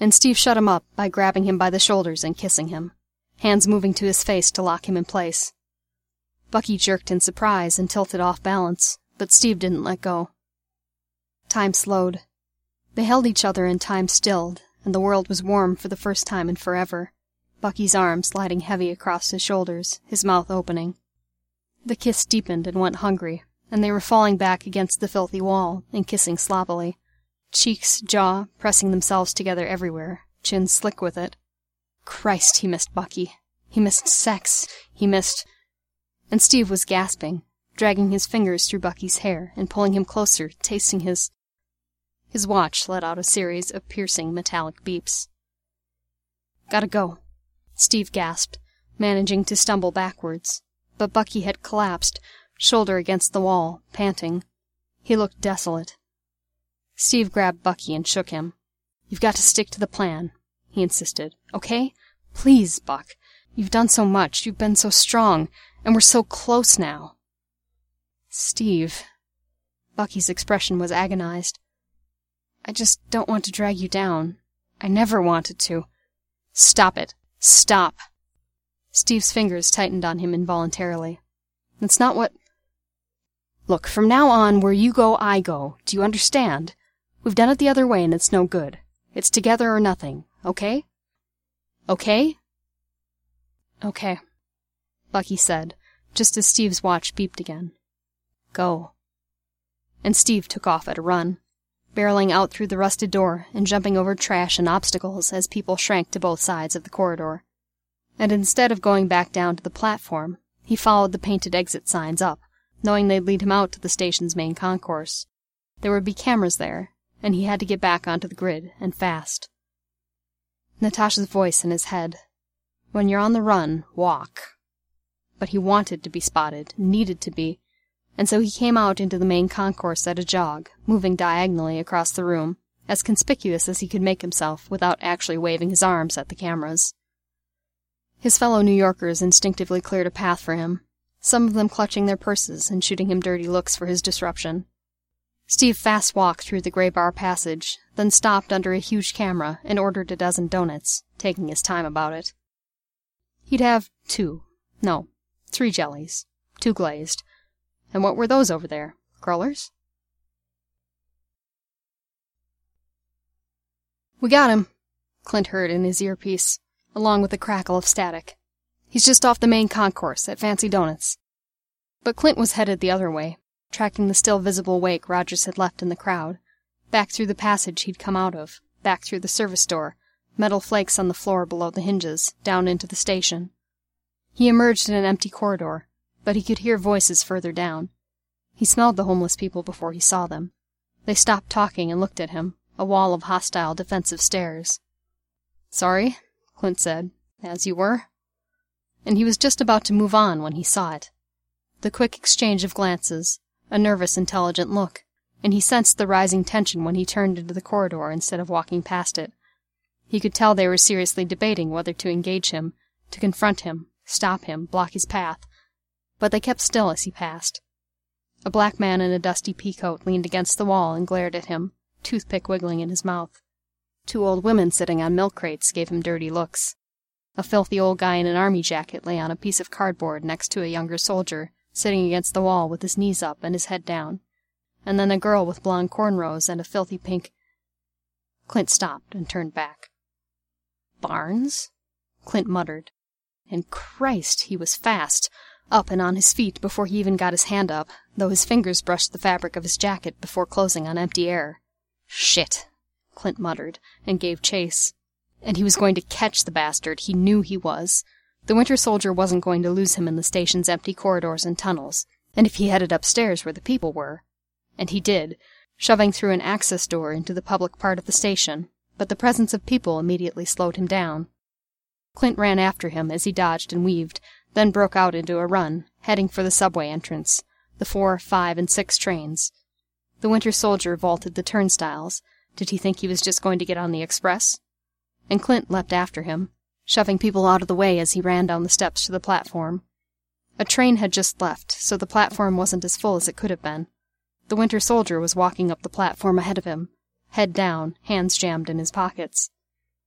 and Steve shut him up by grabbing him by the shoulders and kissing him, hands moving to his face to lock him in place. Bucky jerked in surprise and tilted off balance, but Steve didn't let go. Time slowed. They held each other and time stilled, and the world was warm for the first time in forever, Bucky's arm sliding heavy across his shoulders, his mouth opening. The kiss deepened and went hungry, and they were falling back against the filthy wall and kissing sloppily, cheeks, jaw, pressing themselves together everywhere, chin slick with it. Christ, he missed Bucky. He missed sex. He missed... And Steve was gasping, dragging his fingers through Bucky's hair and pulling him closer, tasting his... His watch let out a series of piercing metallic beeps. Gotta go, Steve gasped, managing to stumble backwards. But Bucky had collapsed, shoulder against the wall, panting. He looked desolate. Steve grabbed Bucky and shook him. You've got to stick to the plan, he insisted. Okay? Please, Buck. You've done so much. You've been so strong. And we're so close now. Steve. Bucky's expression was agonized. I just don't want to drag you down. I never wanted to. Stop it. Stop. Steve's fingers tightened on him involuntarily. That's not what... Look, from now on, where you go, I go. Do you understand? We've done it the other way and it's no good. It's together or nothing, okay? Okay? Okay, Bucky said, just as Steve's watch beeped again. Go. And Steve took off at a run, barreling out through the rusted door and jumping over trash and obstacles as people shrank to both sides of the corridor. And instead of going back down to the platform, he followed the painted exit signs up, knowing they'd lead him out to the station's main concourse. There would be cameras there, and he had to get back onto the grid, and fast. Natasha's voice in his head. When you're on the run, walk. But he wanted to be spotted, needed to be, and so he came out into the main concourse at a jog, moving diagonally across the room, as conspicuous as he could make himself without actually waving his arms at the cameras. His fellow New Yorkers instinctively cleared a path for him, some of them clutching their purses and shooting him dirty looks for his disruption. Steve fast-walked through the gray bar passage, then stopped under a huge camera and ordered a dozen donuts, taking his time about it. He'd have two, no, three jellies, two glazed. And what were those over there? Crullers? We got him, Clint heard in his earpiece, along with a crackle of static. He's just off the main concourse at Fancy Donuts. But Clint was headed the other way, tracking the still visible wake Rogers had left in the crowd, back through the passage he'd come out of, back through the service door, metal flakes on the floor below the hinges, down into the station. He emerged in an empty corridor, but he could hear voices further down. He smelled the homeless people before he saw them. They stopped talking and looked at him, a wall of hostile, defensive stares. Sorry, Clint said, as you were. And he was just about to move on when he saw it. The quick exchange of glances, a nervous, intelligent look, and he sensed the rising tension when he turned into the corridor instead of walking past it. He could tell they were seriously debating whether to engage him, to confront him, stop him, block his path. But they kept still as he passed. A black man in a dusty peacoat leaned against the wall and glared at him, toothpick wiggling in his mouth. Two old women sitting on milk crates gave him dirty looks. A filthy old guy in an army jacket lay on a piece of cardboard next to a younger soldier, sitting against the wall with his knees up and his head down. And then a girl with blonde cornrows and a filthy pink... Clint stopped and turned back. Barnes? Clint muttered. And Christ, he was fast, up and on his feet before he even got his hand up, though his fingers brushed the fabric of his jacket before closing on empty air. Shit, Clint muttered, and gave chase. And he was going to catch the bastard, he knew he was. The Winter Soldier wasn't going to lose him in the station's empty corridors and tunnels, and if he headed upstairs where the people were. And he did, shoving through an access door into the public part of the station, but the presence of people immediately slowed him down. Clint ran after him as he dodged and weaved, then broke out into a run, heading for the subway entrance, the four, five, and six trains. The Winter Soldier vaulted the turnstiles. Did he think he was just going to get on the express? And Clint leapt after him, shoving people out of the way as he ran down the steps to the platform. A train had just left, so the platform wasn't as full as it could have been. The Winter Soldier was walking up the platform ahead of him, head down, hands jammed in his pockets.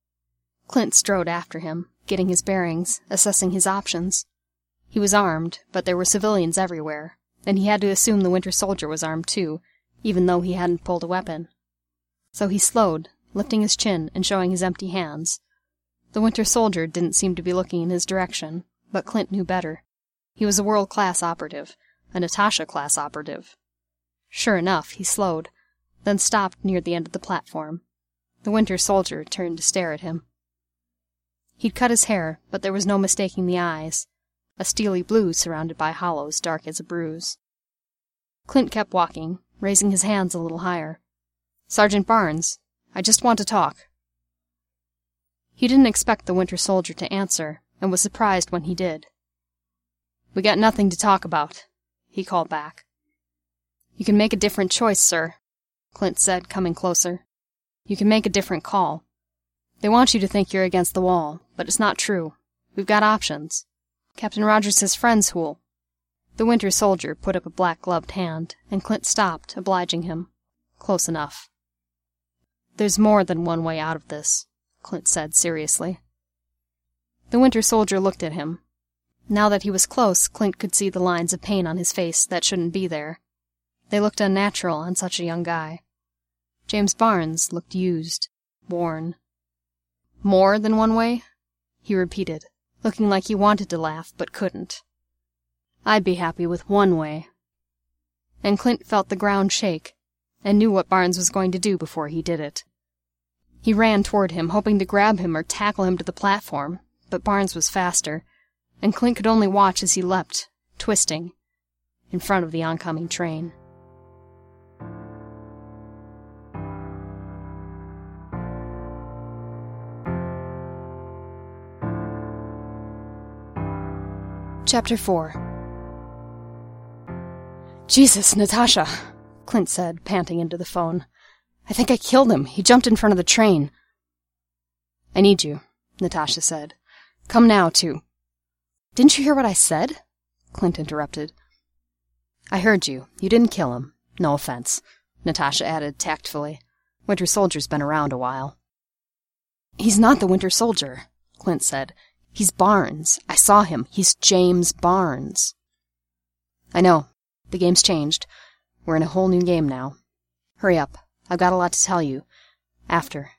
Clint strode after him, getting his bearings, assessing his options. He was armed, but there were civilians everywhere, and he had to assume the Winter Soldier was armed too, even though he hadn't pulled a weapon. So he slowed, lifting his chin and showing his empty hands. The Winter Soldier didn't seem to be looking in his direction, but Clint knew better. He was a world-class operative, a Natasha-class operative. Sure enough, he slowed, then stopped near the end of the platform. The Winter Soldier turned to stare at him. He'd cut his hair, but there was no mistaking the eyes, a steely blue surrounded by hollows dark as a bruise. Clint kept walking, raising his hands a little higher. "Sergeant Barnes, I just want to talk." He didn't expect the Winter Soldier to answer, and was surprised when he did. "We got nothing to talk about," he called back. "You can make a different choice, sir," Clint said, coming closer. "You can make a different call. They want you to think you're against the wall, but it's not true. We've got options. Captain Rogers has friends who'll—" The Winter Soldier put up a black-gloved hand, and Clint stopped, obliging him. "Close enough." "There's more than one way out of this," Clint said seriously. The Winter Soldier looked at him. Now that he was close, Clint could see the lines of pain on his face that shouldn't be there. They looked unnatural on such a young guy. James Barnes looked used, worn. "More than one way?" he repeated, looking like he wanted to laugh but couldn't. "I'd be happy with one way." And Clint felt the ground shake, and knew what Barnes was going to do before he did it. He ran toward him, hoping to grab him or tackle him to the platform, but Barnes was faster, and Clint could only watch as he leapt, twisting, in front of the oncoming train. Chapter four. "Jesus, Natasha," Clint said, panting into the phone. "I think I killed him. He jumped in front of the train." "I need you," Natasha said. "Come now, to—" "Didn't you hear what I said?" Clint interrupted. "I heard you. You didn't kill him. No offense," Natasha added tactfully. "Winter Soldier's been around a while." "He's not the Winter Soldier," Clint said. "He's Barnes. I saw him. He's James Barnes." "I know. The game's changed. We're in a whole new game now. Hurry up. I've got a lot to tell you. After."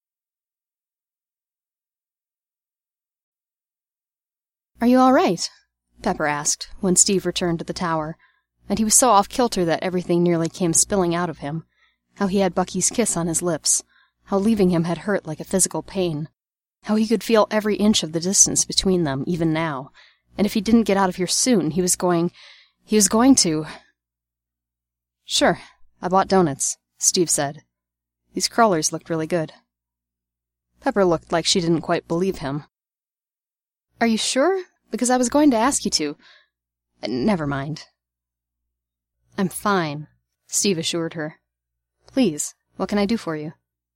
"Are you all right?" Pepper asked, when Steve returned to the tower, and he was so off-kilter that everything nearly came spilling out of him. How he had Bucky's kiss on his lips. How leaving him had hurt like a physical pain. How he could feel every inch of the distance between them, even now, and if he didn't get out of here soon, he was going... he was going to... "Sure, I bought donuts," Steve said. "These crawlers looked really good." Pepper looked like she didn't quite believe him. "Are you sure? Because I was going to ask you to. Never mind." "I'm fine," Steve assured her. "Please, what can I do for you?"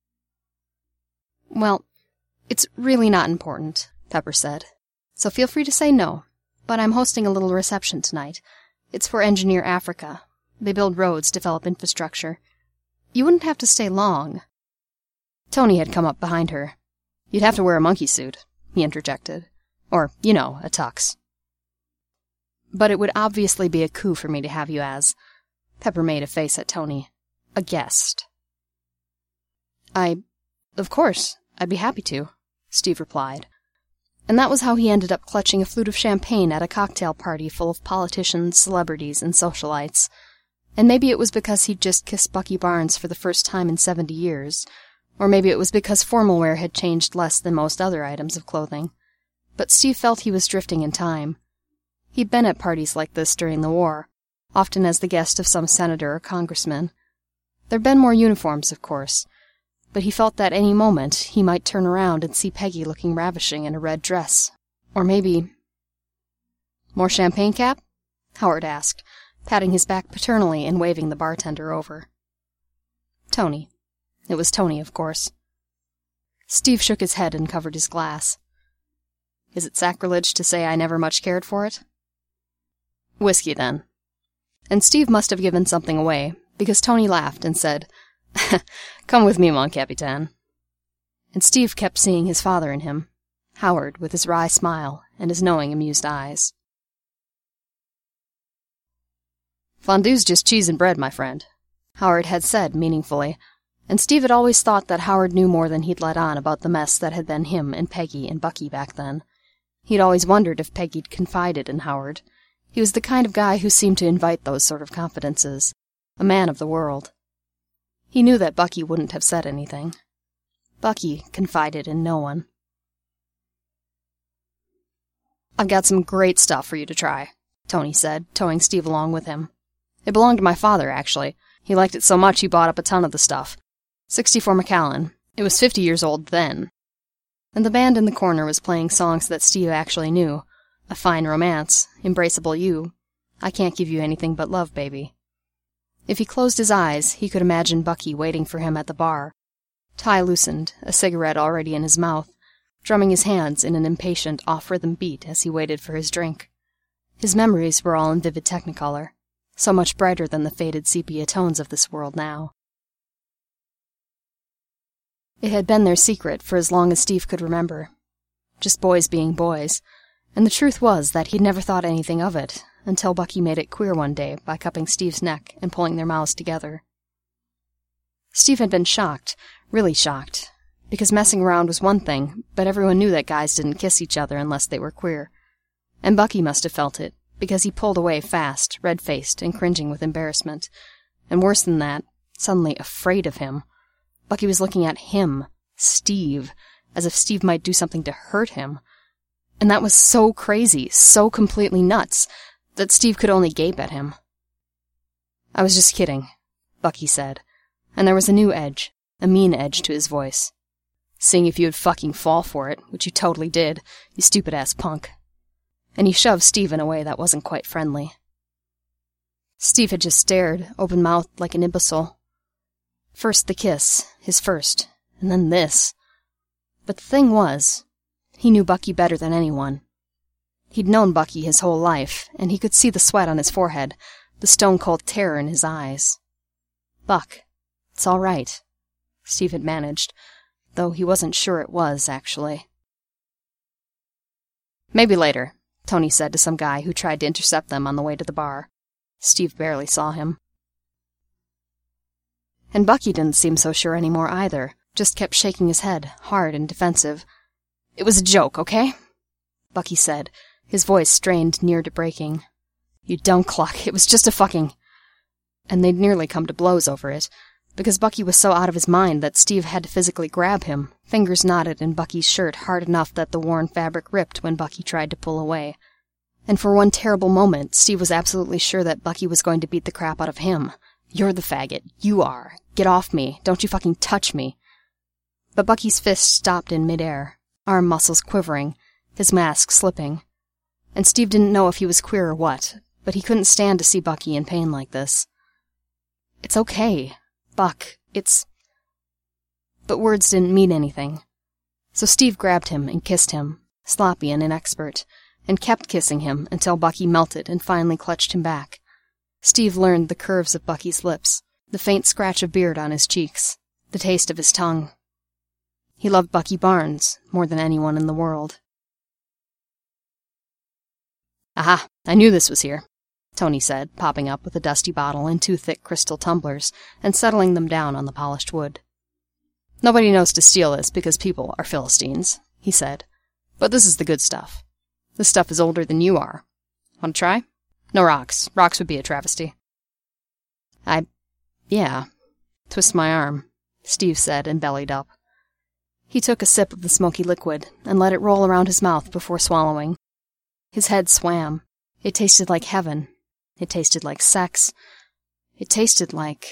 "Well, it's really not important," Pepper said. "So feel free to say no. But I'm hosting a little reception tonight. It's for Engineer Africa. They build roads, develop infrastructure. You wouldn't have to stay long." Tony had come up behind her. "You'd have to wear a monkey suit," he interjected. "Or, you know, a tux." "But it would obviously be a coup for me to have you as—" Pepper made a face at Tony. "A guest." I... of course, I'd be happy to," Steve replied. And that was how he ended up clutching a flute of champagne at a cocktail party full of politicians, celebrities, and socialites. And maybe it was because he'd just kissed Bucky Barnes for the first time in seventy years, or maybe it was because formal wear had changed less than most other items of clothing. But Steve felt he was drifting in time. He'd been at parties like this during the war, often as the guest of some senator or congressman. There'd been more uniforms, of course, but he felt that any moment he might turn around and see Peggy looking ravishing in a red dress. Or maybe... "More champagne, Cap?" Howard asked, patting his back paternally and waving the bartender over. Tony. It was Tony, of course. Steve shook his head and covered his glass. "Is it sacrilege to say I never much cared for it?" "Whiskey, then." And Steve must have given something away, because Tony laughed and said, "Come with me, mon capitaine." and Steve kept seeing his father in him, Howard with his wry smile and his knowing, amused eyes. "Fondue's just cheese and bread, my friend," Howard had said meaningfully, and Steve had always thought that Howard knew more than he'd let on about the mess that had been him and Peggy and Bucky back then. He'd always wondered if Peggy'd confided in Howard. He was the kind of guy who seemed to invite those sort of confidences, a man of the world. He knew that Bucky wouldn't have said anything. Bucky confided in no one. "I've got some great stuff for you to try," Tony said, towing Steve along with him. "It belonged to my father, actually. He liked it so much he bought up a ton of the stuff. sixty-four Macallan. It was fifty years old then." And the band in the corner was playing songs that Steve actually knew. A Fine Romance, Embraceable You, I Can't Give You Anything But Love, Baby. If he closed his eyes, he could imagine Bucky waiting for him at the bar, tie loosened, a cigarette already in his mouth, drumming his hands in an impatient, off-rhythm beat as he waited for his drink. His memories were all in vivid technicolor, so much brighter than the faded sepia tones of this world now. It had been their secret for as long as Steve could remember. Just boys being boys, and the truth was that he'd never thought anything of it, until Bucky made it queer one day by cupping Steve's neck and pulling their mouths together. Steve had been shocked, really shocked, because messing around was one thing, but everyone knew that guys didn't kiss each other unless they were queer. And Bucky must have felt it, because he pulled away fast, red-faced and cringing with embarrassment. And worse than that, suddenly afraid of him. Bucky was looking at him, Steve, as if Steve might do something to hurt him. And that was so crazy, so completely nuts, that Steve could only gape at him. "I was just kidding," Bucky said, and there was a new edge, a mean edge to his voice. "Seeing if you'd fucking fall for it, which you totally did, you stupid-ass punk." And he shoved Steve in a way that wasn't quite friendly. Steve had just stared, open-mouthed like an imbecile. First the kiss, his first, and then this. But the thing was, he knew Bucky better than anyone. He'd known Bucky his whole life, and he could see the sweat on his forehead, the stone-cold terror in his eyes. "Buck, it's all right," Steve had managed, though he wasn't sure it was, actually. "Maybe later," Tony said to some guy who tried to intercept them on the way to the bar. Steve barely saw him. And Bucky didn't seem so sure anymore either, just kept shaking his head, hard and defensive. "It was a joke, okay?" Bucky said, his voice strained near to breaking. "You dumb cluck, it was just a fucking—" And they'd nearly come to blows over it, because Bucky was so out of his mind that Steve had to physically grab him, fingers knotted in Bucky's shirt hard enough that the worn fabric ripped when Bucky tried to pull away. And for one terrible moment, Steve was absolutely sure that Bucky was going to beat the crap out of him. "You're the faggot. You are. Get off me. Don't you fucking touch me." But Bucky's fist stopped in midair, arm muscles quivering, his mask slipping. And Steve didn't know if he was queer or what, but he couldn't stand to see Bucky in pain like this. "It's okay, Buck, it's—" But words didn't mean anything. So Steve grabbed him and kissed him, sloppy and inexpert, and kept kissing him until Bucky melted and finally clutched him back. Steve learned the curves of Bucky's lips, the faint scratch of beard on his cheeks, the taste of his tongue. He loved Bucky Barnes more than anyone in the world. "Aha, I knew this was here," Tony said, popping up with a dusty bottle and two thick crystal tumblers and settling them down on the polished wood. "Nobody knows to steal this because people are Philistines," he said. "But this is the good stuff. This stuff is older than you are. Want to try? No rocks. Rocks would be a travesty." I... yeah. Twist my arm," Steve said and bellied up. He took a sip of the smoky liquid and let it roll around his mouth before swallowing. His head swam. It tasted like heaven. It tasted like sex. It tasted like...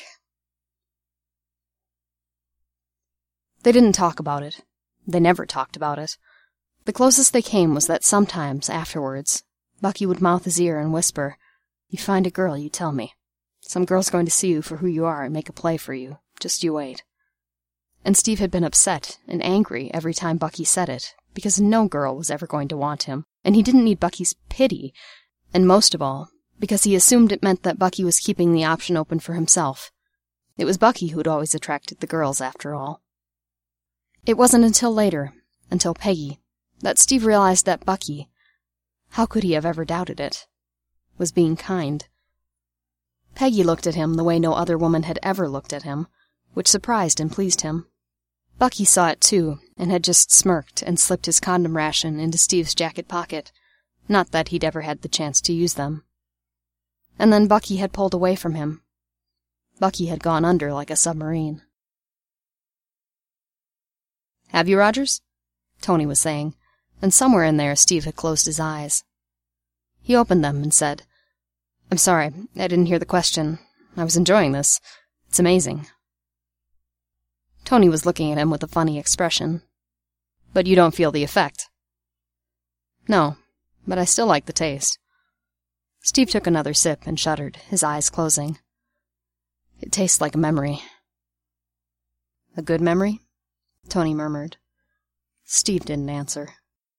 They didn't talk about it. They never talked about it. The closest they came was that sometimes, afterwards, Bucky would mouth his ear and whisper, "You find a girl, you tell me. Some girl's going to see you for who you are and make a play for you. Just you wait." And Steve had been upset and angry every time Bucky said it, because no girl was ever going to want him, and he didn't need Bucky's pity, and most of all, because he assumed it meant that Bucky was keeping the option open for himself. It was Bucky who'd always attracted the girls, after all. It wasn't until later, until Peggy, that Steve realized that Bucky, how could he have ever doubted it, was being kind. Peggy looked at him the way no other woman had ever looked at him, which surprised and pleased him. Bucky saw it too, and had just smirked and slipped his condom ration into Steve's jacket pocket, not that he'd ever had the chance to use them. And then Bucky had pulled away from him. Bucky had gone under like a submarine. "Have you, Rogers?" Tony was saying, and somewhere in there Steve had closed his eyes. He opened them and said, "I'm sorry, I didn't hear the question. I was enjoying this. It's amazing." Tony was looking at him with a funny expression. "But you don't feel the effect?" "No, but I still like the taste." Steve took another sip and shuddered, his eyes closing. "It tastes like a memory." "A good memory?" Tony murmured. Steve didn't answer.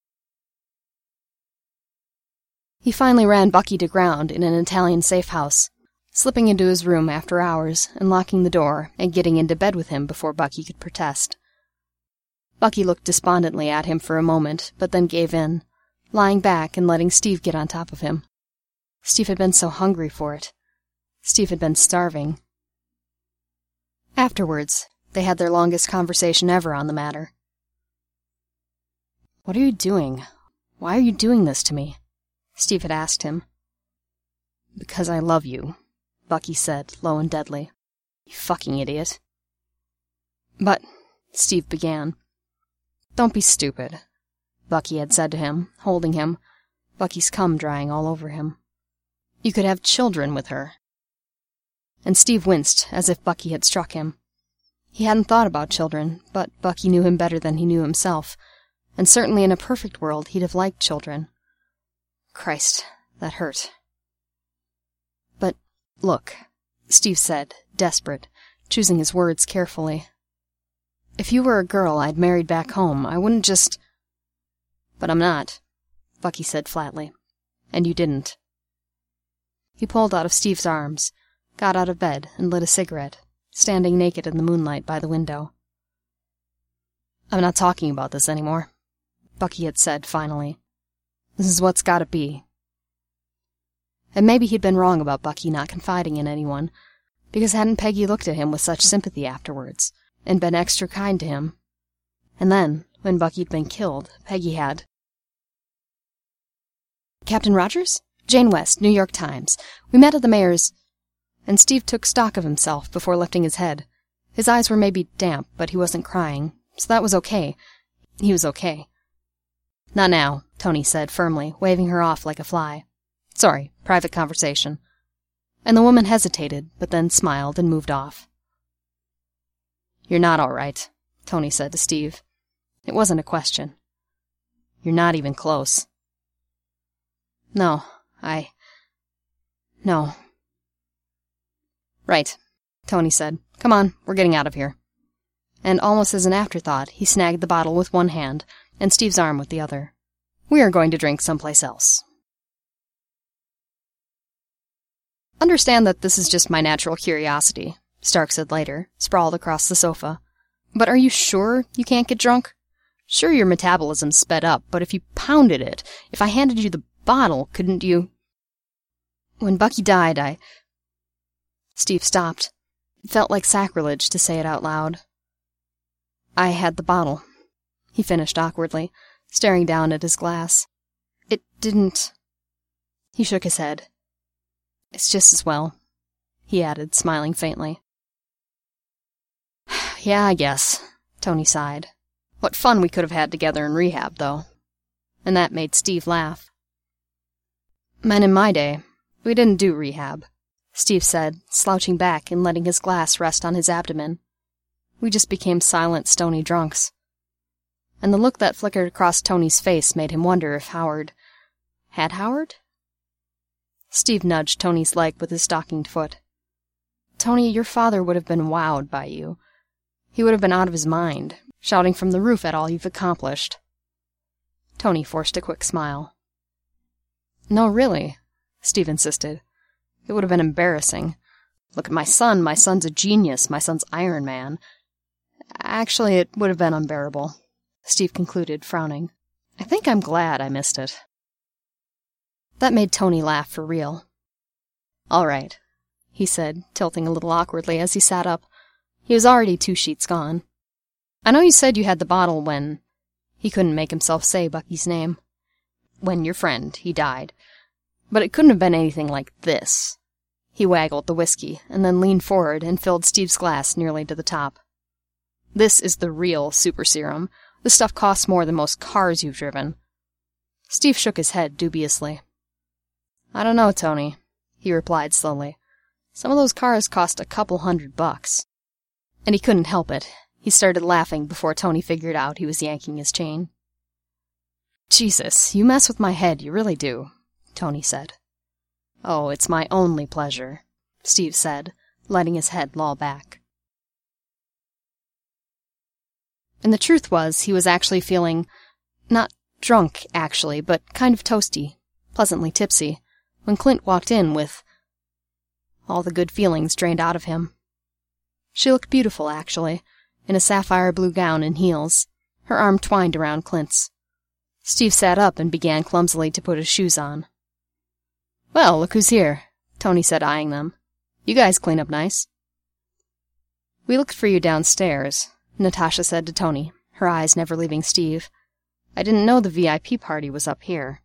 He finally ran Bucky to ground in an Italian safe house, slipping into his room after hours and locking the door and getting into bed with him before Bucky could protest. Bucky looked despondently at him for a moment, but then gave in, lying back and letting Steve get on top of him. Steve had been so hungry for it. Steve had been starving. Afterwards, they had their longest conversation ever on the matter. "What are you doing? Why are you doing this to me?" Steve had asked him. "Because I love you," Bucky said, low and deadly. "You fucking idiot." "But," Steve began. "Don't be stupid," Bucky had said to him, holding him, Bucky's cum drying all over him. "You could have children with her." And Steve winced, as if Bucky had struck him. He hadn't thought about children, but Bucky knew him better than he knew himself, and certainly in a perfect world he'd have liked children. Christ, that hurt. "But, look," Steve said, desperate, choosing his words carefully. "If you were a girl I'd married back home, I wouldn't just—" "But I'm not," Bucky said flatly. "And you didn't." He pulled out of Steve's arms, got out of bed, and lit a cigarette, standing naked in the moonlight by the window. "I'm not talking about this anymore," Bucky had said finally. "This is what's gotta be." And maybe he'd been wrong about Bucky not confiding in anyone, because hadn't Peggy looked at him with such sympathy afterwards, and been extra kind to him? And then, when Bucky'd been killed, Peggy had. "Captain Rogers? Jane West, New York Times. We met at the mayor's—" And Steve took stock of himself before lifting his head. His eyes were maybe damp, but he wasn't crying, so that was okay. He was okay. "Not now," Tony said firmly, waving her off like a fly. "Sorry, private conversation." And the woman hesitated, but then smiled and moved off. "You're not all right," Tony said to Steve. It wasn't a question. "You're not even close." "No, I... no." "Right," Tony said. "Come on, we're getting out of here." And almost as an afterthought, he snagged the bottle with one hand and Steve's arm with the other. "We are going to drink someplace else." "Understand that this is just my natural curiosity," Stark said later, sprawled across the sofa. "But are you sure you can't get drunk? Sure, your metabolism's sped up, but if you pounded it, if I handed you the bottle, couldn't you—" "When Bucky died, I—" Steve stopped. It felt like sacrilege to say it out loud. "I had the bottle," he finished awkwardly, staring down at his glass. "It didn't—" He shook his head. "It's just as well," he added, smiling faintly. "Yeah, I guess," Tony sighed. "What fun we could have had together in rehab, though." And that made Steve laugh. "Men in my day, we didn't do rehab," Steve said, slouching back and letting his glass rest on his abdomen. "We just became silent, stony drunks." And the look that flickered across Tony's face made him wonder if Howard... Had Howard? Steve nudged Tony's leg with his stockinged foot. "Tony, your father would have been wowed by you. He would have been out of his mind, shouting from the roof at all you've accomplished." Tony forced a quick smile. "No, really," Steve insisted. "It would have been embarrassing. Look at my son. My son's a genius. My son's Iron Man. Actually, it would have been unbearable, Steve concluded, frowning. I think I'm glad I missed it. That made Tony laugh for real. All right, he said, tilting a little awkwardly as he sat up. He was already two sheets gone. I know you said you had the bottle when... He couldn't make himself say Bucky's name. When your friend, he died. But it couldn't have been anything like this. He waggled the whiskey, and then leaned forward and filled Steve's glass nearly to the top. This is the real super serum. This stuff costs more than most cars you've driven. Steve shook his head dubiously. I don't know, Tony, he replied slowly. Some of those cars cost a couple hundred bucks. And he couldn't help it. He started laughing before Tony figured out he was yanking his chain. Jesus, you mess with my head, you really do, Tony said. Oh, it's my only pleasure, Steve said, letting his head loll back. And the truth was, he was actually feeling, not drunk, actually, but kind of toasty, pleasantly tipsy, when Clint walked in with all the good feelings drained out of him. She looked beautiful, actually, in a sapphire blue gown and heels, her arm twined around Clint's. Steve sat up and began clumsily to put his shoes on. Well, look who's here, Tony said, eyeing them. You guys clean up nice. We looked for you downstairs, Natasha said to Tony, her eyes never leaving Steve. I didn't know the V I P party was up here.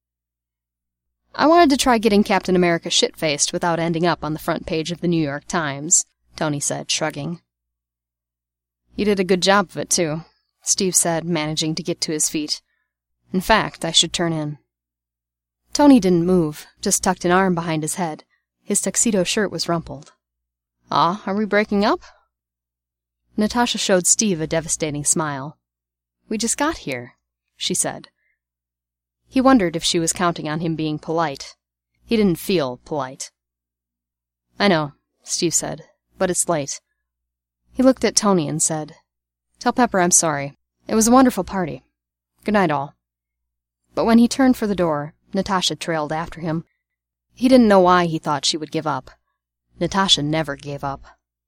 I wanted to try getting Captain America shit-faced without ending up on the front page of the New York Times, Tony said, shrugging. You did a good job of it, too, Steve said, managing to get to his feet. In fact, I should turn in. Tony didn't move, just tucked an arm behind his head. His tuxedo shirt was rumpled. Ah, are we breaking up? Natasha showed Steve a devastating smile. We just got here, she said. He wondered if she was counting on him being polite. He didn't feel polite. I know, Steve said, but it's late. He looked at Tony and said, Tell Pepper I'm sorry. It was a wonderful party. Good night, all. But when he turned for the door, Natasha trailed after him. He didn't know why he thought she would give up. Natasha never gave up.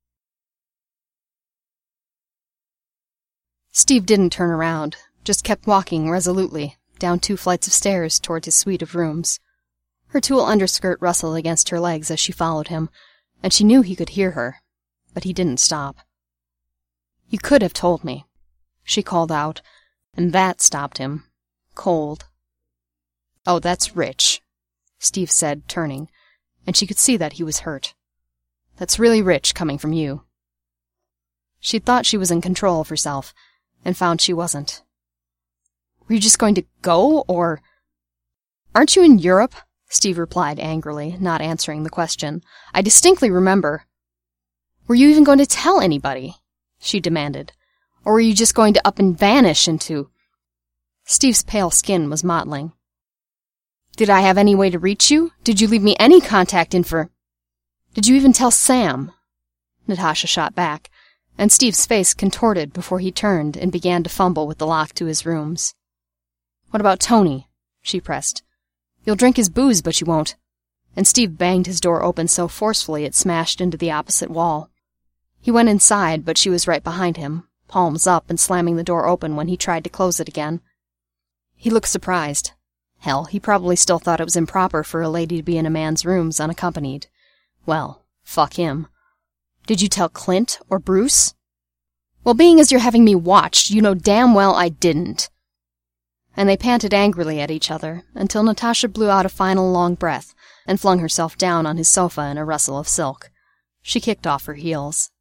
Steve didn't turn around, just kept walking resolutely down two flights of stairs toward his suite of rooms. Her tulle underskirt rustled against her legs as she followed him, and she knew he could hear her, but he didn't stop. You could have told me, she called out, and that stopped him, cold. Oh, that's rich, Steve said, turning, and she could see that he was hurt. That's really rich coming from you. She'd thought she was in control of herself, and found she wasn't. Were you just going to go, or... Aren't you in Europe? Steve replied angrily, not answering the question. I distinctly remember. Were you even going to tell anybody? She demanded. Or were you just going to up and vanish into... Steve's pale skin was mottling. Did I have any way to reach you? Did you leave me any contact info? Did you even tell Sam? Natasha shot back, and Steve's face contorted before he turned and began to fumble with the lock to his rooms. What about Tony? She pressed. You'll drink his booze, but you won't. And Steve banged his door open so forcefully it smashed into the opposite wall. He went inside, but she was right behind him, palms up and slamming the door open when he tried to close it again. He looked surprised. Hell, he probably still thought it was improper for a lady to be in a man's rooms unaccompanied. Well, fuck him. Did you tell Clint or Bruce? Well, being as you're having me watched, you know damn well I didn't. And they panted angrily at each other, until Natasha blew out a final long breath and flung herself down on his sofa in a rustle of silk. She kicked off her heels.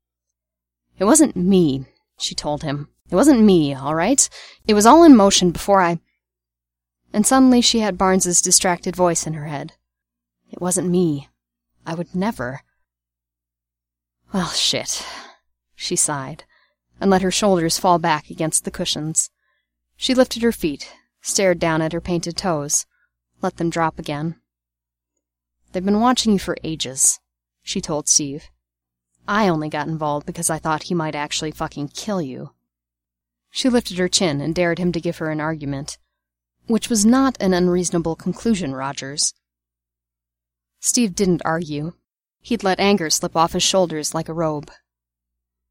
It wasn't me, she told him. It wasn't me, all right? It was all in motion before I... And suddenly she had Barnes's distracted voice in her head. It wasn't me. I would never... Well, shit, she sighed, and let her shoulders fall back against the cushions. She lifted her feet, stared down at her painted toes, let them drop again. They've been watching you for ages, she told Steve. I only got involved because I thought he might actually fucking kill you. She lifted her chin and dared him to give her an argument, which was not an unreasonable conclusion, Rogers. Steve didn't argue. He'd let anger slip off his shoulders like a robe.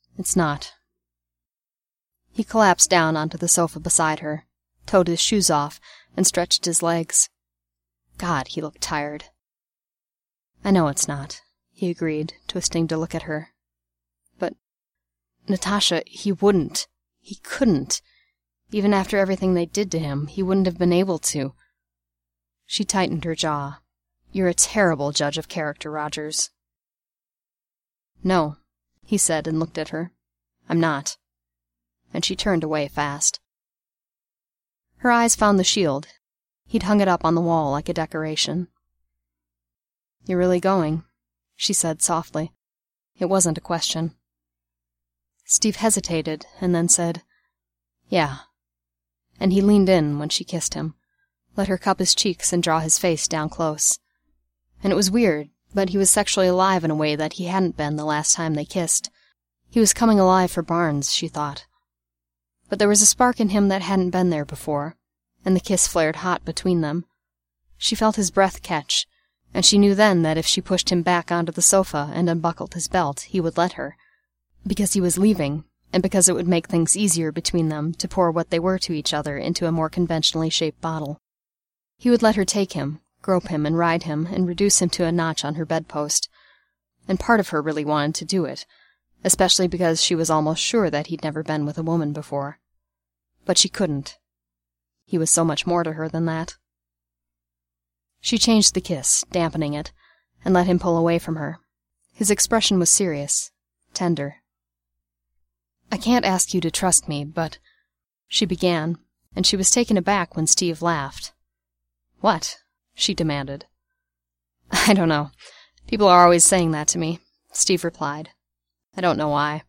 It's not. He collapsed down onto the sofa beside her, toed his shoes off, and stretched his legs. God, he looked tired. I know it's not, he agreed, twisting to look at her. But, Natasha, he wouldn't. He couldn't. Even after everything they did to him, he wouldn't have been able to. She tightened her jaw. You're a terrible judge of character, Rogers. No, he said and looked at her. I'm not. And she turned away fast. Her eyes found the shield. He'd hung it up on the wall like a decoration. You're really going, she said softly. It wasn't a question. Steve hesitated and then said, Yeah. And he leaned in when she kissed him, let her cup his cheeks and draw his face down close. And it was weird, but he was sexually alive in a way that he hadn't been the last time they kissed. He was coming alive for Barnes, she thought. But there was a spark in him that hadn't been there before, and the kiss flared hot between them. She felt his breath catch, and she knew then that if she pushed him back onto the sofa and unbuckled his belt, he would let her. Because he was leaving, and because it would make things easier between them to pour what they were to each other into a more conventionally shaped bottle. He would let her take him, grope him and ride him, and reduce him to a notch on her bedpost. And part of her really wanted to do it, especially because she was almost sure that he'd never been with a woman before. But she couldn't. He was so much more to her than that. She changed the kiss, dampening it, and let him pull away from her. His expression was serious, tender. I can't ask you to trust me, but... She began, and she was taken aback when Steve laughed. What? She demanded. I don't know. People are always saying that to me, Steve replied. I don't know why.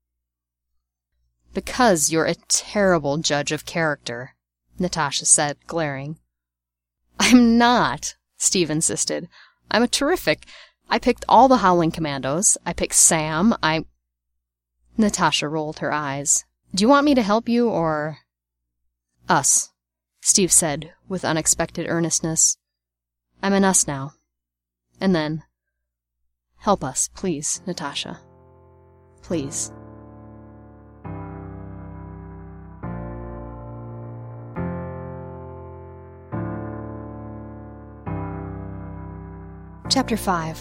Because you're a terrible judge of character, Natasha said, glaring. I'm not, Steve insisted. I'm a terrific. I picked all the Howling Commandos. I picked Sam. I... Natasha rolled her eyes. Do you want me to help you, or... Us, Steve said, with unexpected earnestness. I'm an us now. And then... Help us, please, Natasha. Please. Chapter five.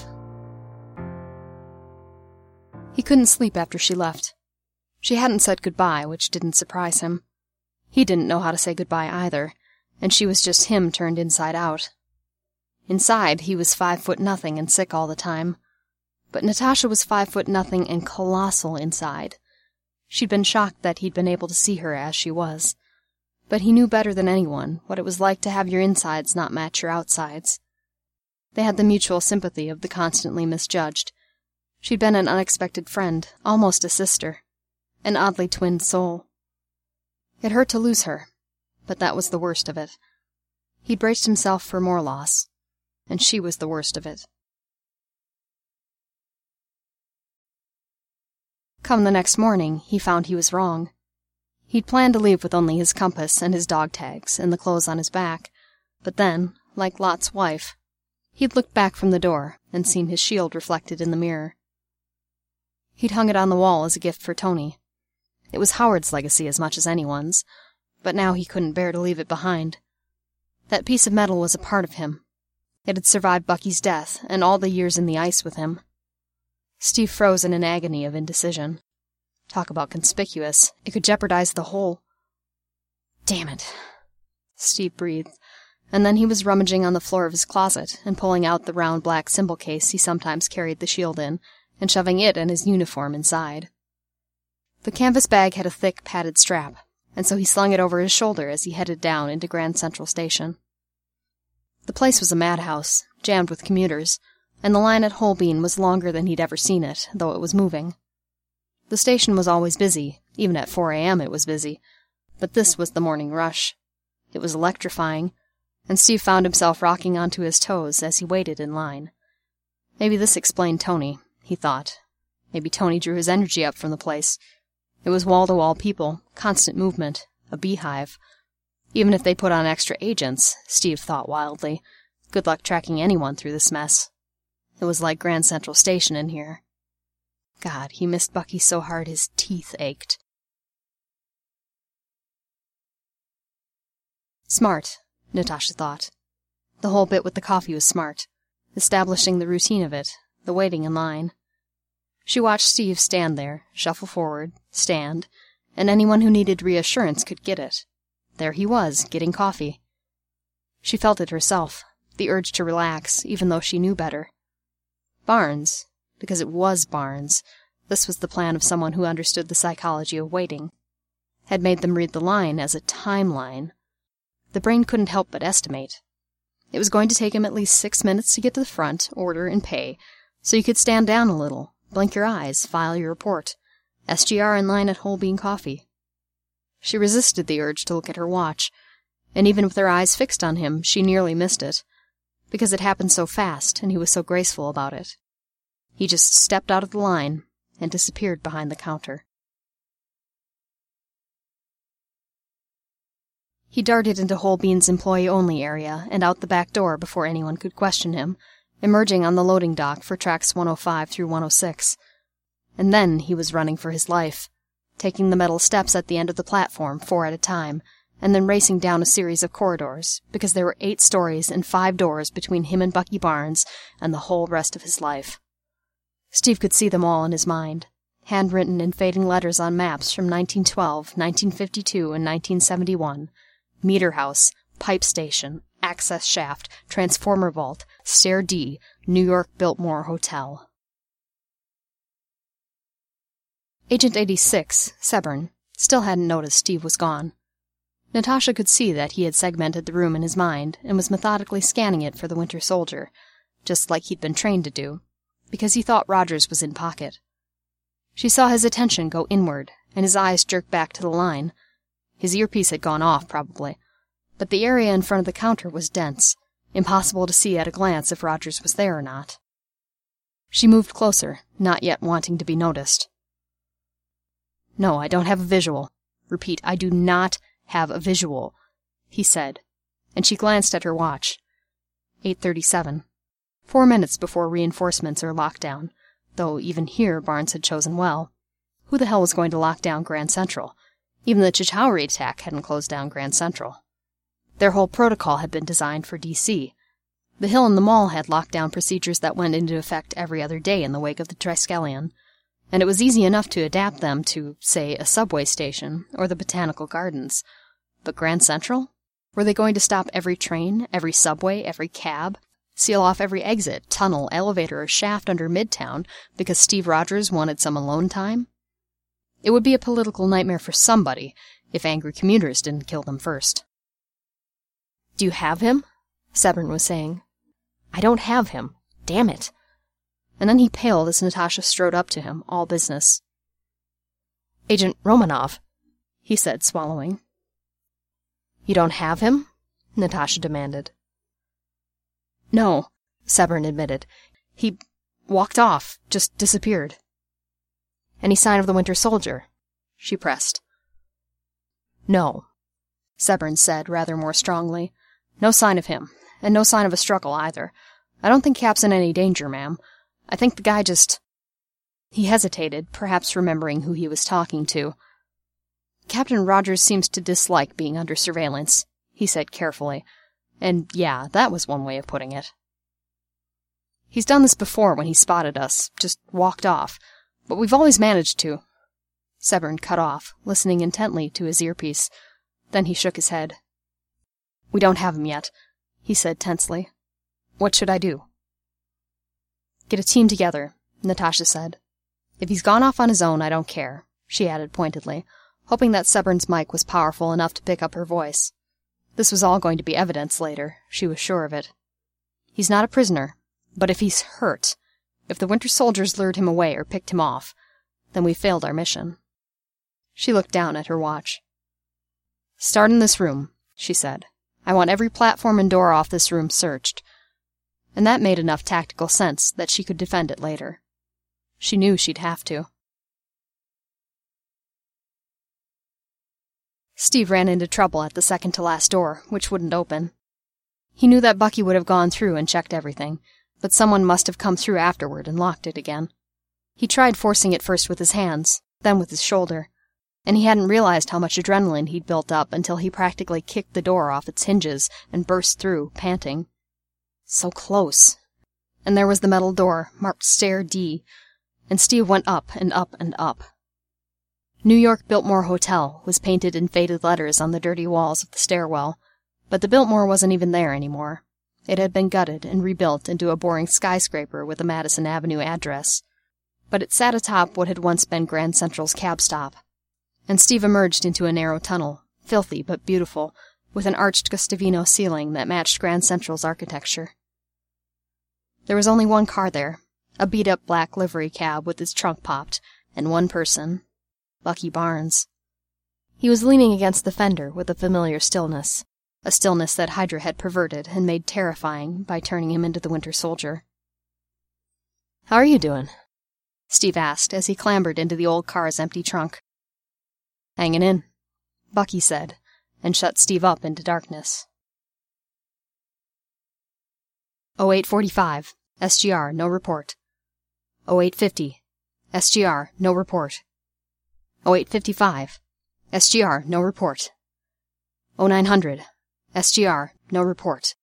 He couldn't sleep after she left. She hadn't said goodbye, which didn't surprise him. He didn't know how to say goodbye either, and she was just him turned inside out. Inside, he was five foot nothing and sick all the time. But Natasha was five foot nothing and colossal inside. She'd been shocked that he'd been able to see her as she was. But he knew better than anyone what it was like to have your insides not match your outsides. They had the mutual sympathy of the constantly misjudged. She'd been an unexpected friend, almost a sister, an oddly twinned soul. It hurt to lose her, but that was the worst of it. He'd braced himself for more loss, and she was the worst of it. Come the next morning, he found he was wrong. He'd planned to leave with only his compass and his dog tags and the clothes on his back, but then, like Lot's wife, he'd looked back from the door and seen his shield reflected in the mirror. He'd hung it on the wall as a gift for Tony. It was Howard's legacy as much as anyone's, but now he couldn't bear to leave it behind. That piece of metal was a part of him. It had survived Bucky's death and all the years in the ice with him. Steve froze in an agony of indecision. Talk about conspicuous. It could jeopardize the whole... Damn it, Steve breathed, and then he was rummaging on the floor of his closet and pulling out the round black symbol case he sometimes carried the shield in, and shoving it and his uniform inside. The canvas bag had a thick, padded strap, and so he slung it over his shoulder as he headed down into Grand Central Station. The place was a madhouse, jammed with commuters, and the line at Holbein was longer than he'd ever seen it, though it was moving. The station was always busy, even at four a.m. it was busy, but this was the morning rush. It was electrifying, and Steve found himself rocking onto his toes as he waited in line. Maybe this explained Tony, he thought. Maybe Tony drew his energy up from the place. It was wall-to-wall people, constant movement, a beehive. Even if they put on extra agents, Steve thought wildly, good luck tracking anyone through this mess. It was like Grand Central Station in here. God, he missed Bucky so hard his teeth ached. Smart, Natasha thought. The whole bit with the coffee was smart. Establishing the routine of it, the waiting in line. She watched Steve stand there, shuffle forward, stand, and anyone who needed reassurance could get it. There he was, getting coffee. She felt it herself, the urge to relax, even though she knew better. Barnes, because it was Barnes, this was the plan of someone who understood the psychology of waiting, had made them read the line as a timeline. The brain couldn't help but estimate. It was going to take him at least six minutes to get to the front, order, and pay, so you could stand down a little, blink your eyes, file your report. S G R in line at Whole Bean Coffee. She resisted the urge to look at her watch, and even with her eyes fixed on him, she nearly missed it, because it happened so fast, and he was so graceful about it. He just stepped out of the line and disappeared behind the counter. He darted into Whole Bean's employee-only area and out the back door before anyone could question him, emerging on the loading dock for tracks one oh five through one oh six. And then he was running for his life, taking the metal steps at the end of the platform, four at a time, and then racing down a series of corridors, because there were eight stories and five doors between him and Bucky Barnes and the whole rest of his life. Steve could see them all in his mind, handwritten in fading letters on maps from nineteen twelve, nineteen fifty-two, and nineteen seventy-one. Meter house, pipe station, access shaft, transformer vault, stair D, New York Biltmore Hotel. Agent eighty-six, Severn, still hadn't noticed Steve was gone. Natasha could see that he had segmented the room in his mind and was methodically scanning it for the Winter Soldier, just like he'd been trained to do, because he thought Rogers was in pocket. She saw his attention go inward, and his eyes jerk back to the line. His earpiece had gone off, probably, but the area in front of the counter was dense, impossible to see at a glance if Rogers was there or not. She moved closer, not yet wanting to be noticed. "No, I don't have a visual. Repeat, I do not have a visual," he said, and she glanced at her watch. eight thirty-seven. Four minutes before reinforcements or lockdown, though even here Barnes had chosen well. Who the hell was going to lock down Grand Central? Even the Chitauri attack hadn't closed down Grand Central. Their whole protocol had been designed for D C. The Hill and the Mall had lockdown procedures that went into effect every other day in the wake of the Triskelion, and it was easy enough to adapt them to, say, a subway station or the Botanical Gardens. But Grand Central? Were they going to stop every train, every subway, every cab, seal off every exit, tunnel, elevator, or shaft under Midtown because Steve Rogers wanted some alone time? It would be a political nightmare for somebody if angry commuters didn't kill them first. "Do you have him?" Severn was saying. "I don't have him. Damn it." And then he paled as Natasha strode up to him, all business. "Agent Romanov," he said, swallowing. "You don't have him?" Natasha demanded. "No," Severn admitted. "He walked off, just disappeared." "Any sign of the Winter Soldier?" she pressed. "No," Severn said, rather more strongly. "No sign of him, and no sign of a struggle, either. I don't think Cap's in any danger, ma'am. I think the guy just—" He hesitated, perhaps remembering who he was talking to. "Captain Rogers seems to dislike being under surveillance," he said carefully. And yeah, that was one way of putting it. "He's done this before when he spotted us, just walked off. But we've always managed to—" Severn cut off, listening intently to his earpiece. Then he shook his head. "We don't have him yet," he said tensely. "What should I do?" "Get a team together," Natasha said. "If he's gone off on his own, I don't care," she added pointedly, hoping that Severn's mic was powerful enough to pick up her voice. This was all going to be evidence later, she was sure of it. "He's not a prisoner, but if he's hurt, if the Winter Soldiers lured him away or picked him off, then we failed our mission." She looked down at her watch. "Start in this room," she said. "I want every platform and door off this room searched." And that made enough tactical sense that she could defend it later. She knew she'd have to. Steve ran into trouble at the second-to-last door, which wouldn't open. He knew that Bucky would have gone through and checked everything, but someone must have come through afterward and locked it again. He tried forcing it first with his hands, then with his shoulder, and he hadn't realized how much adrenaline he'd built up until he practically kicked the door off its hinges and burst through, panting. So close. And there was the metal door, marked Stair D, and Steve went up and up and up. New York Biltmore Hotel was painted in faded letters on the dirty walls of the stairwell, but the Biltmore wasn't even there anymore. It had been gutted and rebuilt into a boring skyscraper with a Madison Avenue address. But it sat atop what had once been Grand Central's cab stop, and Steve emerged into a narrow tunnel, filthy but beautiful, with an arched Gustavino ceiling that matched Grand Central's architecture. There was only one car there, a beat-up black livery cab with its trunk popped, and one person, Bucky Barnes. He was leaning against the fender with a familiar stillness, a stillness that Hydra had perverted and made terrifying by turning him into the Winter Soldier. "How are you doing?" Steve asked as he clambered into the old car's empty trunk. "Hanging in," Bucky said, and shut Steve up into darkness. oh eight forty-five, S G R, no report. oh eight fifty, S G R, no report. oh eight fifty-five, S G R, no report. oh nine hundred, S G R, no report.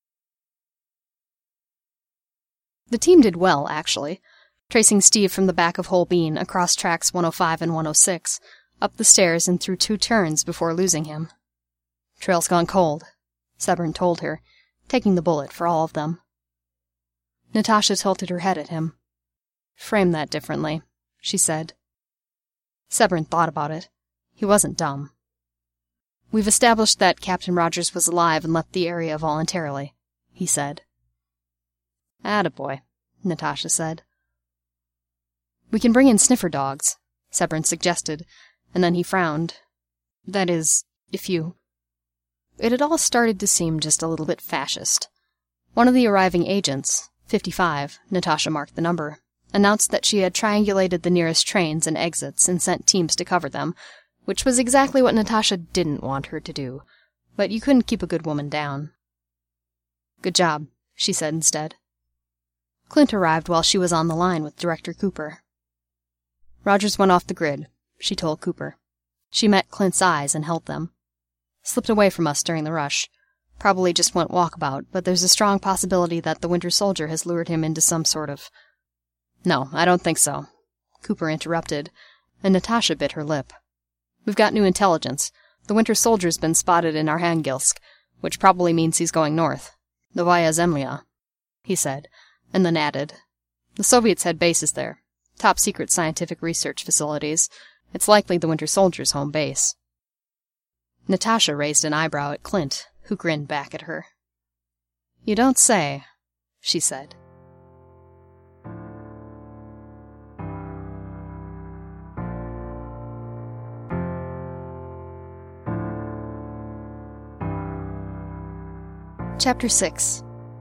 The team did well, actually, tracing Steve from the back of Holbein across tracks one oh five and one oh six, up the stairs and through two turns before losing him. "Trail's gone cold," Severn told her, taking the bullet for all of them. Natasha tilted her head at him. "Frame that differently," she said. Severn thought about it. He wasn't dumb. "We've established that Captain Rogers was alive and left the area voluntarily," he said. "Attaboy," Natasha said. "We can bring in sniffer dogs," Severn suggested, and then he frowned. "That is, if you—" It had all started to seem just a little bit fascist. One of the arriving agents, fifty-five, Natasha marked the number, announced that she had triangulated the nearest trains and exits and sent teams to cover them, which was exactly what Natasha didn't want her to do, but you couldn't keep a good woman down. "Good job," she said instead. Clint arrived while she was on the line with Director Cooper. "Rogers went off the grid," she told Cooper. She met Clint's eyes and held them. "Slipped away from us during the rush. Probably just went walkabout, but there's a strong possibility that the Winter Soldier has lured him into some sort of—" "No, I don't think so," Cooper interrupted, and Natasha bit her lip. "We've got new intelligence. The Winter Soldier's been spotted in Arkhangilsk, which probably means he's going north. Novaya Zemlya," he said, and then added, "The Soviets had bases there. Top-secret scientific research facilities. It's likely the Winter Soldier's home base." Natasha raised an eyebrow at Clint, who grinned back at her. "You don't say," she said. Chapter six.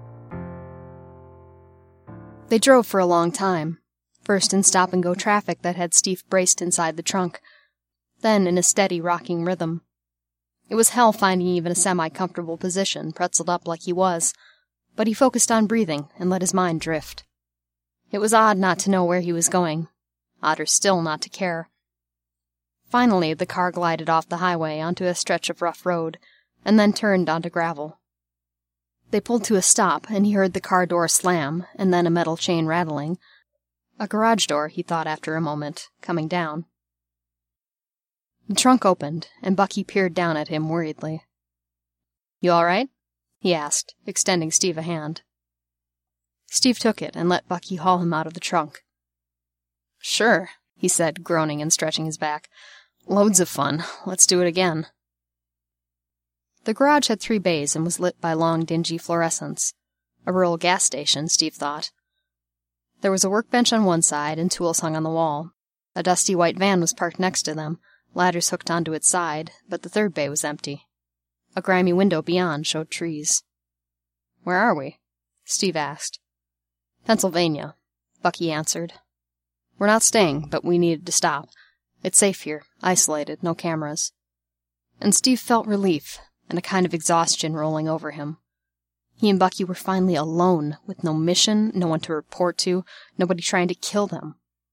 They drove for a long time, first in stop-and-go traffic that had Steve braced inside the trunk, then in a steady rocking rhythm. It was hell finding even a semi-comfortable position, pretzeled up like he was, but he focused on breathing and let his mind drift. It was odd not to know where he was going, odder still not to care. Finally, the car glided off the highway onto a stretch of rough road, and then turned onto gravel. They pulled to a stop, and he heard the car door slam, and then a metal chain rattling. A garage door, he thought after a moment, coming down. The trunk opened, and Bucky peered down at him worriedly. "You all right?" he asked, extending Steve a hand. Steve took it and let Bucky haul him out of the trunk. "Sure," he said, groaning and stretching his back. "Loads of fun. Let's do it again." The garage had three bays and was lit by long, dingy fluorescents. A rural gas station, Steve thought. There was a workbench on one side, and tools hung on the wall. A dusty white van was parked next to them, ladders hooked onto its side, but the third bay was empty. A grimy window beyond showed trees. "Where are we?" Steve asked. "Pennsylvania," Bucky answered. "We're not staying, but we needed to stop. It's safe here, isolated, no cameras." And Steve felt relief, and a kind of exhaustion rolling over him. He and Bucky were finally alone, with no mission, no one to report to, nobody trying to kill them.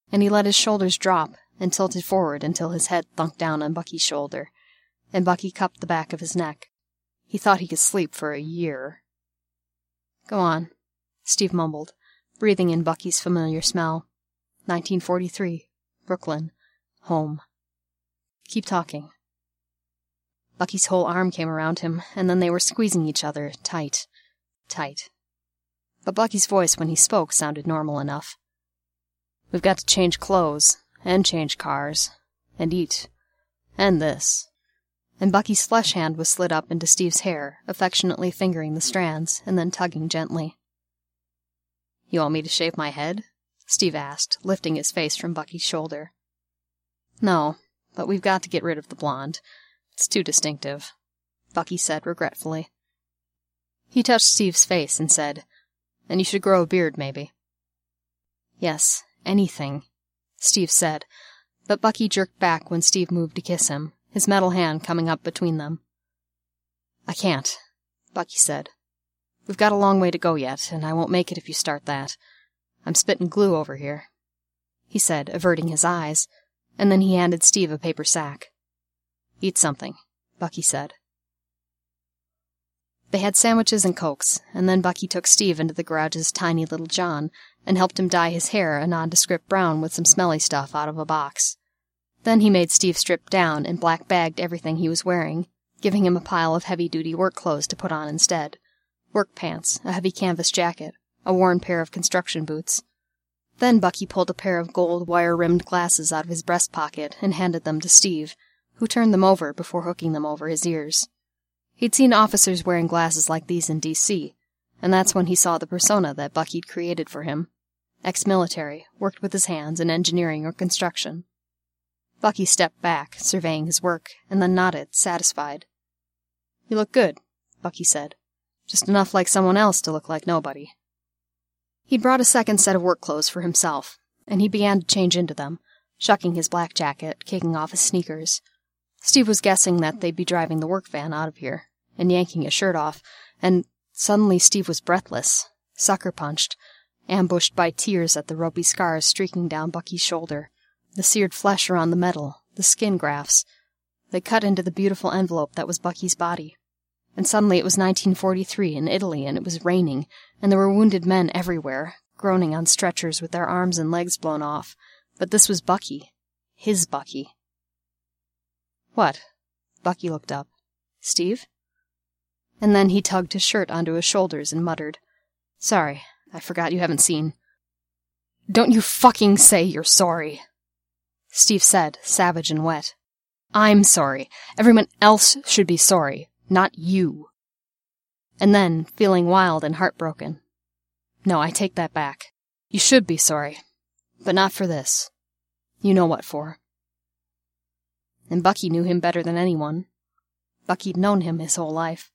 and he let his shoulders drop and tilted forward until his head thunked down on Bucky's shoulder, and Bucky cupped the back of his neck. He thought he could sleep for a year. Go on, Steve mumbled, breathing in Bucky's familiar smell. nineteen forty-three. Brooklyn. Home. Keep talking. Bucky's whole arm came around him, and then they were squeezing each other, tight, tight. But Bucky's voice when he spoke sounded normal enough. We've got to change clothes, and change cars, and eat, and this. And Bucky's flesh hand was slid up into Steve's hair, affectionately fingering the strands, and then tugging gently. You want me to shave my head? Steve asked, lifting his face from Bucky's shoulder. No, but we've got to get rid of the blonde. It's too distinctive, Bucky said regretfully. He touched Steve's face and said, And you should grow a beard, maybe. Yes, anything, Steve said, but Bucky jerked back when Steve moved to kiss him, his metal hand coming up between them. I can't, Bucky said. We've got a long way to go yet, and I won't make it if you start that. I'm spitting glue over here, he said, averting his eyes, and then he handed Steve a paper sack. Eat something, Bucky said. They had sandwiches and Cokes, and then Bucky took Steve into the garage's tiny little John and helped him dye his hair a nondescript brown with some smelly stuff out of a box. Then he made Steve strip down and black-bagged everything he was wearing, giving him a pile of heavy-duty work clothes to put on instead. Work pants, a heavy canvas jacket, a worn pair of construction boots. Then Bucky pulled a pair of gold wire-rimmed glasses out of his breast pocket and handed them to Steve, who turned them over before hooking them over his ears. He'd seen officers wearing glasses like these in D C, and that's when he saw the persona that Bucky'd created for him. Ex-military, worked with his hands in engineering or construction. Bucky stepped back, surveying his work, and then nodded, satisfied. You look good, Bucky said. Just enough like someone else to look like nobody. He'd brought a second set of work clothes for himself, and he began to change into them, shucking his black jacket, kicking off his sneakers. Steve was guessing that they'd be driving the work van out of here, and yanking his shirt off, and suddenly Steve was breathless, sucker-punched, ambushed by tears at the ropey scars streaking down Bucky's shoulder, the seared flesh around the metal, the skin grafts. They cut into the beautiful envelope that was Bucky's body. And suddenly it was nineteen forty-three in Italy, and it was raining, and there were wounded men everywhere, groaning on stretchers with their arms and legs blown off. But this was Bucky. His Bucky. What? Bucky looked up. Steve? And then he tugged his shirt onto his shoulders and muttered, Sorry, I forgot you haven't seen. Don't you fucking say you're sorry, Steve said, savage and wet. I'm sorry. Everyone else should be sorry, not you. And then, feeling wild and heartbroken. No, I take that back. You should be sorry, but not for this. You know what for. And Bucky knew him better than anyone. Bucky'd known him his whole life.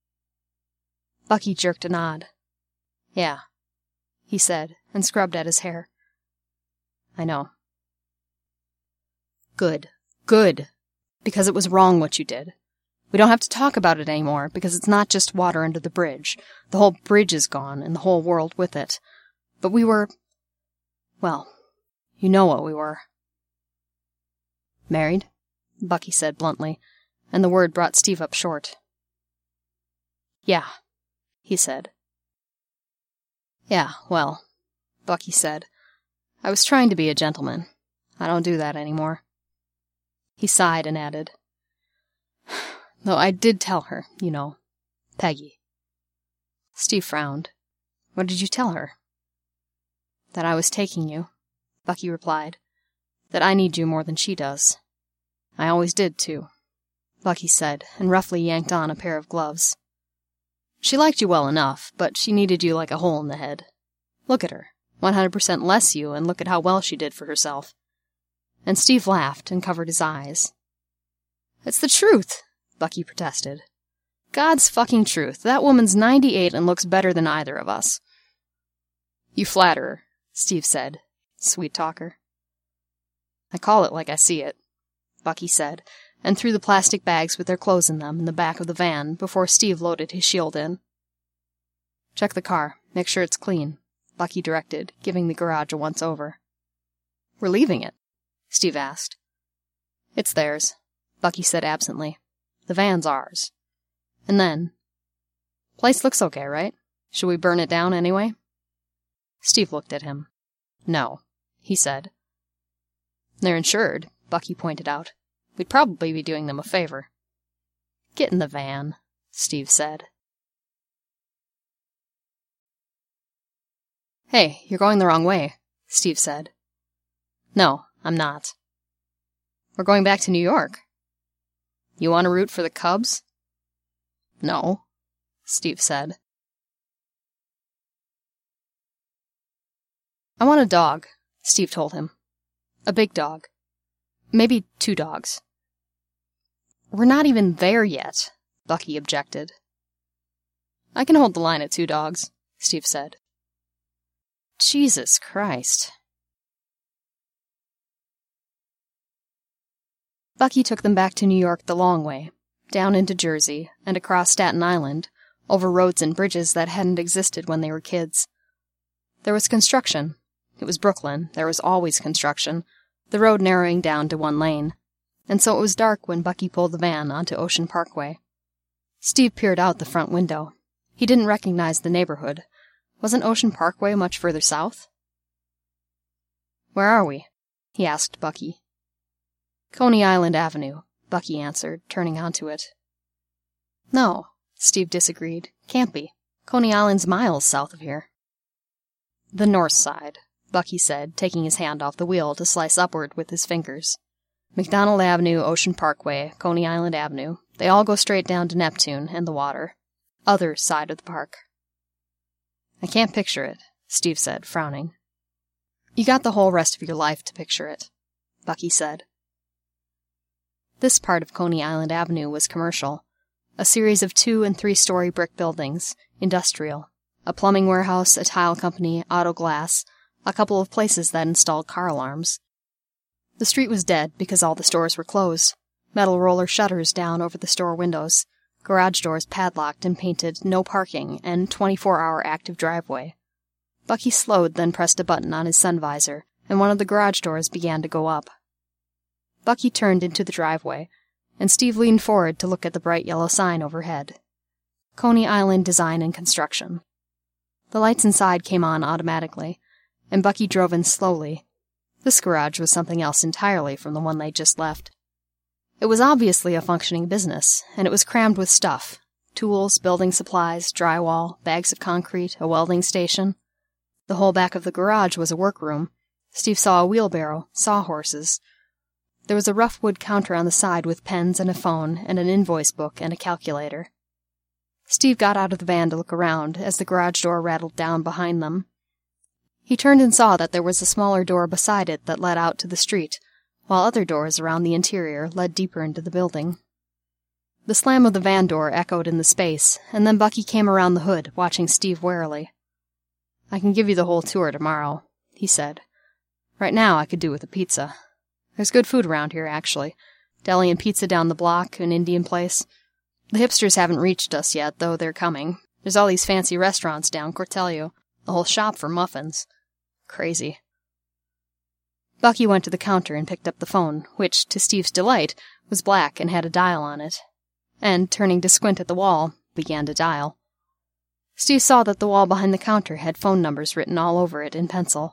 Bucky jerked a nod. Yeah, he said, and scrubbed at his hair. I know. Good. Good. Because it was wrong what you did. We don't have to talk about it anymore, because it's not just water under the bridge. The whole bridge is gone, and the whole world with it. But we were... well, you know what we were. Married? Bucky said bluntly, and the word brought Steve up short. Yeah, he said. Yeah, well, Bucky said. I was trying to be a gentleman. I don't do that anymore. He sighed and added, Though I did tell her, you know, Peggy. Steve frowned. What did you tell her? That I was taking you, Bucky replied. That I need you more than she does. I always did, too, Bucky said, and roughly yanked on a pair of gloves. She liked you well enough, but she needed you like a hole in the head. Look at her, one hundred percent less you, and look at how well she did for herself. And Steve laughed and covered his eyes. It's the truth, Bucky protested. God's fucking truth. That woman's ninety-eight and looks better than either of us. You flatter her, Steve said. Sweet talker. I call it like I see it, Bucky said, and threw the plastic bags with their clothes in them in the back of the van before Steve loaded his shield in. Check the car. Make sure it's clean, Bucky directed, giving the garage a once-over. We're leaving it? Steve asked. It's theirs, Bucky said absently. The van's ours. And then, place looks okay, right? Should we burn it down anyway? Steve looked at him. No, he said. They're insured, Bucky pointed out. We'd probably be doing them a favor. Get in the van, Steve said. Hey, you're going the wrong way, Steve said. No, I'm not. We're going back to New York. You want to root for the Cubs? No, Steve said. I want a dog, Steve told him. A big dog. Maybe two dogs. We're not even there yet, Bucky objected. I can hold the line at two dogs, Steve said. Jesus Christ. Bucky took them back to New York the long way, down into Jersey, and across Staten Island, over roads and bridges that hadn't existed when they were kids. There was construction. It was Brooklyn. There was always construction, the road narrowing down to one lane, and so it was dark when Bucky pulled the van onto Ocean Parkway. Steve peered out the front window. He didn't recognize the neighborhood. Wasn't Ocean Parkway much further south? Where are we? He asked Bucky. Coney Island Avenue, Bucky answered, turning onto it. No, Steve disagreed. Can't be. Coney Island's miles south of here. The north side, Bucky said, taking his hand off the wheel to slice upward with his fingers. McDonald Avenue, Ocean Parkway, Coney Island Avenue. They all go straight down to Neptune and the water. Other side of the park. I can't picture it, Steve said, frowning. You got the whole rest of your life to picture it, Bucky said. This part of Coney Island Avenue was commercial. A series of two- and three-story brick buildings, industrial. A plumbing warehouse, a tile company, auto glass, a couple of places that installed car alarms. The street was dead because all the stores were closed. Metal roller shutters down over the store windows. Garage doors padlocked and painted no parking and twenty-four hour active driveway. Bucky slowed, then pressed a button on his sun visor, and one of the garage doors began to go up. Bucky turned into the driveway, and Steve leaned forward to look at the bright yellow sign overhead. Coney Island Design and Construction. The lights inside came on automatically, and Bucky drove in slowly. This garage was something else entirely from the one they'd just left. It was obviously a functioning business, and it was crammed with stuff. Tools, building supplies, drywall, bags of concrete, a welding station. The whole back of the garage was a workroom. Steve saw a wheelbarrow, sawhorses. There was a rough wood counter on the side with pens and a phone and an invoice book and a calculator. Steve got out of the van to look around as the garage door rattled down behind them. He turned and saw that there was a smaller door beside it that led out to the street, while other doors around the interior led deeper into the building. The slam of the van door echoed in the space, and then Bucky came around the hood, watching Steve warily. I can give you the whole tour tomorrow, he said. Right now I could do with a pizza. There's good food around here, actually. Deli and pizza down the block, an Indian place. The hipsters haven't reached us yet, though they're coming. There's all these fancy restaurants down Cortelio. A whole shop for muffins. Crazy. Bucky went to the counter and picked up the phone, which, to Steve's delight, was black and had a dial on it. And, turning to squint at the wall, began to dial. Steve saw that the wall behind the counter had phone numbers written all over it in pencil.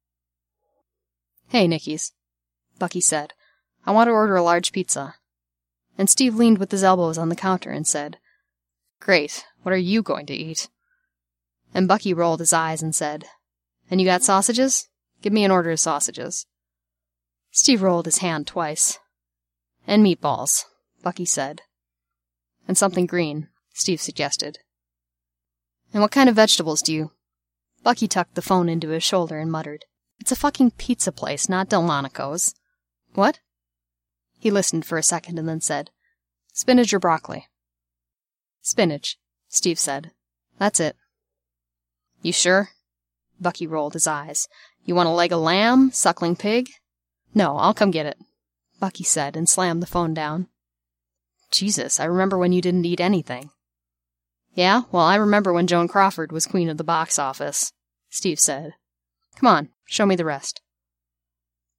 Hey, Nicky's, Bucky said. I want to order a large pizza. And Steve leaned with his elbows on the counter and said, Great, what are you going to eat? And Bucky rolled his eyes and said, And you got sausages? Give me an order of sausages. Steve rolled his hand twice. And meatballs, Bucky said. And something green, Steve suggested. And what kind of vegetables do you... Bucky tucked the phone into his shoulder and muttered, It's a fucking pizza place, not Delmonico's. What? He listened for a second and then said, Spinach or broccoli? Spinach, Steve said. That's it. You sure? Bucky rolled his eyes. You want a leg of lamb? Suckling pig? No, I'll come get it, Bucky said and slammed the phone down. Jesus, I remember when you didn't eat anything. Yeah, well, I remember when Joan Crawford was queen of the box office, Steve said. Come on, show me the rest.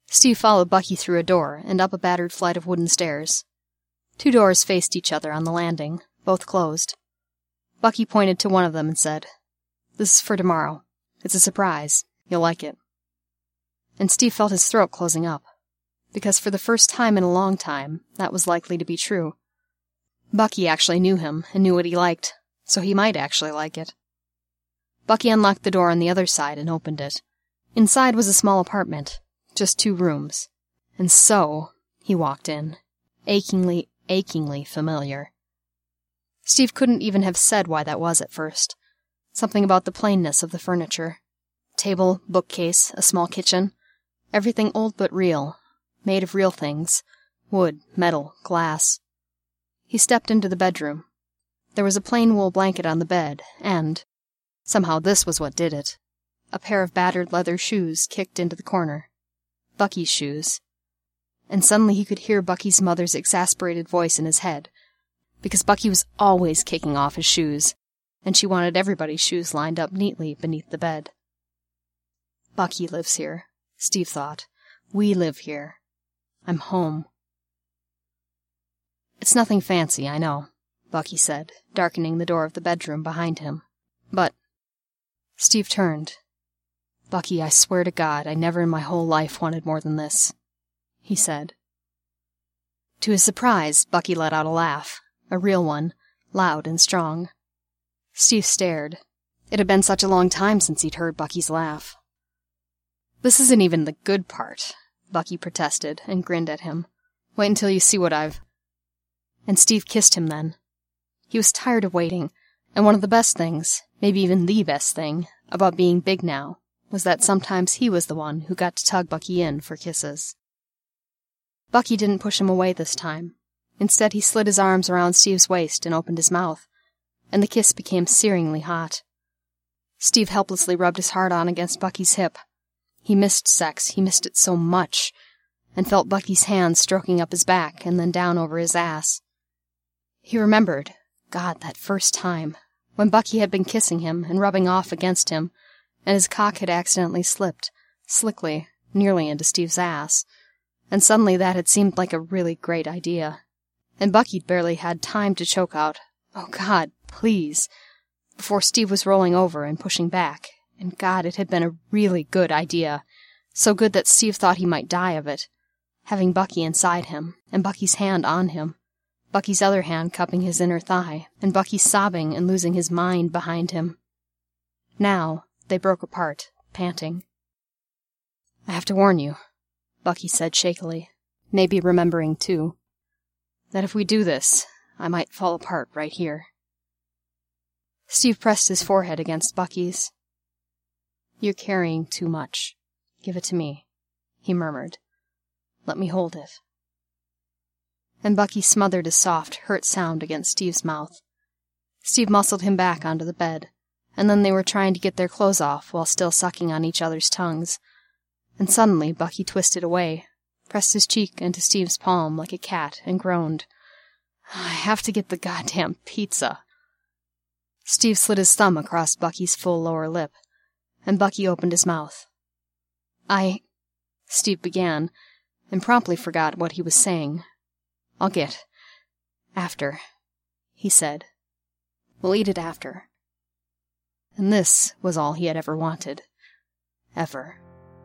Steve followed Bucky through a door and up a battered flight of wooden stairs. Two doors faced each other on the landing, both closed. Bucky pointed to one of them and said, "This is for tomorrow. It's a surprise. You'll like it." And Steve felt his throat closing up, because for the first time in a long time, that was likely to be true. Bucky actually knew him and knew what he liked, so he might actually like it. Bucky unlocked the door on the other side and opened it. Inside was a small apartment, just two rooms. And so, he walked in, achingly, achingly familiar. Steve couldn't even have said why that was at first. Something about the plainness of the furniture. Table, bookcase, a small kitchen. Everything old but real, made of real things. Wood, metal, glass. He stepped into the bedroom. There was a plain wool blanket on the bed, and, somehow this was what did it, a pair of battered leather shoes kicked into the corner. Bucky's shoes. And suddenly he could hear Bucky's mother's exasperated voice in his head, because Bucky was always kicking off his shoes, and she wanted everybody's shoes lined up neatly beneath the bed. Bucky lives here, Steve thought. We live here. I'm home. It's nothing fancy, I know, Bucky said, darkening the door of the bedroom behind him. But... Steve turned. Bucky, I swear to God, I never in my whole life wanted more than this, he said. To his surprise, Bucky let out a laugh, a real one, loud and strong. Steve stared. It had been such a long time since he'd heard Bucky's laugh. This isn't even the good part, Bucky protested and grinned at him. Wait until you see what I've... And Steve kissed him then. He was tired of waiting, and one of the best things, maybe even the best thing, about being big now, was that sometimes he was the one who got to tug Bucky in for kisses. Bucky didn't push him away this time. Instead, he slid his arms around Steve's waist and opened his mouth, and the kiss became searingly hot. Steve helplessly rubbed his heart on against Bucky's hip. He missed sex, he missed it so much, and felt Bucky's hands stroking up his back and then down over his ass. He remembered, God, that first time, when Bucky had been kissing him and rubbing off against him, and his cock had accidentally slipped, slickly, nearly into Steve's ass, and suddenly that had seemed like a really great idea. And Bucky'd barely had time to choke out, "Oh, God, please," before Steve was rolling over and pushing back, and God, it had been a really good idea, so good that Steve thought he might die of it, having Bucky inside him, and Bucky's hand on him, Bucky's other hand cupping his inner thigh, and Bucky sobbing and losing his mind behind him. Now, they broke apart, panting. "I have to warn you," Bucky said shakily, maybe remembering too, "that if we do this, I might fall apart right here." Steve pressed his forehead against Bucky's. "You're carrying too much. Give it to me," he murmured. "Let me hold it." And Bucky smothered a soft, hurt sound against Steve's mouth. Steve muscled him back onto the bed, and then they were trying to get their clothes off while still sucking on each other's tongues. And suddenly Bucky twisted away, pressed his cheek into Steve's palm like a cat, and groaned, "I have to get the goddamn pizza." Steve slid his thumb across Bucky's full lower lip, and Bucky opened his mouth. I... Steve began, and promptly forgot what he was saying. "I'll get... after," he said. "We'll eat it after." And this was all he had ever wanted. Ever.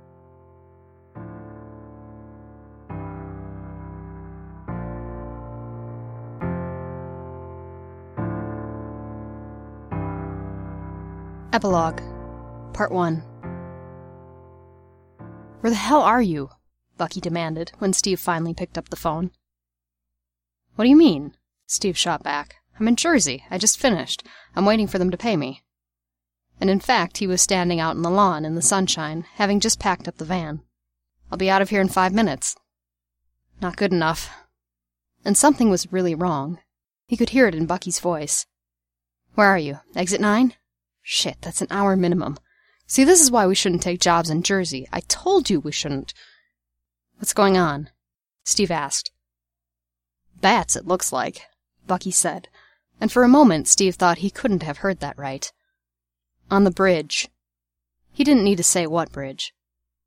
Epilogue. Part one. "Where the hell are you?" Bucky demanded, when Steve finally picked up the phone. "What do you mean?" Steve shot back. "I'm in Jersey. I just finished. I'm waiting for them to pay me." And in fact, he was standing out on the lawn in the sunshine, having just packed up the van. "I'll be out of here in five minutes." Not good enough. And something was really wrong. He could hear it in Bucky's voice. "Where are you? Exit nine? Shit, that's an hour minimum. See, this is why we shouldn't take jobs in Jersey. I told you we shouldn't." "What's going on?" Steve asked. "Bats, it looks like," Bucky said, and for a moment Steve thought he couldn't have heard that right. "On the bridge." He didn't need to say what bridge.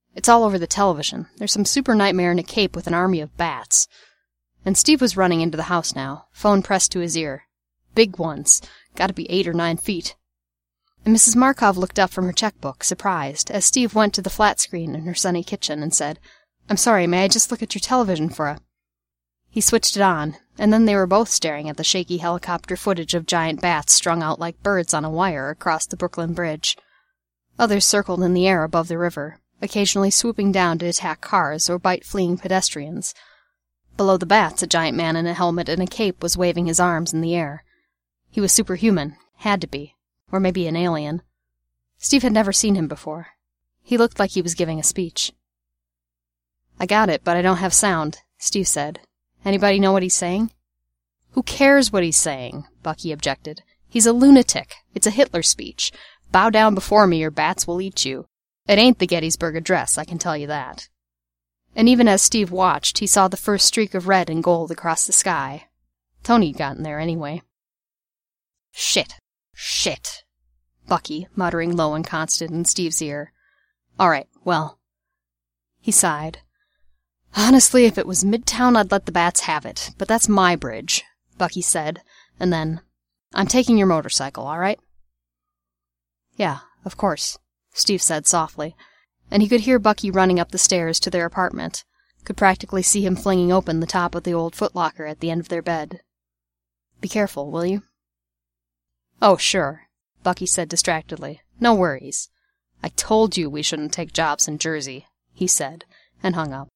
It's all over the television. There's some super nightmare in a cape with an army of bats. And Steve was running into the house now, phone pressed to his ear. Big ones. Gotta be eight or nine feet. And Missus Markov looked up from her checkbook, surprised, as Steve went to the flat screen in her sunny kitchen and said, "I'm sorry, may I just look at your television for a—" He switched it on, and then they were both staring at the shaky helicopter footage of giant bats strung out like birds on a wire across the Brooklyn Bridge. Others circled in the air above the river, occasionally swooping down to attack cars or bite fleeing pedestrians. Below the bats, a giant man in a helmet and a cape was waving his arms in the air. He was superhuman, had to be, or maybe an alien. Steve had never seen him before. He looked like he was giving a speech. "I got it, but I don't have sound," Steve said. "Anybody know what he's saying?" "Who cares what he's saying?" Bucky objected. "He's a lunatic. It's a Hitler speech. Bow down before me or bats will eat you. It ain't the Gettysburg Address, I can tell you that." And even as Steve watched, he saw the first streak of red and gold across the sky. Tony'd gotten there anyway. "Shit. Shit." Bucky, muttering low and constant in Steve's ear. "All right, well." He sighed. "Honestly, if it was Midtown, I'd let the bats have it, but that's my bridge," Bucky said, and then, "I'm taking your motorcycle, all right?" "Yeah, of course," Steve said softly, and he could hear Bucky running up the stairs to their apartment, could practically see him flinging open the top of the old footlocker at the end of their bed. "Be careful, will you?" "Oh, sure," Bucky said distractedly. "No worries. I told you we shouldn't take jobs in Jersey," he said, and hung up.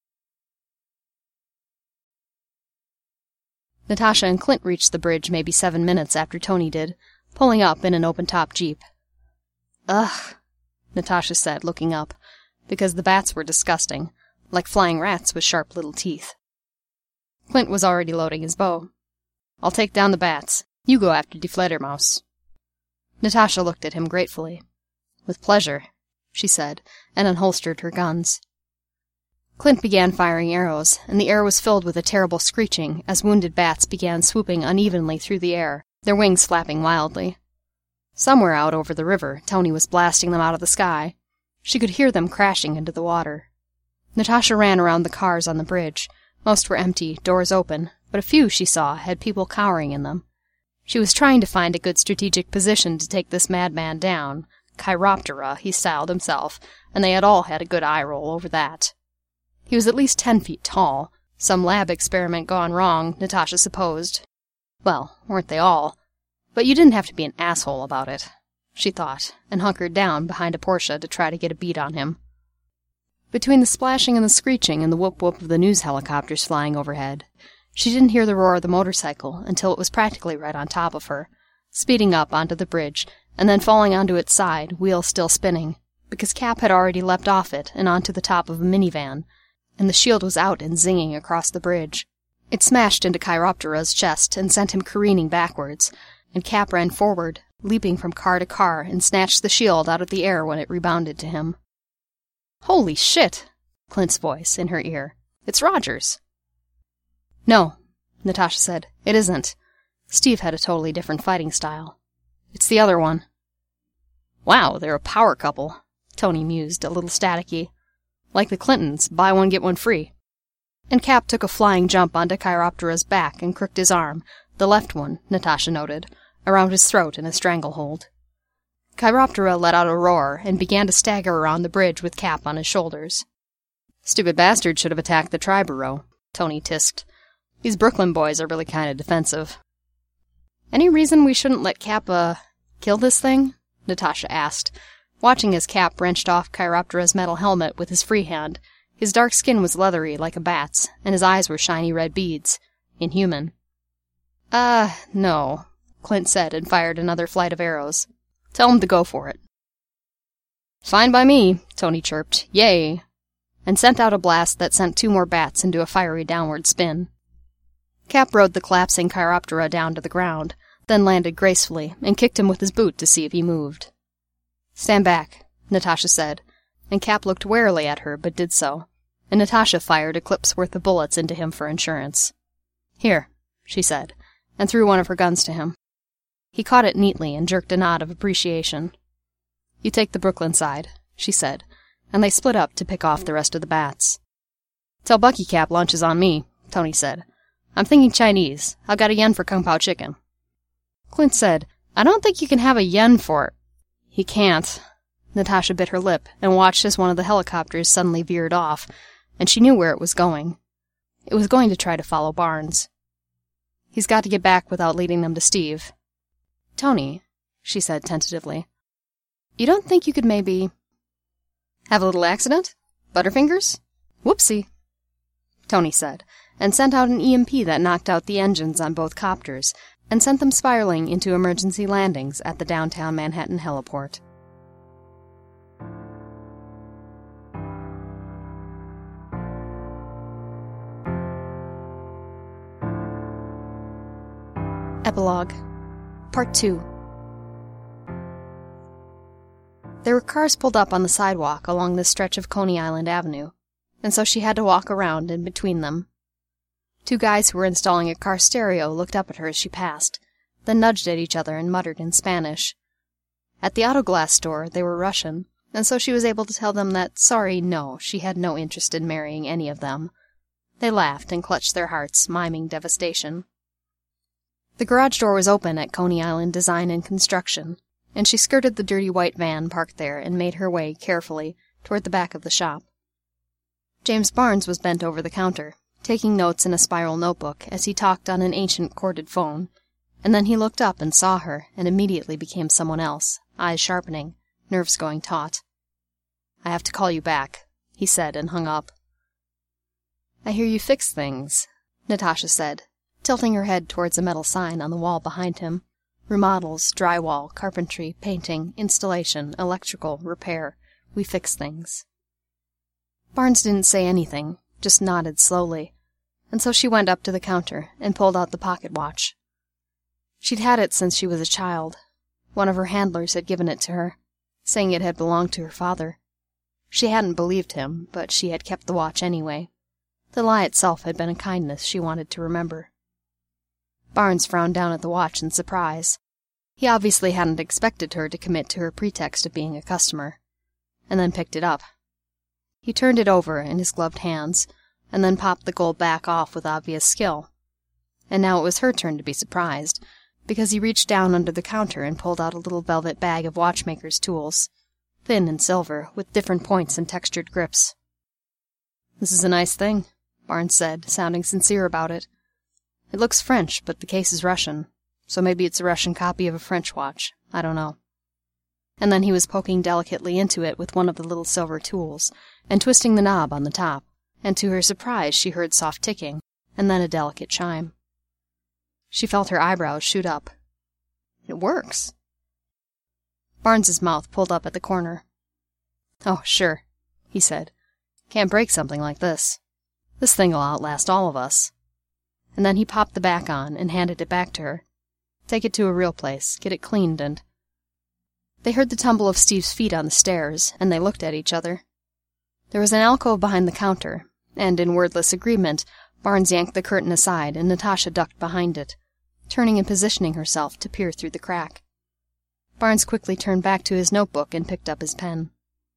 Natasha and Clint reached the bridge maybe seven minutes after Tony did, pulling up in an open-top Jeep. "Ugh," Natasha said, looking up, because the bats were disgusting, like flying rats with sharp little teeth. Clint was already loading his bow. "I'll take down the bats. You go after die Fledermaus." Natasha looked at him gratefully. "With pleasure," she said, and unholstered her guns. Clint began firing arrows, and the air was filled with a terrible screeching as wounded bats began swooping unevenly through the air, their wings flapping wildly. Somewhere out over the river, Tony was blasting them out of the sky. She could hear them crashing into the water. Natasha ran around the cars on the bridge. Most were empty, doors open, but a few, she saw, had people cowering in them. She was trying to find a good strategic position to take this madman down. Chiroptera, he styled himself, and they had all had a good eye-roll over that. He was at least ten feet tall. Some lab experiment gone wrong, Natasha supposed. Well, weren't they all? But you didn't have to be an asshole about it, she thought, and hunkered down behind a Porsche to try to get a beat on him. Between the splashing and the screeching and the whoop-whoop of the news helicopters flying overhead, she didn't hear the roar of the motorcycle until it was practically right on top of her, speeding up onto the bridge, and then falling onto its side, wheels still spinning, because Cap had already leapt off it and onto the top of a minivan, and the shield was out and zinging across the bridge. It smashed into Chiroptera's chest and sent him careening backwards, and Cap ran forward, leaping from car to car, and snatched the shield out of the air when it rebounded to him. "Holy shit!" Clint's voice in her ear. "It's Rogers." "No," Natasha said. "It isn't. Steve had a totally different fighting style. It's the other one." "Wow, they're a power couple," Tony mused, a little staticky. "Like the Clintons, buy one get one free." And Cap took a flying jump onto Chiroptera's back and crooked his arm, the left one, Natasha noted, around his throat in a stranglehold. Chiroptera let out a roar and began to stagger around the bridge with Cap on his shoulders. "Stupid bastard should have attacked the Triborough," Tony tisked. "These Brooklyn boys are really kind of defensive." "Any reason we shouldn't let Cap, uh, kill this thing?" Natasha asked, watching as Cap wrenched off Chiroptera's metal helmet with his free hand. His dark skin was leathery like a bat's, and his eyes were shiny red beads. Inhuman. Uh, no, Clint said and fired another flight of arrows. "Tell him to go for it." "Fine by me," Tony chirped. "Yay!" and sent out a blast that sent two more bats into a fiery downward spin. Cap rode the collapsing Chiroptera down to the ground, then landed gracefully and kicked him with his boot to see if he moved. "Stand back," Natasha said, and Cap looked warily at her, but did so, and Natasha fired a clip's worth of bullets into him for insurance. "Here," she said, and threw one of her guns to him. He caught it neatly and jerked a nod of appreciation. "You take the Brooklyn side," she said, and they split up to pick off the rest of the bats. "Tell Bucky Cap lunch is on me," Tony said. "I'm thinking Chinese. I've got a yen for Kung Pao chicken." Clint said, "I don't think you can have a yen for..." "He can't." Natasha bit her lip and watched as one of the helicopters suddenly veered off, and she knew where it was going. It was going to try to follow Barnes. He's got to get back without leading them to Steve. "Tony," she said tentatively, "you don't think you could maybe..." "Have a little accident? Butterfingers? Whoopsie," Tony said, and sent out an E M P that knocked out the engines on both copters and sent them spiraling into emergency landings at the downtown Manhattan heliport. Epilogue Part two. There were cars pulled up on the sidewalk along this stretch of Coney Island Avenue, and so she had to walk around in between them. Two guys who were installing a car stereo looked up at her as she passed, then nudged at each other and muttered in Spanish. At the auto glass store they were Russian, and so she was able to tell them that, sorry, no, she had no interest in marrying any of them. They laughed and clutched their hearts, miming devastation. The garage door was open at Coney Island Design and Construction, and she skirted the dirty white van parked there and made her way, carefully, toward the back of the shop. James Barnes was bent over the counter, taking notes in a spiral notebook as he talked on an ancient corded phone, and then he looked up and saw her and immediately became someone else, eyes sharpening, nerves going taut. "I have to call you back," he said and hung up. "I hear you fix things," Natasha said, tilting her head towards a metal sign on the wall behind him. Remodels, drywall, carpentry, painting, installation, electrical, repair. We fix things. Barnes didn't say anything, just nodded slowly, and so she went up to the counter and pulled out the pocket watch. She'd had it since she was a child. One of her handlers had given it to her, saying it had belonged to her father. She hadn't believed him, but she had kept the watch anyway. The lie itself had been a kindness she wanted to remember. Barnes frowned down at the watch in surprise. He obviously hadn't expected her to commit to her pretext of being a customer, and then picked it up. He turned it over in his gloved hands, and then popped the gold back off with obvious skill. And now it was her turn to be surprised, because he reached down under the counter and pulled out a little velvet bag of watchmaker's tools, thin and silver, with different points and textured grips. "This is a nice thing," Barnes said, sounding sincere about it. "It looks French, but the case is Russian, so maybe it's a Russian copy of a French watch. I don't know." And then he was poking delicately into it with one of the little silver tools, and twisting the knob on the top, and to her surprise she heard soft ticking, and then a delicate chime. She felt her eyebrows shoot up. "It works." Barnes's mouth pulled up at the corner. "Oh, sure," he said. "Can't break something like this. This thing'll outlast all of us." And then he popped the back on and handed it back to her. "Take it to a real place, get it cleaned and..." They heard the tumble of Steve's feet on the stairs, and they looked at each other. There was an alcove behind the counter, and in wordless agreement, Barnes yanked the curtain aside and Natasha ducked behind it, turning and positioning herself to peer through the crack. Barnes quickly turned back to his notebook and picked up his pen.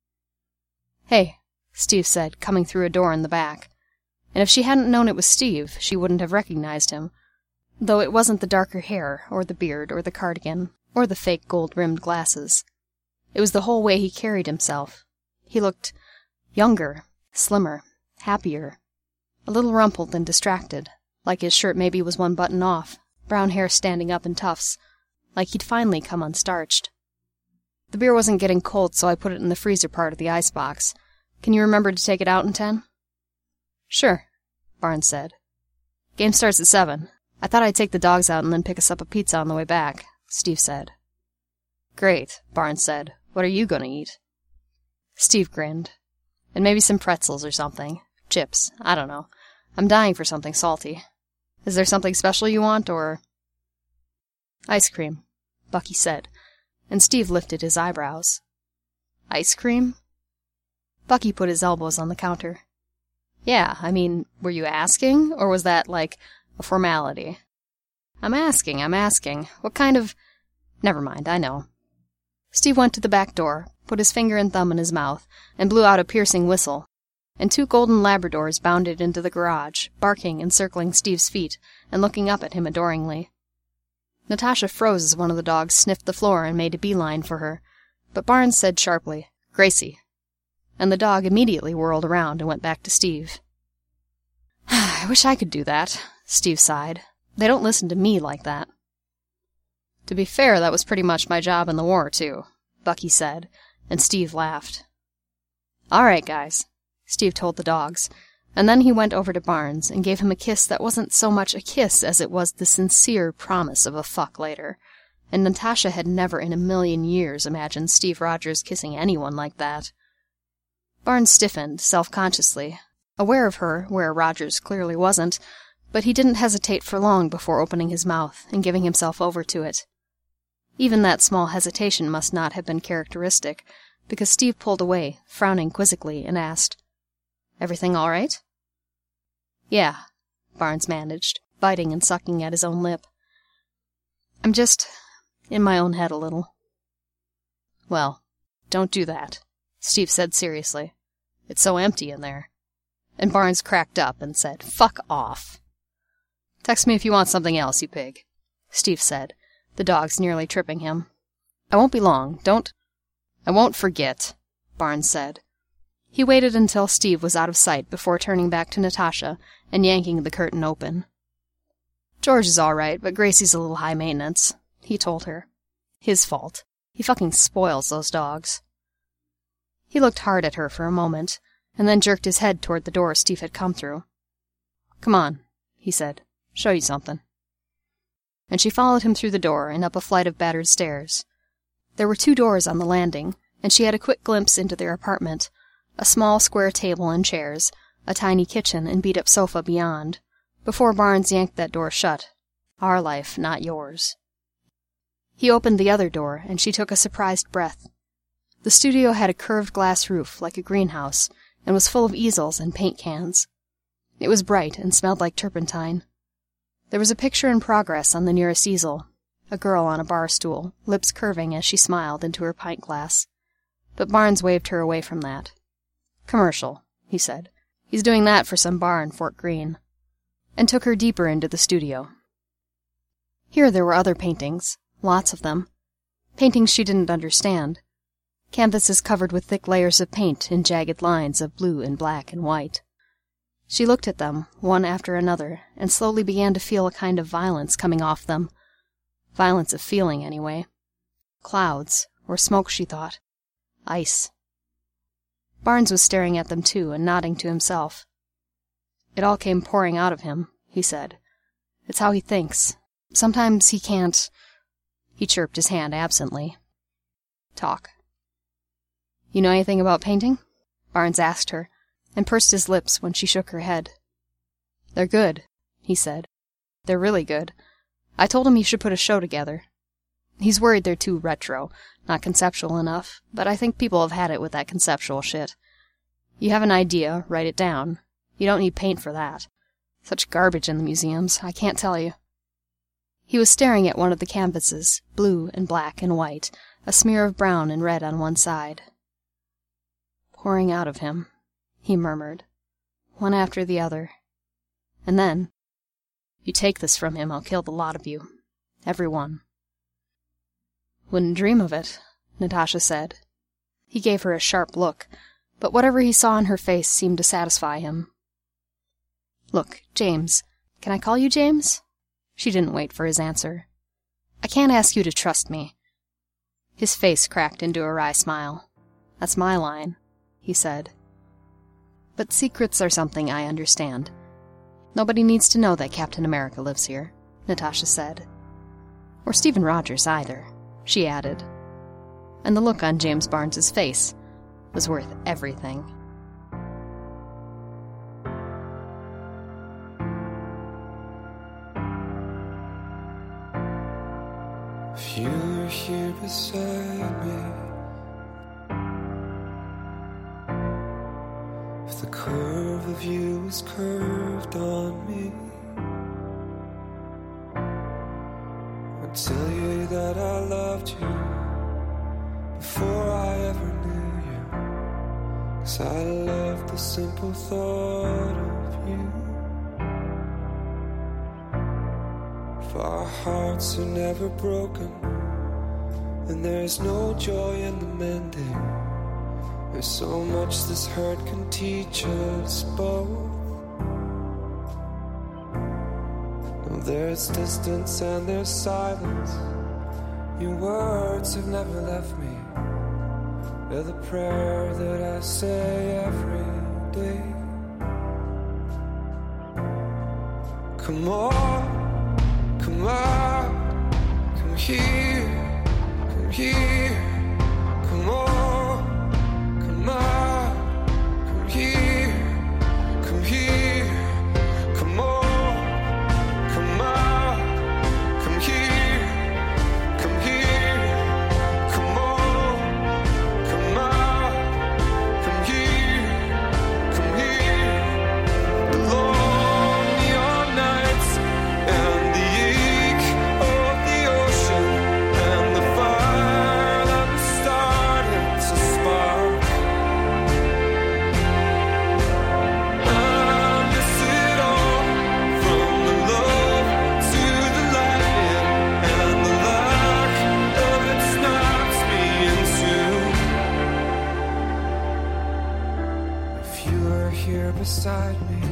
"Hey," Steve said, coming through a door in the back. And if she hadn't known it was Steve, she wouldn't have recognized him, though it wasn't the darker hair, or the beard, or the cardigan, or the fake gold-rimmed glasses. It was the whole way he carried himself. He looked younger, slimmer, happier, a little rumpled and distracted, like his shirt maybe was one button off, brown hair standing up in tufts, like he'd finally come unstarched. "The beer wasn't getting cold, so I put it in the freezer part of the icebox. Can you remember to take it out in ten?" "Sure," Barnes said. "Game starts at seven. I thought I'd take the dogs out and then pick us up a pizza on the way back," Steve said. "Great," Barnes said. "What are you going to eat?" Steve grinned. "And maybe some pretzels or something. Chips. I don't know. I'm dying for something salty. Is there something special you want, or..." "Ice cream," Bucky said, and Steve lifted his eyebrows. "Ice cream?" Bucky put his elbows on the counter. "Yeah, I mean, were you asking, or was that, like, a formality?" "I'm asking, I'm asking. What kind of..." "Never mind, I know." Steve went to the back door, put his finger and thumb in his mouth, and blew out a piercing whistle, and two golden Labradors bounded into the garage, barking and circling Steve's feet, and looking up at him adoringly. Natasha froze as one of the dogs sniffed the floor and made a beeline for her, but Barnes said sharply, "Gracie," and the dog immediately whirled around and went back to Steve. "I wish I could do that," Steve sighed. "They don't listen to me like that." "To be fair, that was pretty much my job in the war, too," Bucky said, and Steve laughed. "All right, guys," Steve told the dogs, and then he went over to Barnes and gave him a kiss that wasn't so much a kiss as it was the sincere promise of a fuck later, and Natasha had never in a million years imagined Steve Rogers kissing anyone like that. Barnes stiffened, self-consciously, aware of her where Rogers clearly wasn't, but he didn't hesitate for long before opening his mouth and giving himself over to it. Even that small hesitation must not have been characteristic, because Steve pulled away, frowning quizzically, and asked, "Everything all right?" "Yeah," Barnes managed, biting and sucking at his own lip. "I'm just in my own head a little." "Well, don't do that," Steve said seriously. "It's so empty in there." And Barnes cracked up and said, "Fuck off." "Text me if you want something else, you pig," Steve said, the dogs nearly tripping him. "I won't be long. Don't—" "I won't forget," Barnes said. He waited until Steve was out of sight before turning back to Natasha and yanking the curtain open. "George is all right, but Gracie's a little high maintenance," he told her. "His fault. He fucking spoils those dogs." He looked hard at her for a moment, and then jerked his head toward the door Steve had come through. "Come on," he said. "Show you something." And she followed him through the door and up a flight of battered stairs. There were two doors on the landing, and she had a quick glimpse into their apartment, a small square table and chairs, a tiny kitchen and beat-up sofa beyond, before Barnes yanked that door shut. "Our life, not yours." He opened the other door, and she took a surprised breath. The studio had a curved glass roof, like a greenhouse, and was full of easels and paint cans. It was bright and smelled like turpentine. There was a picture in progress on the nearest easel, a girl on a bar stool, lips curving as she smiled into her pint glass. But Barnes waved her away from that. "Commercial," he said. "He's doing that for some bar in Fort Greene," and took her deeper into the studio. Here there were other paintings, lots of them. Paintings she didn't understand. Canvases covered with thick layers of paint in jagged lines of blue and black and white. She looked at them, one after another, and slowly began to feel a kind of violence coming off them. Violence of feeling, anyway. Clouds, or smoke, she thought. Ice. Barnes was staring at them too, and nodding to himself. "It all came pouring out of him," he said. "It's how he thinks. Sometimes he can't—" He chirped his hand absently. "Talk." "You know anything about painting?" Barnes asked her, and pursed his lips when she shook her head. "They're good," he said. "They're really good. I told him he should put a show together. He's worried they're too retro, not conceptual enough, but I think people have had it with that conceptual shit. You have an idea, write it down. You don't need paint for that. Such garbage in the museums, I can't tell you." He was staring at one of the canvases, blue and black and white, a smear of brown and red on one side. "Pouring out of him," he murmured, one after the other. And then, "If you take this from him, I'll kill the lot of you. Every one." "Wouldn't dream of it," Natasha said. He gave her a sharp look, but whatever he saw in her face seemed to satisfy him. "Look, James. Can I call you James?" She didn't wait for his answer. "I can't ask you to trust me." His face cracked into a wry smile. "That's my line," he said. "But secrets are something I understand. Nobody needs to know that Captain America lives here," Natasha said. "Or Stephen Rogers, either," she added. And the look on James Barnes's face was worth everything. If you were here beside me, if the curve of you was curved on me, I'd tell you that I loved you before I ever knew. love the simple thought of you. If our hearts are never broken, and there's no joy in the mending, there's so much this hurt can teach us both. No, there's distance and there's silence. Your words have never left me. They're the prayer that I say every day. Come on, come on, come here, come here. Come on, come on, come here, come here. Come on, come on, come here, come here. Come on, come on, come here, come here. The long neon nights and the ache of the ocean and the fire that started to spark. I miss it all, from the love to the lightning, and the lack of it snaps me in two. If you were here beside me,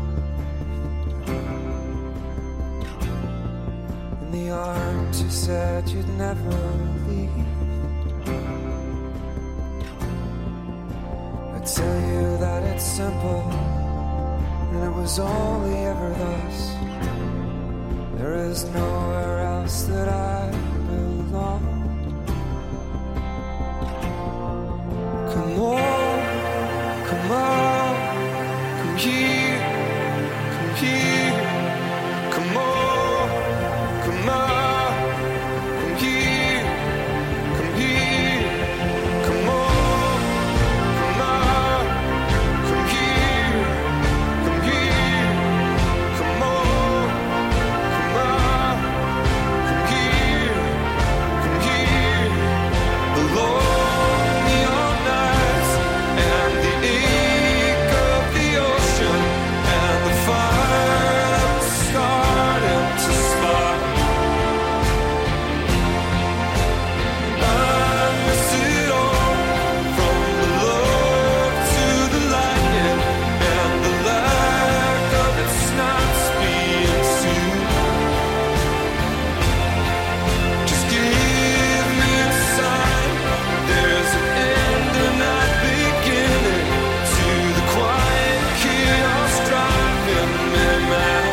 in the arms you said you'd never leave, I'd tell you that it's simple, and it was only ever thus. There is nowhere else that I belong. Come on, come on, come here, come here. Come on, come on, come here, come here. Come on, come on, come here, come here. Come on, come on, come here, come here. The long neon nights and the ache of the ocean and the fire that was starting to spark. I miss it all, from the love to the lightning, and the lack of it snaps me in two. Just give me a sign. There's an end and not beginning to the quiet chaos driving me mad.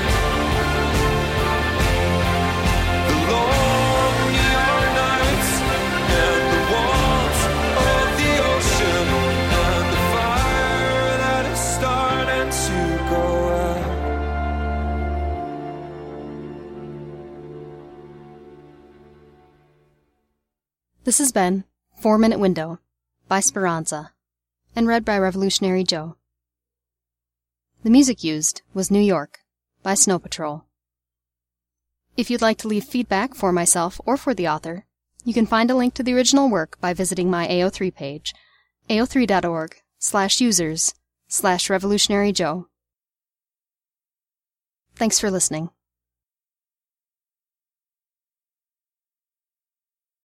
The long neon nights and the walls of the ocean and the fire that is starting to go out. This has been Four Minute Window by Speranza, and read by Revolutionary Joe. The music used was New York by Snow Patrol. If you'd like to leave feedback for myself or for the author, you can find a link to the original work by visiting my A O three page, A O three dot org slash users slash Revolutionary Joe. Thanks for listening.